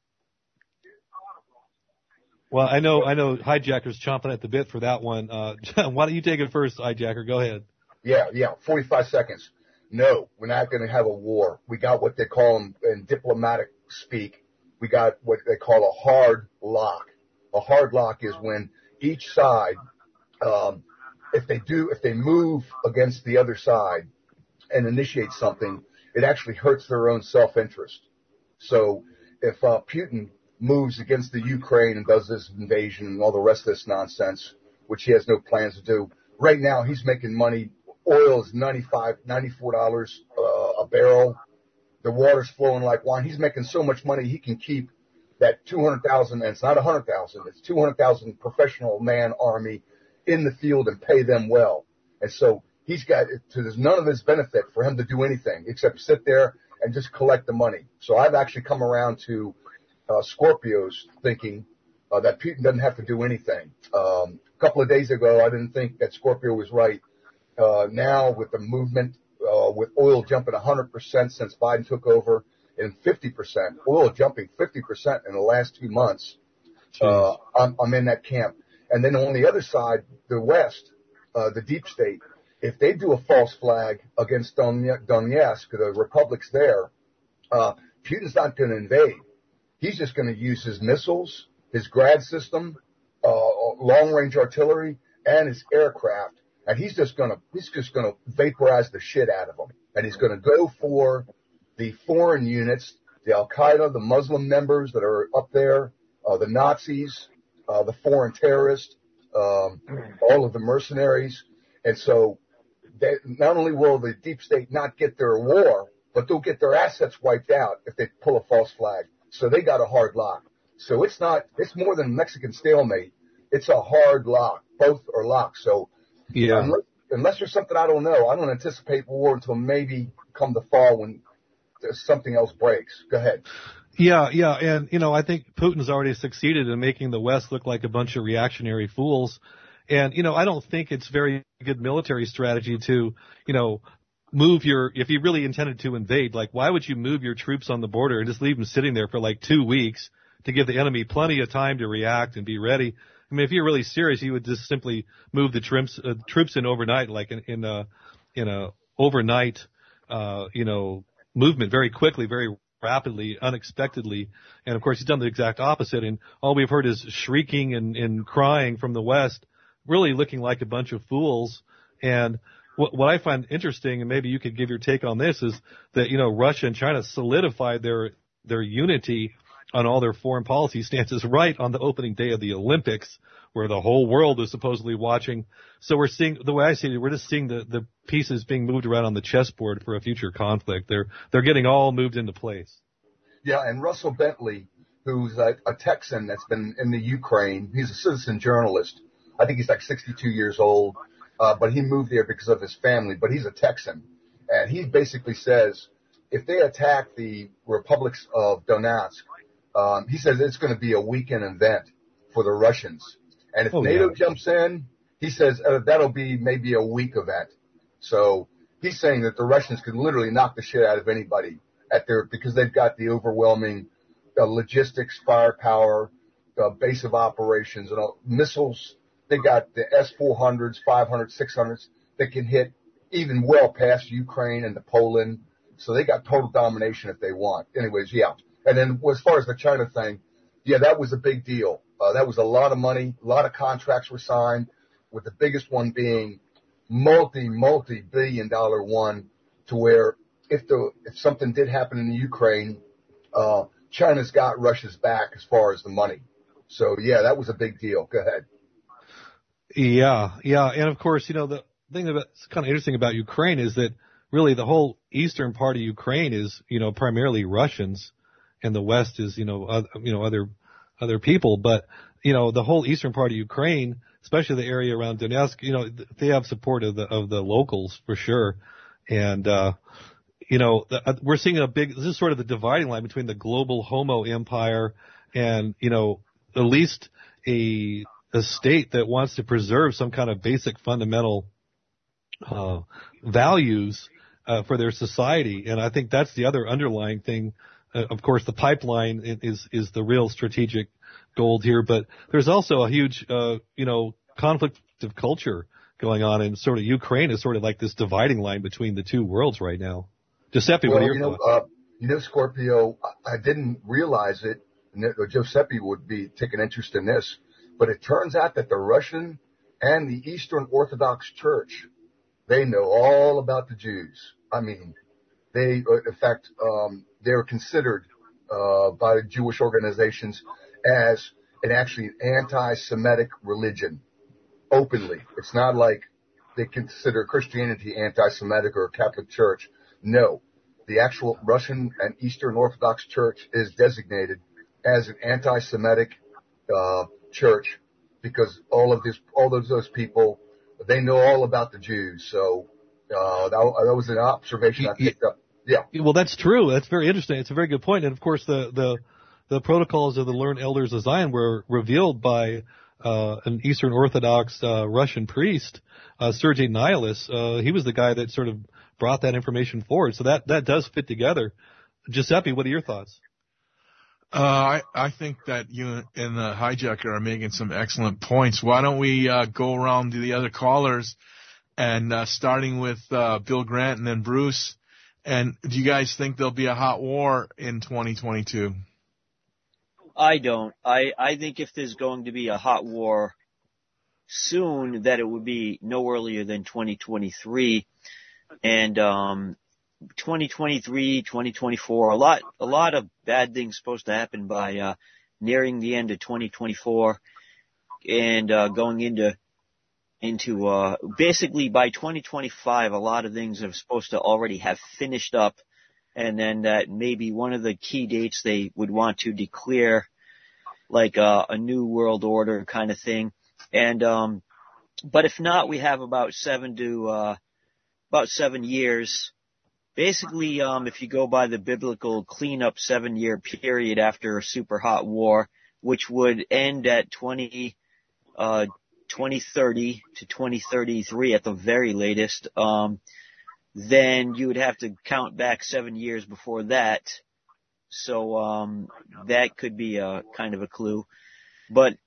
Well, I know Hijacker's chomping at the bit for that one. Why don't you take it first, Hijacker? Go ahead. Yeah, 45 seconds. No, we're not going to have a war. We got what they call in diplomatic speak. We got what they call a hard lock. A hard lock is when each side, if they move against the other side and initiate something, it actually hurts their own self-interest. So if Putin moves against the Ukraine and does this invasion and all the rest of this nonsense, which he has no plans to do, right now he's making money. Oil is $94 a barrel. The water's flowing like wine. He's making so much money he can keep that 200,000, and it's not 100,000, it's 200,000 professional man army in the field and pay them well. And so there's none of his benefit for him to do anything except sit there and just collect the money. So I've actually come around to Scorpios thinking that Putin doesn't have to do anything. A couple of days ago, I didn't think that Scorpio was right. Now with the movement, with oil jumping 100% since Biden took over, and 50%, oil jumping 50% in the last 2 months, I'm in that camp. And then on the other side, the West, the deep state, if they do a false flag against Donetsk, the republics there, Putin's not going to invade. He's just going to use his missiles, his Grad system, long-range artillery, and his aircraft. And he's just gonna vaporize the shit out of them. And he's gonna go for the foreign units, the Al-Qaeda, the Muslim members that are up there, the Nazis, the foreign terrorists, all of the mercenaries. And so not only will the deep state not get their war, but they'll get their assets wiped out if they pull a false flag. So they got a hard lock. So it's more than a Mexican stalemate. it's a hard lock. Both are locked. So yeah. Unless there's something I don't know, I don't anticipate war until maybe come the fall when something else breaks. Go ahead. Yeah, and I think Putin's already succeeded in making the West look like a bunch of reactionary fools. And I don't think it's very good military strategy to, move if you really intended to invade, like why would you move your troops on the border and just leave them sitting there for like 2 weeks to give the enemy plenty of time to react and be ready? I mean, if you're really serious, you would just simply move the troops in overnight, like in a overnight, movement very quickly, very rapidly, unexpectedly. And of course, he's done the exact opposite. And all we've heard is shrieking and crying from the West, really looking like a bunch of fools. And what I find interesting, and maybe you could give your take on this, is that, Russia and China solidified their unity on all their foreign policy stances right on the opening day of the Olympics, where the whole world is supposedly watching. So we're seeing, the way I see it, we're just seeing the pieces being moved around on the chessboard for a future conflict. They're getting all moved into place. Yeah, and Russell Bentley, who's a Texan that's been in the Ukraine, he's a citizen journalist. I think he's like 62 years old, but he moved there because of his family, but he's a Texan. And he basically says, if they attack the republics of Donetsk, he says it's going to be a weekend event for the Russians. And if NATO jumps in, he says that'll be maybe a week event. So he's saying that the Russians could literally knock the shit out of anybody because they've got the overwhelming logistics, firepower, base of operations, and missiles. They got the S-400s, 500s, 600s that can hit even well past Ukraine and to Poland. So they got total domination if they want. Anyways, yeah. And then as far as the China thing, yeah, that was a big deal. That was a lot of money. A lot of contracts were signed, with the biggest one being multi-billion-dollar one, to where if something did happen in the Ukraine, China's got Russia's back as far as the money. So yeah, that was a big deal. Go ahead. Yeah, and of course, the thing that's kind of interesting about Ukraine is that really the whole eastern part of Ukraine is, primarily Russians, and the West is, other people. But, the whole eastern part of Ukraine, especially the area around Donetsk, they have support of the locals for sure. And, we're seeing this is sort of the dividing line between the global homo empire and, at least a state that wants to preserve some kind of basic fundamental, values, for their society. And I think that's the other underlying thing. Of course, the pipeline is the real strategic gold here, but there's also a huge, conflict of culture going on, and sort of Ukraine is sort of like this dividing line between the two worlds right now. Giuseppe, what are your thoughts? Scorpio, I didn't realize it, and Giuseppe would be taking interest in this, but it turns out that the Russian and the Eastern Orthodox Church, they know all about the Jews. I mean, in fact, they're considered by the Jewish organizations as an actually anti-Semitic religion, openly. It's not like they consider Christianity anti-Semitic or Catholic Church. No, the actual Russian and Eastern Orthodox Church is designated as an anti-Semitic church because all of those people, they know all about the Jews. So that was an observation I picked up. Yeah. Well, that's true. That's very interesting. It's a very good point. And of course, the protocols of the Learned Elders of Zion were revealed by an Eastern Orthodox Russian priest, Sergei Nihilus. He was the guy that sort of brought that information forward. So that does fit together. Giuseppe, what are your thoughts? I think that you and the hijacker are making some excellent points. Why don't we go around to the other callers, and starting with Bill Grant and then Bruce. And do you guys think there'll be a hot war in 2022? I don't. I think if there's going to be a hot war soon, that it would be no earlier than 2023. And 2023, 2024, a lot of bad things supposed to happen by nearing the end of 2024 and going into basically by 2025, a lot of things are supposed to already have finished up, and then that maybe one of the key dates they would want to declare like a new world order kind of thing. And, but if not, we have about 7 years. Basically, if you go by the biblical cleanup 7-year period after a super hot war, which would end at 2030 to 2033 at the very latest, then you would have to count back 7 years before that. So, that could be a kind of a clue. But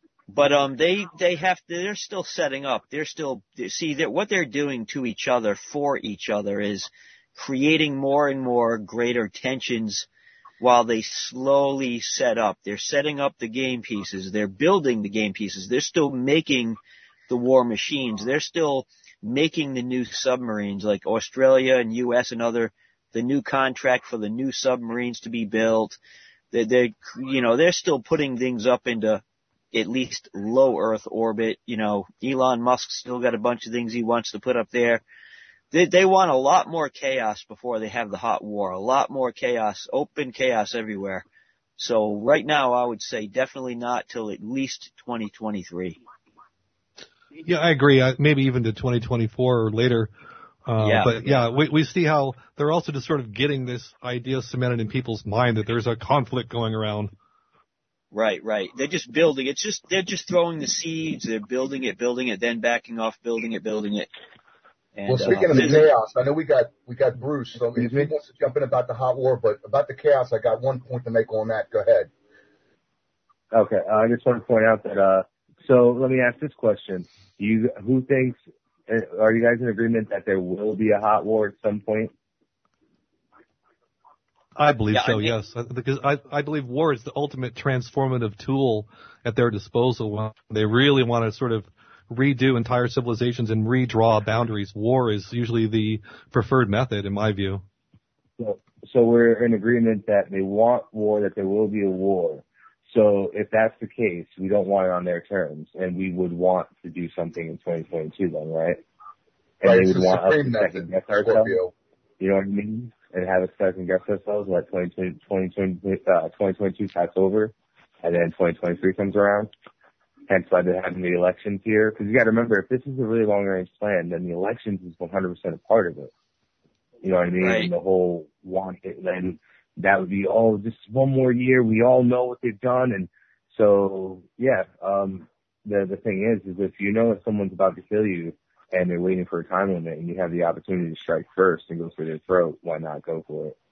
they're still setting up. What they're doing to each other, for each other, is creating more and more greater tensions while they slowly set up. They're setting up the game pieces. They're building the game pieces. They're still making the war machines. They're still making the new submarines, like Australia and U.S. and the new contract for the new submarines to be built. They're still putting things up into at least low Earth orbit. Elon Musk still got a bunch of things he wants to put up there. They want a lot more chaos before they have the hot war. A lot more chaos, open chaos everywhere. So right now, I would say definitely not till at least 2023. Yeah, I agree. Maybe even to 2024 or later. But we see how they're also just sort of getting this idea cemented in people's mind that there's a conflict going around. Right. They're just building. They're just throwing the seeds. They're building it, then backing off, building it. And, well, speaking of the chaos, I know we got Bruce, so if he wants to jump in about the hot war, but about the chaos, I got one point to make on that. Go ahead. Okay, I just want to point out that, so let me ask this question. Are you guys in agreement that there will be a hot war at some point? I believe so, yes. Because I believe war is the ultimate transformative tool at their disposal when they really want to sort of redo entire civilizations and redraw boundaries. War is usually the preferred method, in my view. So we're in agreement that they want war, that there will be a war. So if that's the case, we don't want it on their terms, and we would want to do something in 2022 then, right? And they would want us to second guess ourselves. You know what I mean? And have us second guess ourselves, let 2022 pass over, and then 2023 comes around. Hence why they're having the elections here. Because you got to remember, if this is a really long-range plan, then the elections is 100% a part of it. You know what I mean? Right. And the whole then that would be, just one more year. We all know what they've done. And so, the thing is if you know that someone's about to kill you and they're waiting for a time limit and you have the opportunity to strike first and go for their throat, why not go for it?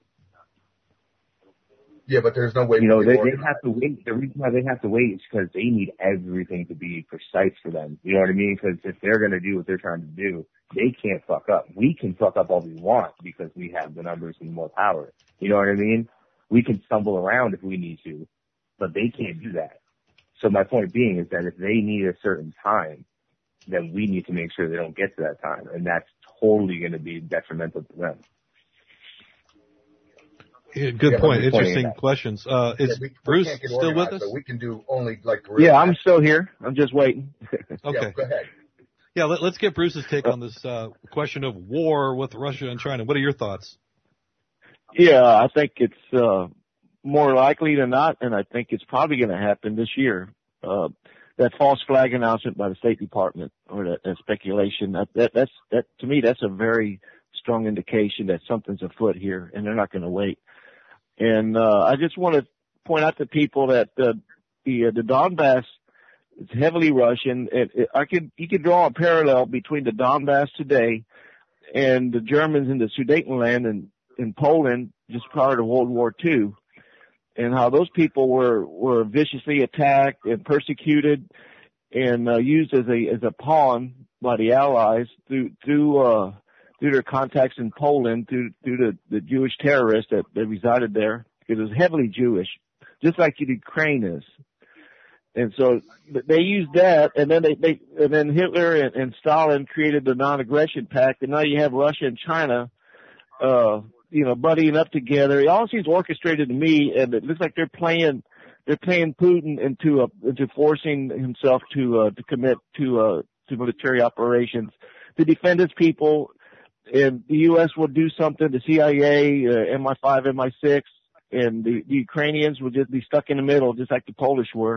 Yeah, but there's no way. They have to wait. The reason why they have to wait is because they need everything to be precise for them. You know what I mean? Because if they're going to do what they're trying to do, they can't fuck up. We can fuck up all we want because we have the numbers and more power. You know what I mean? We can stumble around if we need to, but they can't do that. So my point being is that if they need a certain time, then we need to make sure they don't get to that time, and that's totally going to be detrimental to them. Yeah, good point. Interesting questions. Is Bruce still with us? So we can do only like. Yeah, I'm still here. I'm just waiting. Okay. Yeah, go ahead. Yeah, let's get Bruce's take on this question of war with Russia and China. What are your thoughts? Yeah, I think it's more likely than not, and I think it's probably going to happen this year. That false flag announcement by the State Department, or that speculation, that to me, that's a very strong indication that something's afoot here, and they're not going to wait. And I just want to point out to people that the Donbass is heavily Russian. You could draw a parallel between the Donbass today and the Germans in the Sudetenland in Poland just prior to World War II, and how those people were viciously attacked and persecuted and used as a pawn by the Allies through their contacts in Poland, through the Jewish terrorists that resided there. It was heavily Jewish, just like Ukraine is. And so they used that, and then then Hitler and Stalin created the non-aggression pact, and now you have Russia and China, buddying up together. It all seems orchestrated to me, and it looks like they're playing Putin into forcing himself to commit to military operations to defend his people. And the U.S. will do something. The CIA, MI5, MI6, and the Ukrainians will just be stuck in the middle, just like the Polish were.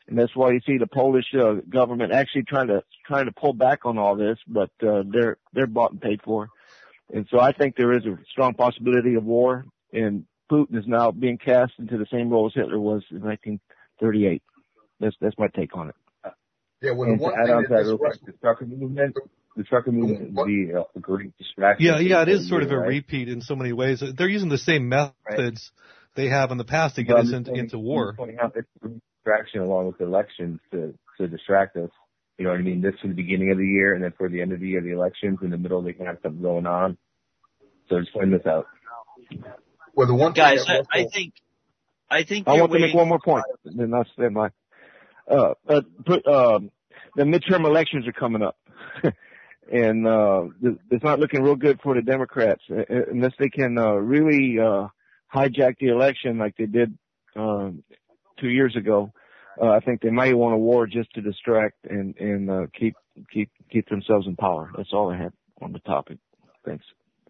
And that's why you see the Polish government actually trying to pull back on all this, but they're bought and paid for. And so I think there is a strong possibility of war, and Putin is now being cast into the same role as Hitler was in 1938. That's my take on it. Yeah, well, and the one to add thing on that to that this real quick, the trucker movement would be a great distraction. Yeah, it is sort of a repeat in so many ways. They're using the same methods they have in the past to get us into war. It's a distraction along with the elections to distract us. You know what I mean? This for the beginning of the year, and then for the end of the year, the elections. In the middle, they can have something going on. So just point this out. Well, the one guys, I think I want to make one more point, and then I'll say my. The midterm elections are coming up, and it's not looking real good for the Democrats unless they can really hijack the election like they did 2 years ago. I think they might want a war just to distract and keep themselves in power. That's all I have on the topic. Thanks.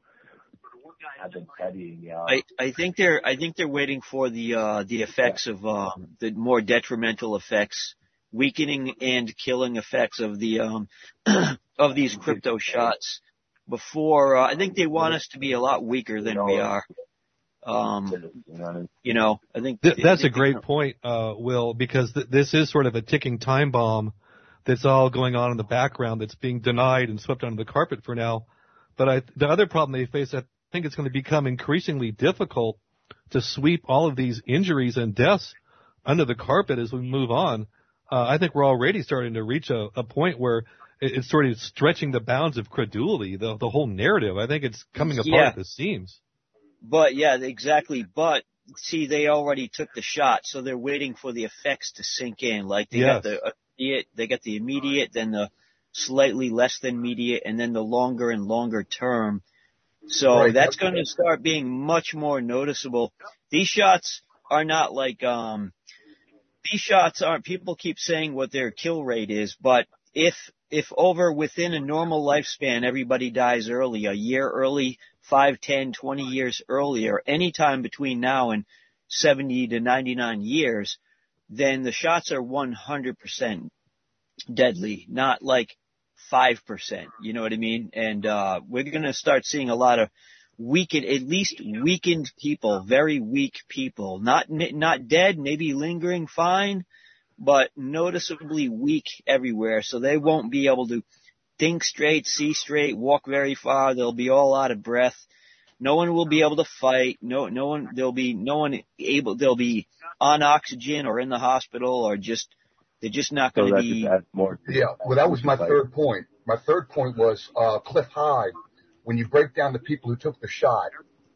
I think they're waiting for the effects of the more detrimental effects, weakening and killing effects of the of these crypto shots before. I think they want us to be a lot weaker than we are. I think that's a great point, Will, because this is sort of a ticking time bomb that's all going on in the background that's being denied and swept under the carpet for now. But the other problem they face, I think it's going to become increasingly difficult to sweep all of these injuries and deaths under the carpet as we move on. I think we're already starting to reach a point where it's sort of stretching the bounds of credulity, the whole narrative. I think it's coming apart at the seams. But yeah, exactly. But see, they already took the shot, so they're waiting for the effects to sink in. Like they got the immediate, then the slightly less than immediate, and then the longer and longer term. So that's going to start being much more noticeable. These shots are not like these shots aren't. People keep saying what their kill rate is, but if within a normal lifespan everybody dies early, a year early, 5, 10, 20 years earlier, anytime between now and 70 to 99 years, then the shots are 100% deadly, not like 5%. You know what I mean? And we're going to start seeing a lot of weakened people, very weak people, not dead, maybe lingering fine, but noticeably weak everywhere. So they won't be able to think straight, see straight, walk very far. They'll be all out of breath. No one will be able to fight. They'll be on oxygen or in the hospital or they're just not going to be. Yeah, well, that was my third point. My third point was Cliff Hyde. When you break down the people who took the shot,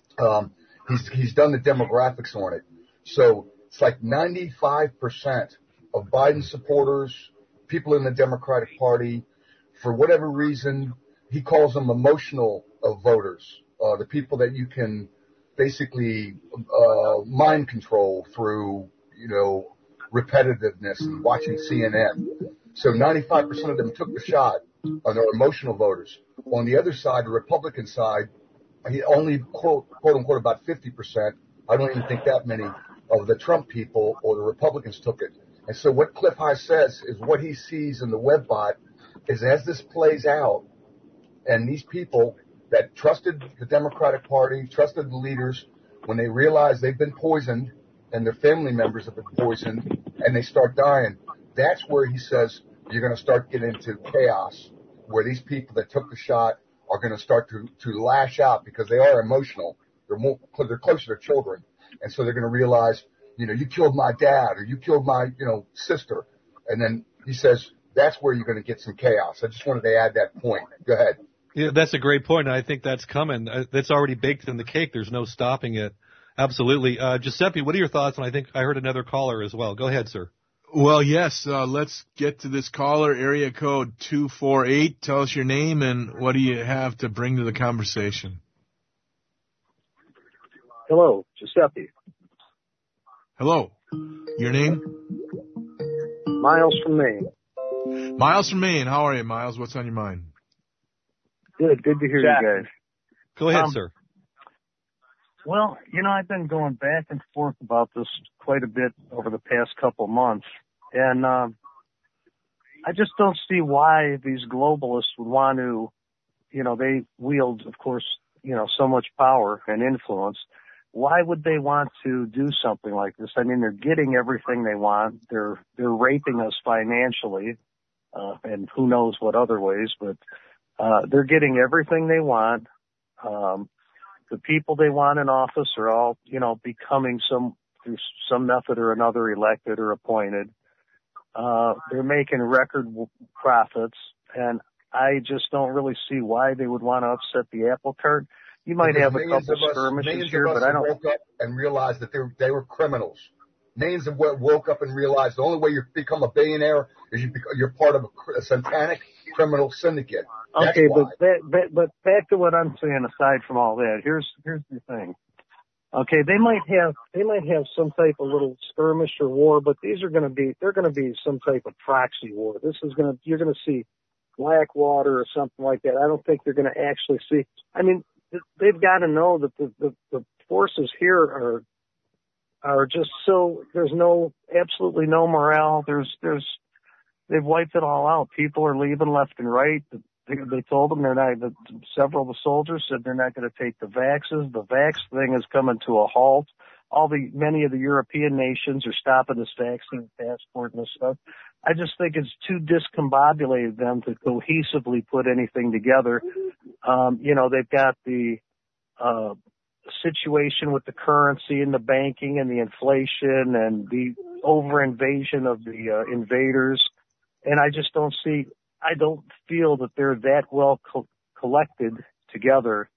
he's done the demographics on it. So it's like 95% of Biden supporters, people in the Democratic Party, for whatever reason, he calls them emotional voters, the people that you can basically mind control through, repetitiveness and watching CNN. So 95% of them took the shot on their emotional voters. On the other side, the Republican side, he only quote unquote about 50%. I don't even think that many of the Trump people or the Republicans took it. And so what Cliff High says is what he sees in the WebBot is as this plays out, and these people that trusted the Democratic Party, trusted the leaders, when they realize they've been poisoned and their family members have been poisoned and they start dying, that's where he says you're going to start getting into chaos, where these people that took the shot are going to start to lash out because they are emotional. They're closer to children. And so they're going to realize, you killed my dad or you killed my, sister. And then he says, that's where you're going to get some chaos. I just wanted to add that point. Go ahead. Yeah, that's a great point. I think that's coming. That's already baked in the cake. There's no stopping it. Absolutely. Giuseppe, what are your thoughts? And I think I heard another caller as well. Go ahead, sir. Well, yes. Let's get to this caller, area code 248. Tell us your name and what do you have to bring to the conversation? Hello, Giuseppe. Hello. Your name? Miles from Maine. Miles from Maine. How are you, Miles? What's on your mind? Good to hear you guys. Go ahead, sir. Well, I've been going back and forth about this quite a bit over the past couple months. And I just don't see why these globalists would want to, they wield, of course, so much power and influence. Why would they want to do something like this? I mean, they're getting everything they want. They're raping us financially, and who knows what other ways, but they're getting everything they want. The people they want in office are all, becoming through some method or another elected or appointed. They're making record profits, and I just don't really see why they would want to upset the apple cart. You might have a couple skirmishes here, but I don't. Woke up and realized that they were criminals. Millions of woke up and realized the only way you become a billionaire is you're part of a satanic criminal syndicate. That's okay, why. but back to what I'm saying. Aside from all that, here's the thing. Okay, they might have some type of little skirmish or war, but they're going to be some type of proxy war. You're going to see Blackwater or something like that. I don't think they're going to actually see. I mean, they've got to know that the forces here are just so, there's absolutely no morale. They've wiped it all out. People are leaving left and right. They told them several of the soldiers said they're not going to take the vaxes. The vax thing is coming to a halt. Many of the European nations are stopping this vaccine passport and this stuff. I just think it's too discombobulated them to cohesively put anything together. They've got the situation with the currency and the banking and the inflation and the over invasion of the invaders. And I don't feel that they're that well collected together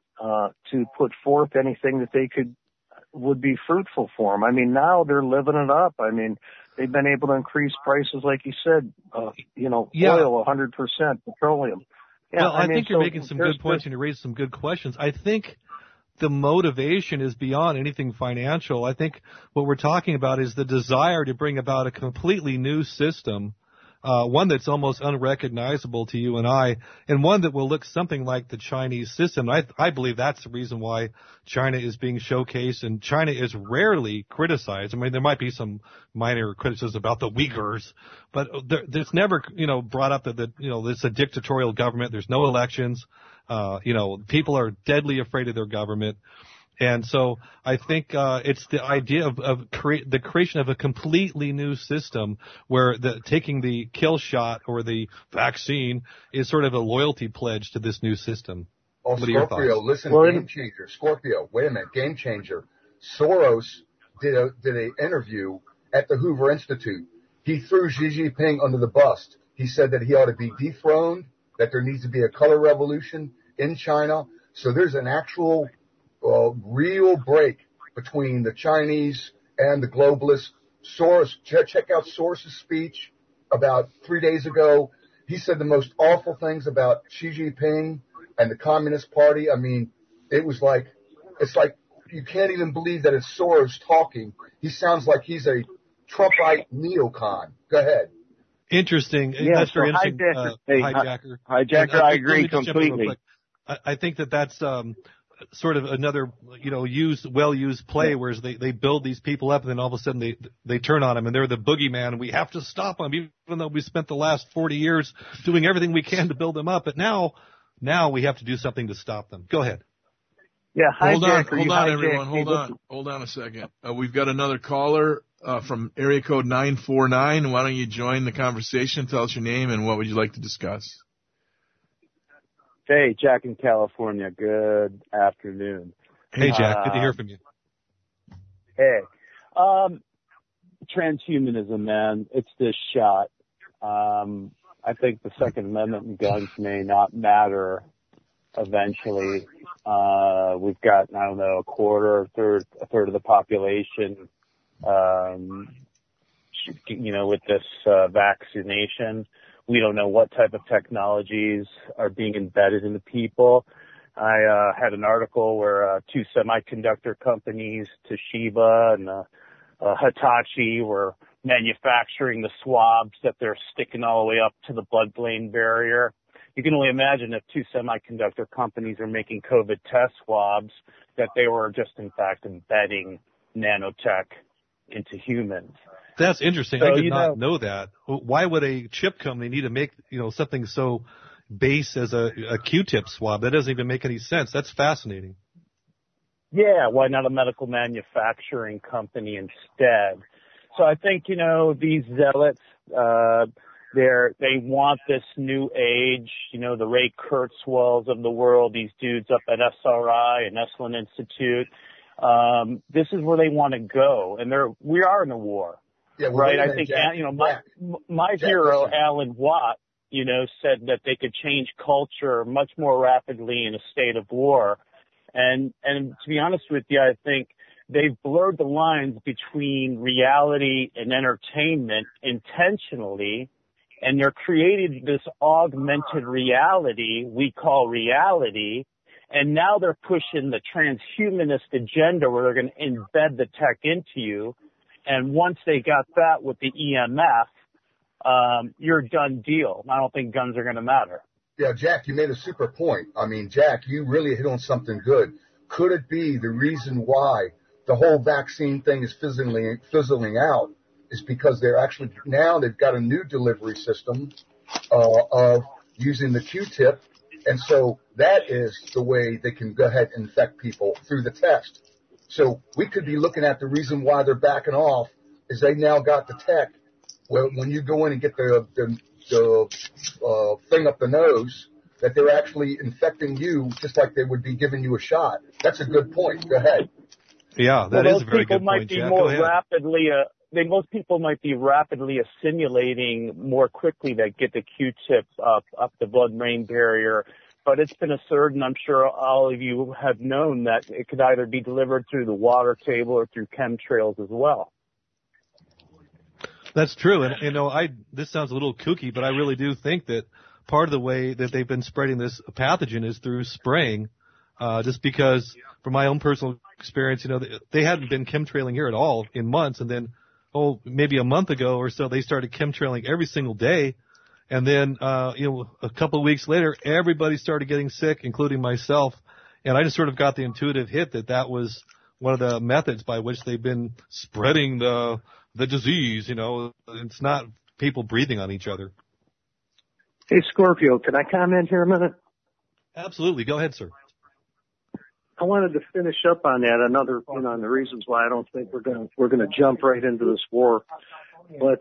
to put forth anything that would be fruitful for them. I mean, now they're living it up. I mean, they've been able to increase prices, like you said, oil 100%, petroleum. Yeah, well, I think you're making some good points and you raised some good questions. I think the motivation is beyond anything financial. I think what we're talking about is the desire to bring about a completely new system, one that's almost unrecognizable to you and I, and one that will look something like the Chinese system. I believe that's the reason why China is being showcased, and China is rarely criticized. I mean, there might be some minor criticism about the Uyghurs, but there's never, brought up that it's a dictatorial government. There's no elections. People are deadly afraid of their government. And so I think it's the idea of the creation of a completely new system where taking the kill shot or the vaccine is sort of a loyalty pledge to this new system. Oh, Scorpio, listen, Game Changer. Scorpio, wait a minute, Game Changer. Soros did an interview at the Hoover Institute. He threw Xi Jinping under the bus. He said that he ought to be dethroned, that there needs to be a color revolution in China. So there's an actual real break between the Chinese and the globalists. Soros, check out Soros' speech about 3 days ago. He said the most awful things about Xi Jinping and the Communist Party. I mean, it's like you can't even believe that it's Soros talking. He sounds like he's a Trumpite neocon. Go ahead. Interesting. Yeah, that's very interesting. Hijacker. Hijacker, I agree completely. I think that's sort of another, well-used play, whereas they build these people up and then all of a sudden they turn on them and they're the boogeyman and we have to stop them, even though we spent the last 40 years doing everything we can to build them up. But now we have to do something to stop them. Go ahead. Yeah, hold on, everyone. Hold on a second. We've got another caller from area code 949. Why don't you join the conversation? Tell us your name and what would you like to discuss? Hey, Jack in California. Good afternoon. Hey, Jack. Good to hear from you. Hey. Transhumanism, man. It's this shot. I think the Second Amendment and guns may not matter eventually. We've got, I don't know, a third of the population, with this vaccination. We don't know what type of technologies are being embedded into people. I had an article where two semiconductor companies, Toshiba and Hitachi, were manufacturing the swabs that they're sticking all the way up to the blood-brain barrier. You can only imagine if two semiconductor companies are making COVID test swabs that they were just, in fact, embedding nanotech into humans. That's interesting. So, I did not know that. Why would a chip company need to make, something so base as a Q-tip swab? That doesn't even make any sense. That's fascinating. Yeah, why not a medical manufacturing company instead? So I think, these zealots, they want this new age, the Ray Kurzweils of the world, these dudes up at SRI and Esalen Institute. This is where they want to go, and we are in a war. Yeah, well, right. I think, my hero, Alan Watt, said that they could change culture much more rapidly in a state of war. And to be honest with you, I think they've blurred the lines between reality and entertainment intentionally, and they're creating this augmented reality we call reality. And now they're pushing the transhumanist agenda where they're going to embed the tech into you. And once they got that with the EMF, you're a done deal. I don't think guns are going to matter. Yeah, Jack, you made a super point. I mean, Jack, you really hit on something good. Could it be the reason why the whole vaccine thing is fizzling out is because they've got a new delivery system of using the Q-tip, and so that is the way they can go ahead and infect people through the test. So we could be looking at the reason why they're backing off is they now got the tech. Well, when you go in and get the thing up the nose, that they're actually infecting you just like they would be giving you a shot. That's a good point. Go ahead. Yeah, that is a very good point, Jack. Go ahead. Most people might be rapidly assimilating more quickly that get the Q-tip up the blood-brain barrier. But it's been asserted, and I'm sure all of you have known, that it could either be delivered through the water table or through chemtrails as well. That's true. And, this sounds a little kooky, but I really do think that part of the way that they've been spreading this pathogen is through spraying, just because from my own personal experience, they hadn't been chemtrailing here at all in months. And then, maybe a month ago or so, they started chemtrailing every single day. And then, a couple of weeks later, everybody started getting sick, including myself. And I just sort of got the intuitive hit that was one of the methods by which they've been spreading the disease. It's not people breathing on each other. Hey, Scorpio, can I comment here a minute? Absolutely. Go ahead, sir. I wanted to finish up on that. On the reasons why I don't think we're going to jump right into this war. But,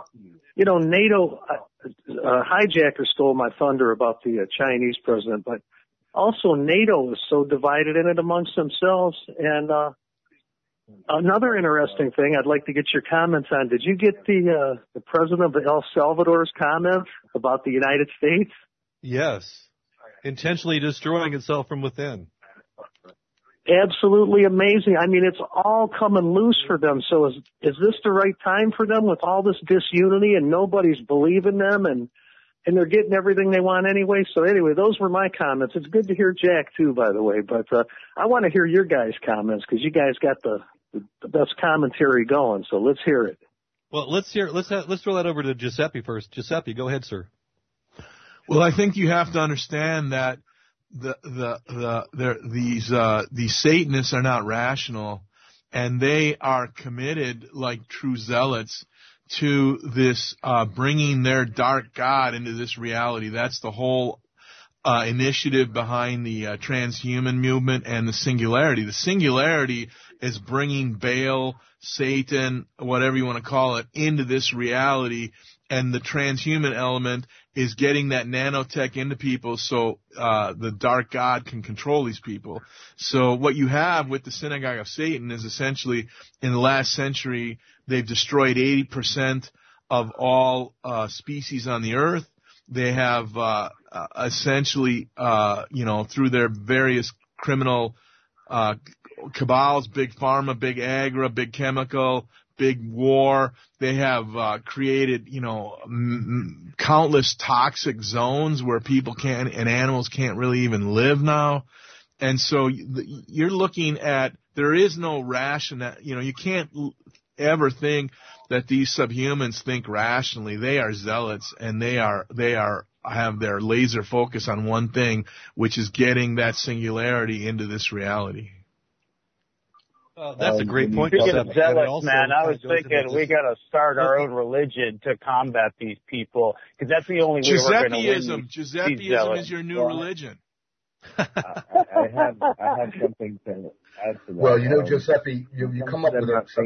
NATO, hijacker stole my thunder about the Chinese president, but also NATO is so divided in it amongst themselves. And, another interesting thing I'd like to get your comments on. Did you get the president of El Salvador's comment about the United States? Yes. Intentionally destroying itself from within. Absolutely amazing. I mean, it's all coming loose for them. So is this the right time for them with all this disunity and nobody's believing them and they're getting everything they want anyway? So anyway, those were my comments. It's good to hear Jack too, by the way, but I want to hear your guys' comments because you guys got the best commentary going. So let's hear it. Well, let's throw that over to Giuseppe first. Giuseppe, go ahead, sir. Well, I think you have to understand that these Satanists are not rational, and they are committed, like true zealots, to this bringing their dark god into this reality. That's the whole initiative behind the transhuman movement and the singularity. The singularity is bringing Baal, Satan, whatever you want to call it, into this reality, and the transhuman element is getting that nanotech into people so the dark god can control these people. So what you have with the Synagogue of Satan is essentially, in the last century, they've destroyed 80% of all species on the earth. They have essentially, through their various criminal cabals, big pharma, big agri, big chemical, big war, they have created, countless toxic zones where people can't and animals can't really even live now. And so you're looking at, there is no rational, you can't ever think that these subhumans think rationally. They are zealots, and they have their laser focus on one thing, which is getting that singularity into this reality. That's a great point. Speaking of zealots, man, I was thinking we got to start our own religion to combat these people, because that's the only way we're going to win. Giuseppeism is your new religion. I have something to add to that. Well, Giuseppe, you come up with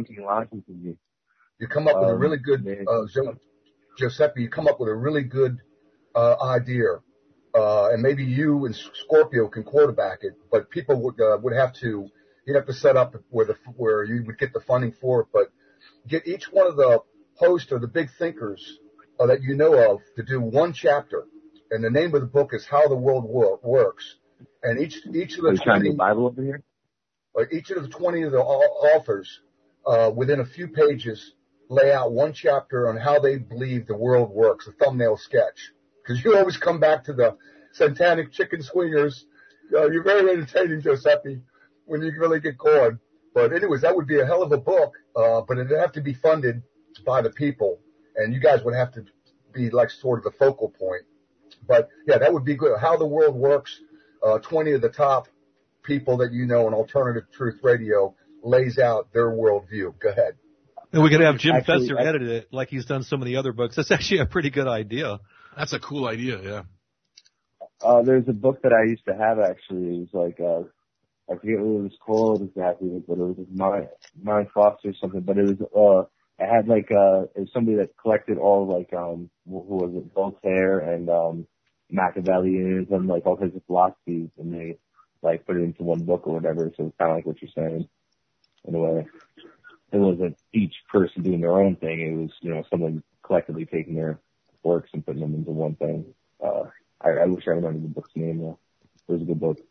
a really good Giuseppe. You come up with a really good idea, and maybe you and Scorpio can quarterback it. But people would have to. You'd have to set up where you would get the funding for it, but get each one of the hosts or the big thinkers that you know of to do one chapter, and the name of the book is How the World Works. And each of the 20 Bible over here. Each of the 20 of the authors within a few pages lay out one chapter on how they believe the world works, a thumbnail sketch. Because you always come back to the satanic chicken swingers. You're very entertaining, Giuseppe, when you really get going. But anyways, that would be a hell of a book, but it'd have to be funded by the people, and you guys would have to be like sort of the focal point. But yeah, that would be good. How the World Works, 20 of the top people that you know in Alternative Truth Radio lays out their worldview. Go ahead. And we could have Jim Fetzer edit it like he's done some of the other books. That's actually a pretty good idea. That's a cool idea, yeah. There's a book that I used to have, actually. It was like, I forget what it was called exactly, but it was Mind Fox or something. But it was, it had like, it was somebody that collected all like, who was it, Voltaire and, Machiavellianism, like all kinds of philosophies, and they like put it into one book or whatever. So it's kind of like what you're saying, in a way. It wasn't each person doing their own thing. It was, someone collectively taking their works and putting them into one thing. I wish I remembered the book's name though. It was a good book.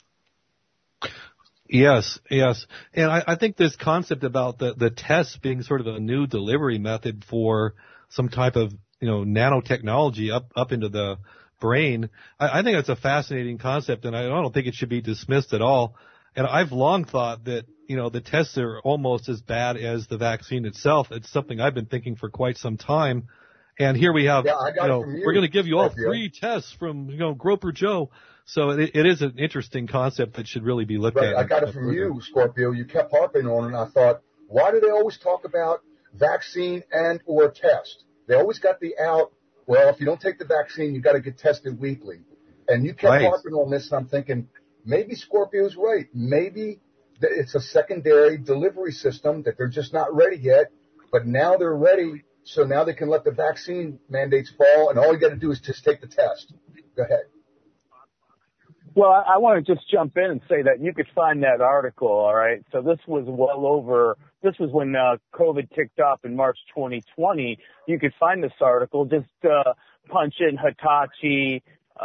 Yes. And I think this concept about the tests being sort of a new delivery method for some type of, nanotechnology up into the brain, I think that's a fascinating concept, and I don't think it should be dismissed at all. And I've long thought that, the tests are almost as bad as the vaccine itself. It's something I've been thinking for quite some time. And here we have, we're going to give you all 3 tests from, Groper Joe. So it is an interesting concept that should really be looked at. I got it from you, Scorpio. You kept harping on it, and I thought, why do they always talk about vaccine and or test? They always got the out, well, if you don't take the vaccine, you got to get tested weekly. And you kept harping on this, and I'm thinking, maybe Scorpio's right. Maybe it's a secondary delivery system that they're just not ready yet, but now they're ready, so now they can let the vaccine mandates fall, and all you got to do is just take the test. Go ahead. Well, I want to just jump in and say that you could find that article, all right? So this was this was when COVID kicked off in March 2020. You could find this article. Just punch in Hitachi,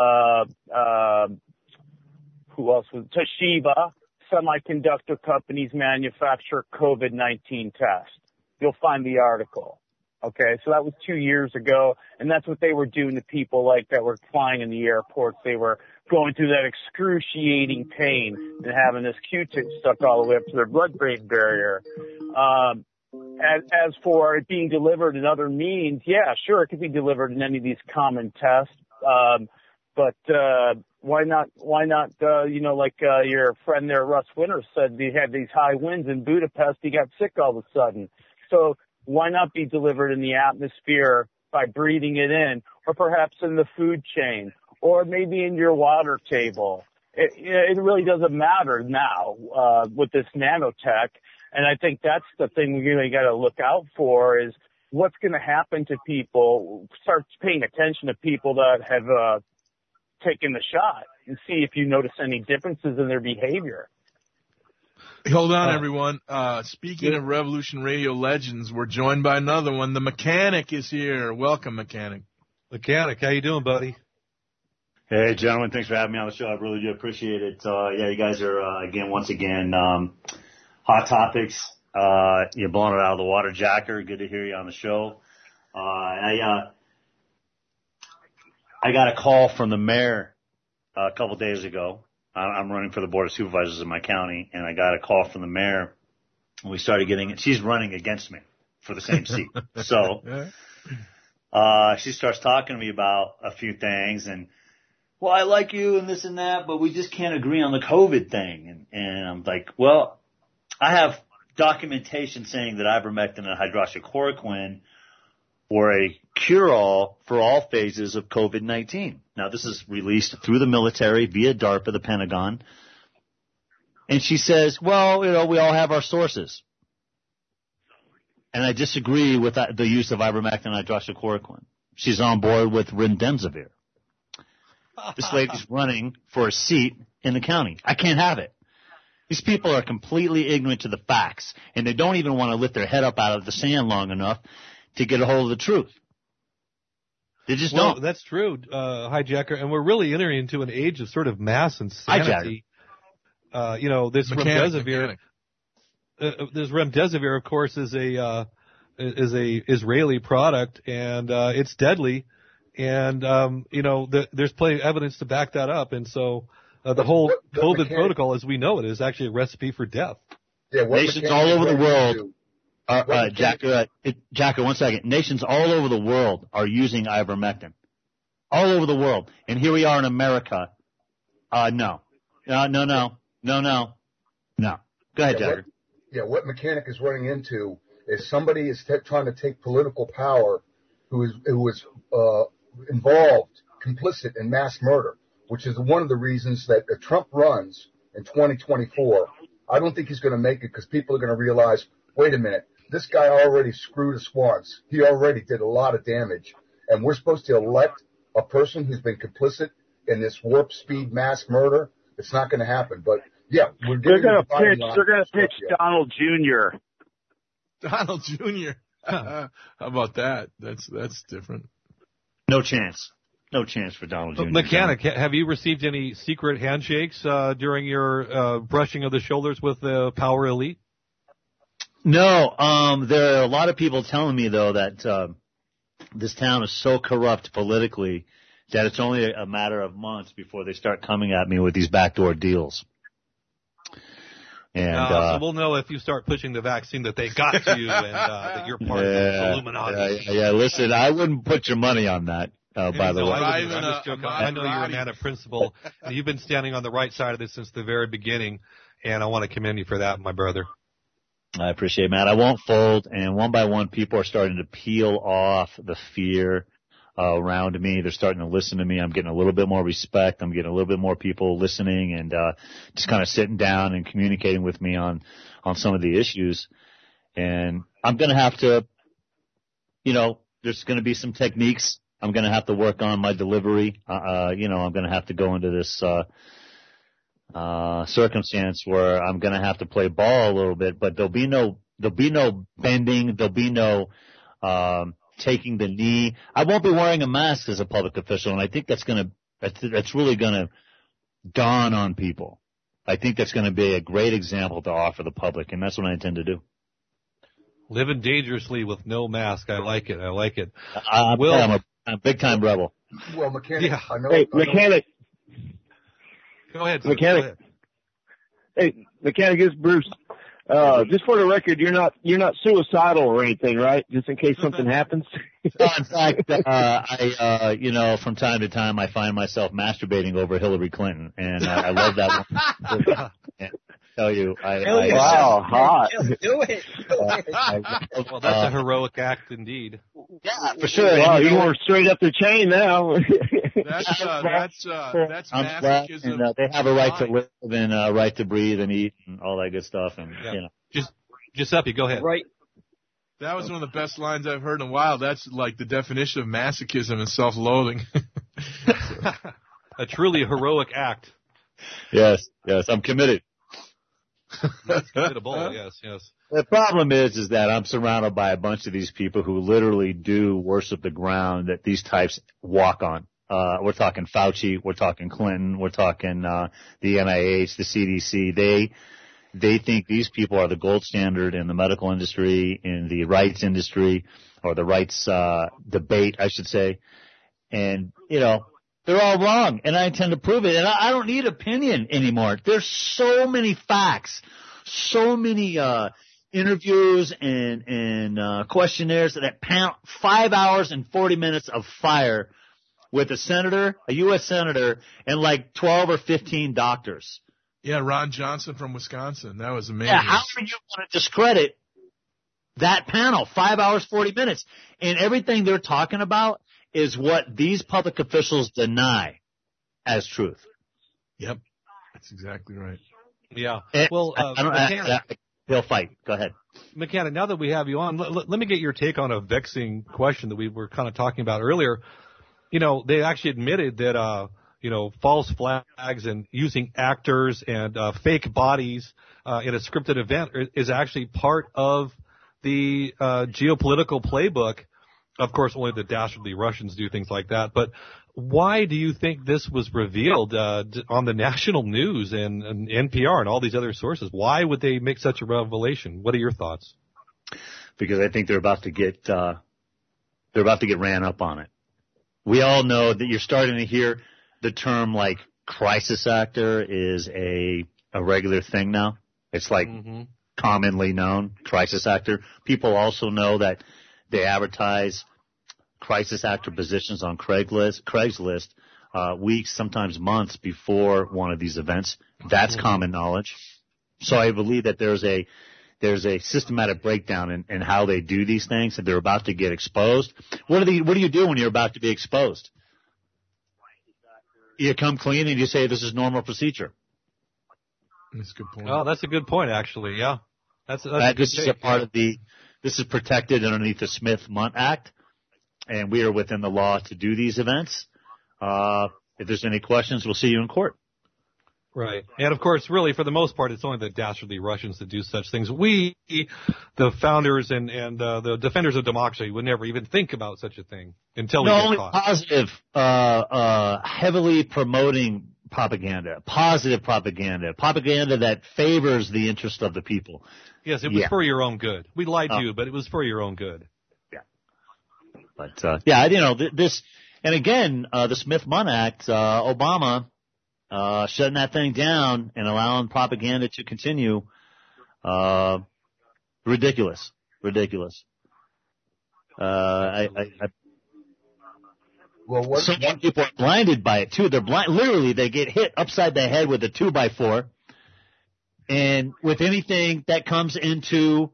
who else was Toshiba, semiconductor companies manufacture COVID-19 test. You'll find the article. Okay, so that was 2 years ago, and that's what they were doing to people like that were flying in the airports. They were going through that excruciating pain and having this Q-tip stuck all the way up to their blood-brain barrier. As for it being delivered in other means, yeah, sure, it could be delivered in any of these common tests. But why not, like your friend there, Russ Winters, said he had these high winds in Budapest, he got sick all of a sudden. So why not be delivered in the atmosphere by breathing it in, or perhaps in the food chain, or maybe in your water table? It really doesn't matter now with this nanotech. And I think that's the thing we really got to look out for is what's going to happen to people. Start paying attention to people that have taken the shot and see if you notice any differences in their behavior. Hold on, everyone. Speaking of Revolution Radio legends, we're joined by another one. The Mechanic is here. Welcome, Mechanic. Mechanic, how you doing, buddy? Hey, gentlemen. Thanks for having me on the show. I really do appreciate it. Yeah, you guys are, once again, hot topics. You're blowing it out of the water, Jacker. Good to hear you on the show. I got a call from the mayor a couple days ago. I'm running for the Board of Supervisors in my county, and I got a call from the mayor, and we started getting it. She's running against me for the same seat. So she starts talking to me about a few things, and, well, I like you and this and that, but we just can't agree on the COVID thing. And I'm like, well, I have documentation saying that ivermectin and hydroxychloroquine were a cure-all for all phases of COVID-19. Now, this is released through the military via DARPA, the Pentagon. And she says, well, we all have our sources. And I disagree with the use of ivermectin and hydroxychloroquine. She's on board with remdesivir. This lady's running for a seat in the county. I can't have it. These people are completely ignorant to the facts, and they don't even want to lift their head up out of the sand long enough to get a hold of the truth. They just don't. That's true, Hijacker, and we're really entering into an age of sort of mass insanity. This remdesivir. This remdesivir, of course, is a Israeli product, and it's deadly. And there's plenty of evidence to back that up, and so. The whole COVID protocol, as we know it, is actually a recipe for death. Yeah, nations all over the world, Jacker, 1 second. Nations all over the world are using ivermectin. All over the world. And here we are in America. No. Go ahead, Jacker. What Mechanic is running into is somebody is trying to take political power who was involved, complicit in mass murder, which is one of the reasons that if Trump runs in 2024, I don't think he's going to make it because people are going to realize, wait a minute, this guy already screwed us once. He already did a lot of damage, and we're supposed to elect a person who's been complicit in this warp speed mass murder. It's not going to happen. But yeah, they're going to pitch Donald Jr. Donald Jr. How about that? That's different. No chance. No chance for Donald Jr. Mechanic, have you received any secret handshakes during your brushing of the shoulders with the power elite? No. There are a lot of people telling me, though, that this town is so corrupt politically that it's only a matter of months before they start coming at me with these backdoor deals. And so we'll know if you start pushing the vaccine that they got you and that you're part of the Illuminati. Yeah, listen, I wouldn't put your money on that. By the way, I know you're a man of principle, and you've been standing on the right side of this since the very beginning, and I want to commend you for that, my brother. I appreciate it, Matt. I won't fold, and one by one, people are starting to peel off the fear around me. They're starting to listen to me. I'm getting a little bit more respect. I'm getting a little bit more people listening and just kind of sitting down and communicating with me on some of the issues. And I'm going to have to, there's going to be some techniques. I'm going to have to work on my delivery. I'm going to have to go into this circumstance where I'm going to have to play ball a little bit, but there'll be no bending. There'll be no taking the knee. I won't be wearing a mask as a public official, and I think that's really going to dawn on people. I think that's going to be a great example to offer the public, and that's what I intend to do. Living dangerously with no mask. I like it. I'm a big-time rebel. Well, Mechanic, yeah. Mechanic. Go ahead, Mechanic. Go ahead. Hey, Mechanic, it's Bruce. Just for the record, you're not suicidal or anything, right? Just in case something happens. In fact, I from time to time, I find myself masturbating over Hillary Clinton, and I love that one. Tell you, wow, hot. Do it. Well, that's a heroic act indeed. Yeah, for sure. Wow, you were straight up the chain now. That's masochism. And, they have a right to live and a right to breathe and eat and all that good stuff. And Giuseppe, go ahead. Right. That was one of the best lines I've heard in a while. That's like the definition of masochism and self-loathing. A truly heroic act. Yes, I'm committed. That's committable. Yes. The problem is that I'm surrounded by a bunch of these people who literally do worship the ground that these types walk on. We're talking Fauci, we're talking Clinton, we're talking the NIH, the CDC. They think these people are the gold standard in the medical industry, in the rights industry, or the rights debate, I should say. And, they're all wrong, and I intend to prove it. And I don't need opinion anymore. There's so many facts, so many interviews and questionnaires that count 5 hours and 40 minutes of fire with a senator, a U.S. senator, and like 12 or 15 doctors. Yeah, Ron Johnson from Wisconsin. That was amazing. Yeah, how are you going to discredit that panel? 5 hours, 40 minutes. And everything they're talking about is what these public officials deny as truth. Yep. That's exactly right. Yeah. Well, they'll fight. Go ahead. McCann, now that we have you on, let me get your take on a vexing question that we were kind of talking about earlier. You know, they actually admitted that, false flags and using actors and fake bodies in a scripted event is actually part of the geopolitical playbook. Of course, only the dastardly Russians do things like that. But why do you think this was revealed on the national news and NPR and all these other sources? Why would they make such a revelation? What are your thoughts? Because I think they're about to get ran up on it. We all know that you're starting to hear the term like crisis actor is a regular thing now. It's like commonly known, crisis actor. People also know that they advertise crisis actor positions on Craigslist weeks, sometimes months before one of these events. That's common knowledge. So I believe that there's a systematic breakdown in how they do these things, and they're about to get exposed. What do you do when you're about to be exposed? You come clean and you say this is normal procedure. That's a good point. Oh, that's a good point, actually. Yeah, that's this is a part of this is protected underneath the Smith-Mundt Act, and we are within the law to do these events. If there's any questions, we'll see you in court. Right. And, of course, really, for the most part, it's only the dastardly Russians that do such things. We, the founders and the defenders of democracy, would never even think about such a thing until we get caught. Positive, heavily promoting propaganda, positive propaganda that favors the interest of the people. Yes, it was for your own good. We lied to you, but it was for your own good. Yeah. But, this, and again, the Smith-Mundt Act, Obama, shutting that thing down and allowing propaganda to continue, ridiculous. Some people are blinded by it too. They're literally, they get hit upside the head with a 2x4, and with anything that comes into,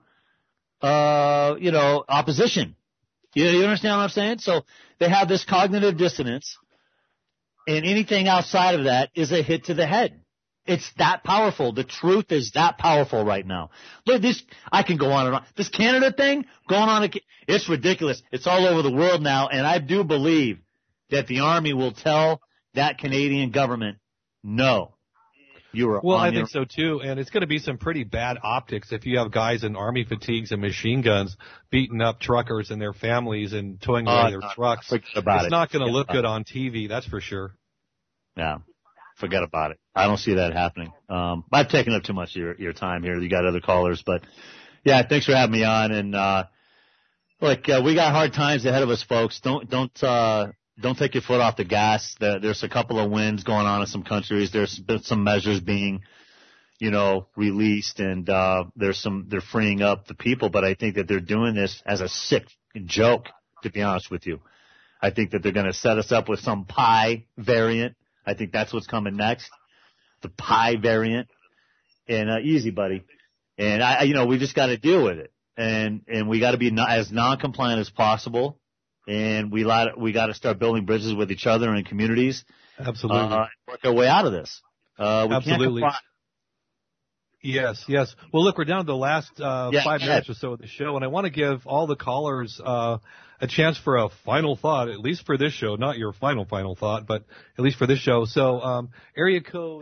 opposition. You understand what I'm saying? So they have this cognitive dissonance. And anything outside of that is a hit to the head. It's that powerful. The truth is that powerful right now. Look, I can go on and on. This Canada thing going on, it's ridiculous. It's all over the world now, and I do believe that the Army will tell that Canadian government, no, you are. Well, I think so too, and it's going to be some pretty bad optics if you have guys in Army fatigues and machine guns beating up truckers and their families and towing away their trucks. It's not going to look good on TV, that's for sure. Yeah, forget about it. I don't see that happening. I've taken up too much of your time here. You got other callers, but yeah, thanks for having me on. And we got hard times ahead of us, folks. Don't take your foot off the gas. There's a couple of wins going on in some countries. There's been some measures being, released, and they're freeing up the people. But I think that they're doing this as a sick joke, to be honest with you. I think that they're going to set us up with some Pi variant. I think that's what's coming next, the Pi variant. And easy, buddy. And we just got to deal with it, and we got to be as non-compliant as possible. And we got to start building bridges with each other and communities. Absolutely. Work our way out of this. Absolutely. Yes. Well, look, we're down to the last 5 minutes or so of the show, and I want to give all the callers a chance for a final thought, at least for this show. Not your final thought, but at least for this show. So, area code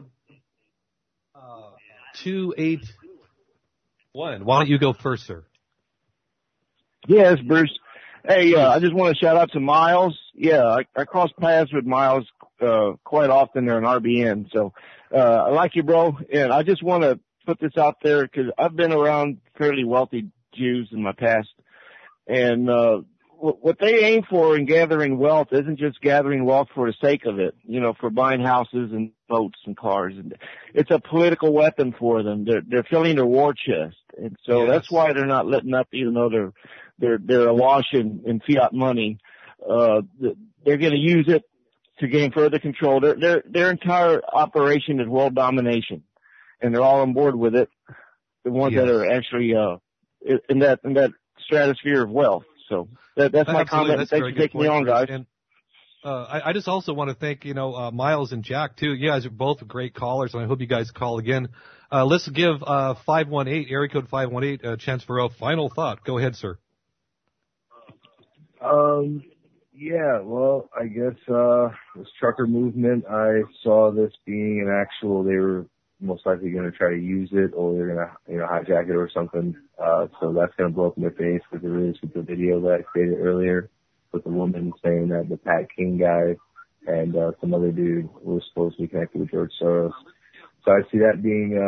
281. Why don't you go first, sir? Yes, Bruce. Hey, I just want to shout out to Miles. Yeah, I cross paths with Miles quite often there in RBN. So I like you, bro. And I just want to put this out there because I've been around fairly wealthy Jews in my past. And what they aim for in gathering wealth isn't just gathering wealth for the sake of it, for buying houses and boats and cars. And it's a political weapon for them. They're filling their war chest. And so that's why they're not letting up, even though they're awash in fiat money. They're going to use it to gain further control. Their entire operation is world domination. and they're all on board with it. The ones that are actually in that stratosphere of wealth. So that's my comment. That's Thanks for taking me on, guys. And, I just also want to thank, Miles and Jack, too. You guys are both great callers, and I hope you guys call again. Let's give 518, area code 518, a chance for a final thought. Go ahead, sir. Yeah, well, I guess this trucker movement, I saw this being an actual, they were most likely going to try to use it, or they're going to, hijack it or something. So that's going to blow up in their face, because there is with the video that I created earlier with the woman saying that the Pat King guy and some other dude was supposed to be connected with George Soros. So I see that being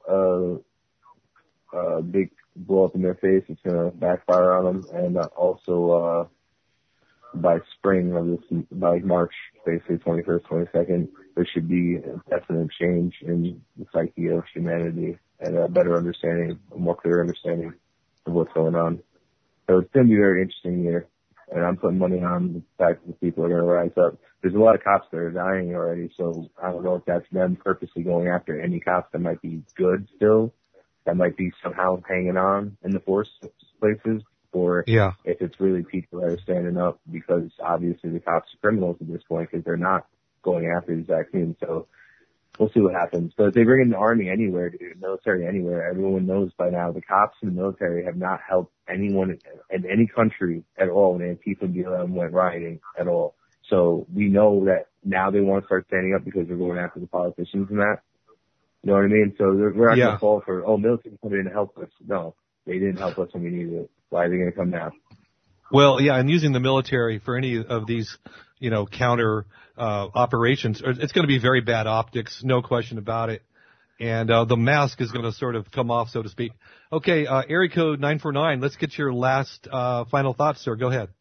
a big blow up in their face. It's going to backfire on them. And also by spring of this, by March, basically 21st, 22nd, there should be a definite change in the psyche of humanity and a better understanding, a more clear understanding of what's going on. So it's going to be a very interesting year. And I'm putting money on the fact that the people are going to rise up. There's a lot of cops that are dying already, so I don't know if that's them purposely going after any cops that might be good still, that might be somehow hanging on in the force places, or if it's really people that are standing up, because obviously the cops are criminals at this point because they're not going after these vaccines. So we'll see what happens. But if they bring in the army anywhere, dude, military anywhere, everyone knows by now the cops and the military have not helped anyone in any country at all when Antifa and BLM went rioting at all. So we know that now they want to start standing up because they're going after the politicians and that. You know what I mean? So we're not going to fall for, military come in to help us. No, they didn't help us when we needed it. Why are they going to come now? Well, yeah, and using the military for any of these, counter operations, it's going to be very bad optics, no question about it. And the mask is going to sort of come off, so to speak. Okay, area code 949, let's get your last final thoughts, sir. Go ahead.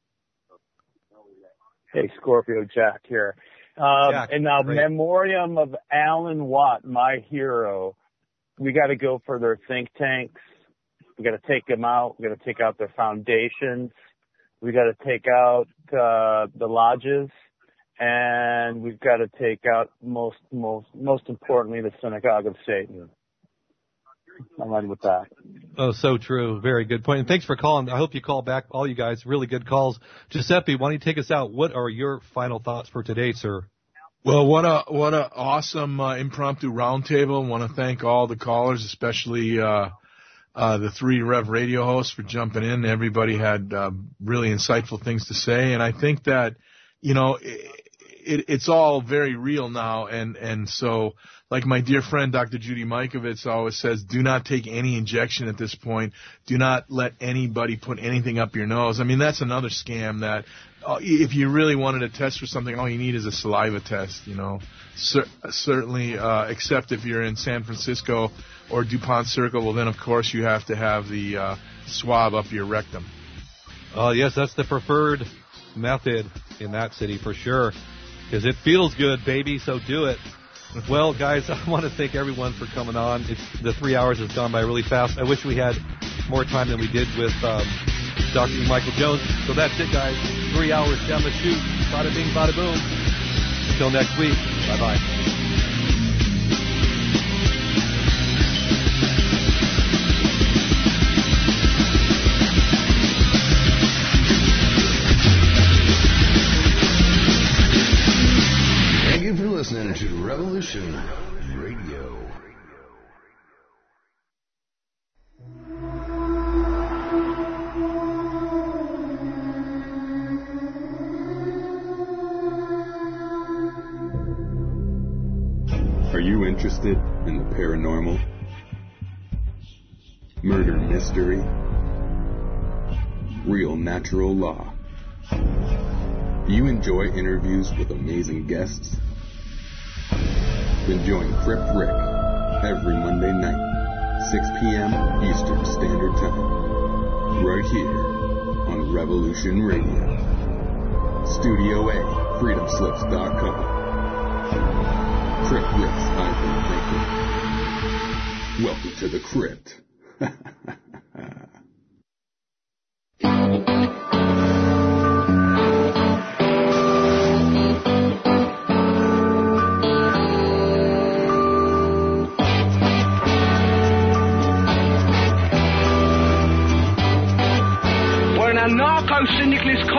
Hey, Scorpio, Jack here. Jack, in the great. memoriam of Alan Watt, my hero, we got to go for their think tanks. We got to take them out. We got to take out their foundations. We got to take out the lodges, and we've got to take out most importantly the synagogue of Satan. I'm on with that. Oh, so true. Very good point. And thanks for calling. I hope you call back, all you guys. Really good calls. Giuseppe, why don't you take us out? What are your final thoughts for today, sir? Well, what a awesome impromptu roundtable. I want to thank all the callers, especially the three Rev Radio hosts, for jumping in. Everybody had really insightful things to say, and I think that it's all very real now, and so, like my dear friend Dr. Judy Mikovits always says, do not take any injection at this point. Do not let anybody put anything up your nose. I mean, that's another scam that if you really wanted to test for something, all you need is a saliva test, certainly, except if you're in San Francisco or DuPont Circle, well, then, of course, you have to have the swab up your rectum. Oh, yes, that's the preferred method in that city for sure, because it feels good, baby, so do it. Well, guys, I want to thank everyone for coming on. The 3 hours has gone by really fast. I wish we had more time than we did with Dr. Michael Jones. So that's it, guys. 3 hours down the chute. Bada bing, bada boom. Until next week. Bye-bye. Listening to Revolution Radio. Are you interested in the paranormal, murder mystery, real natural law? Do you enjoy interviews with amazing guests? Then join Crip Rick every Monday night, 6 p.m. Eastern Standard Time, right here on Revolution Radio. Studio A, freedomslips.com. Crip Rick's Ivan Thinker. Welcome to the Crypt.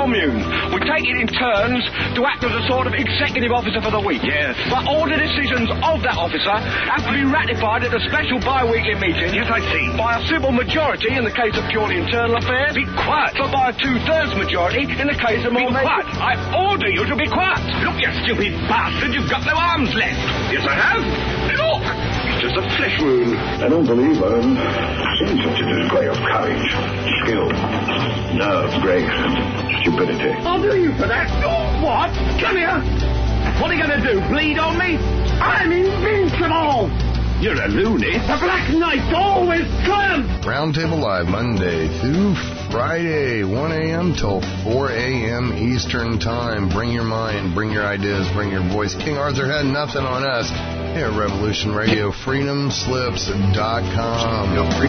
commune. We take it in turns to act as a sort of executive officer for the week. Yes. But all the decisions of that officer have to be ratified at the special bi-weekly meeting. Yes, I see. By a simple majority in the case of purely internal affairs. Be quiet. But by a 2/3 majority in the case of more... Be quiet. I order you to be quiet. Look, you stupid bastard, you've got no arms left. Yes, I have. Look. It's just a flesh wound. I don't believe I've seen such a display of courage, skill, nerve, grace, and stupidity. I'll do you for that. Oh, what? Come here. What are you going to do, bleed on me? I'm invincible. You're a loony. The Black Knight always triumphs. Roundtable Live, Monday through Friday, 1 a.m. till 4 a.m. Eastern Time. Bring your mind, bring your ideas, bring your voice. King Arthur had nothing on us here at Revolution Radio, freedomslips.com.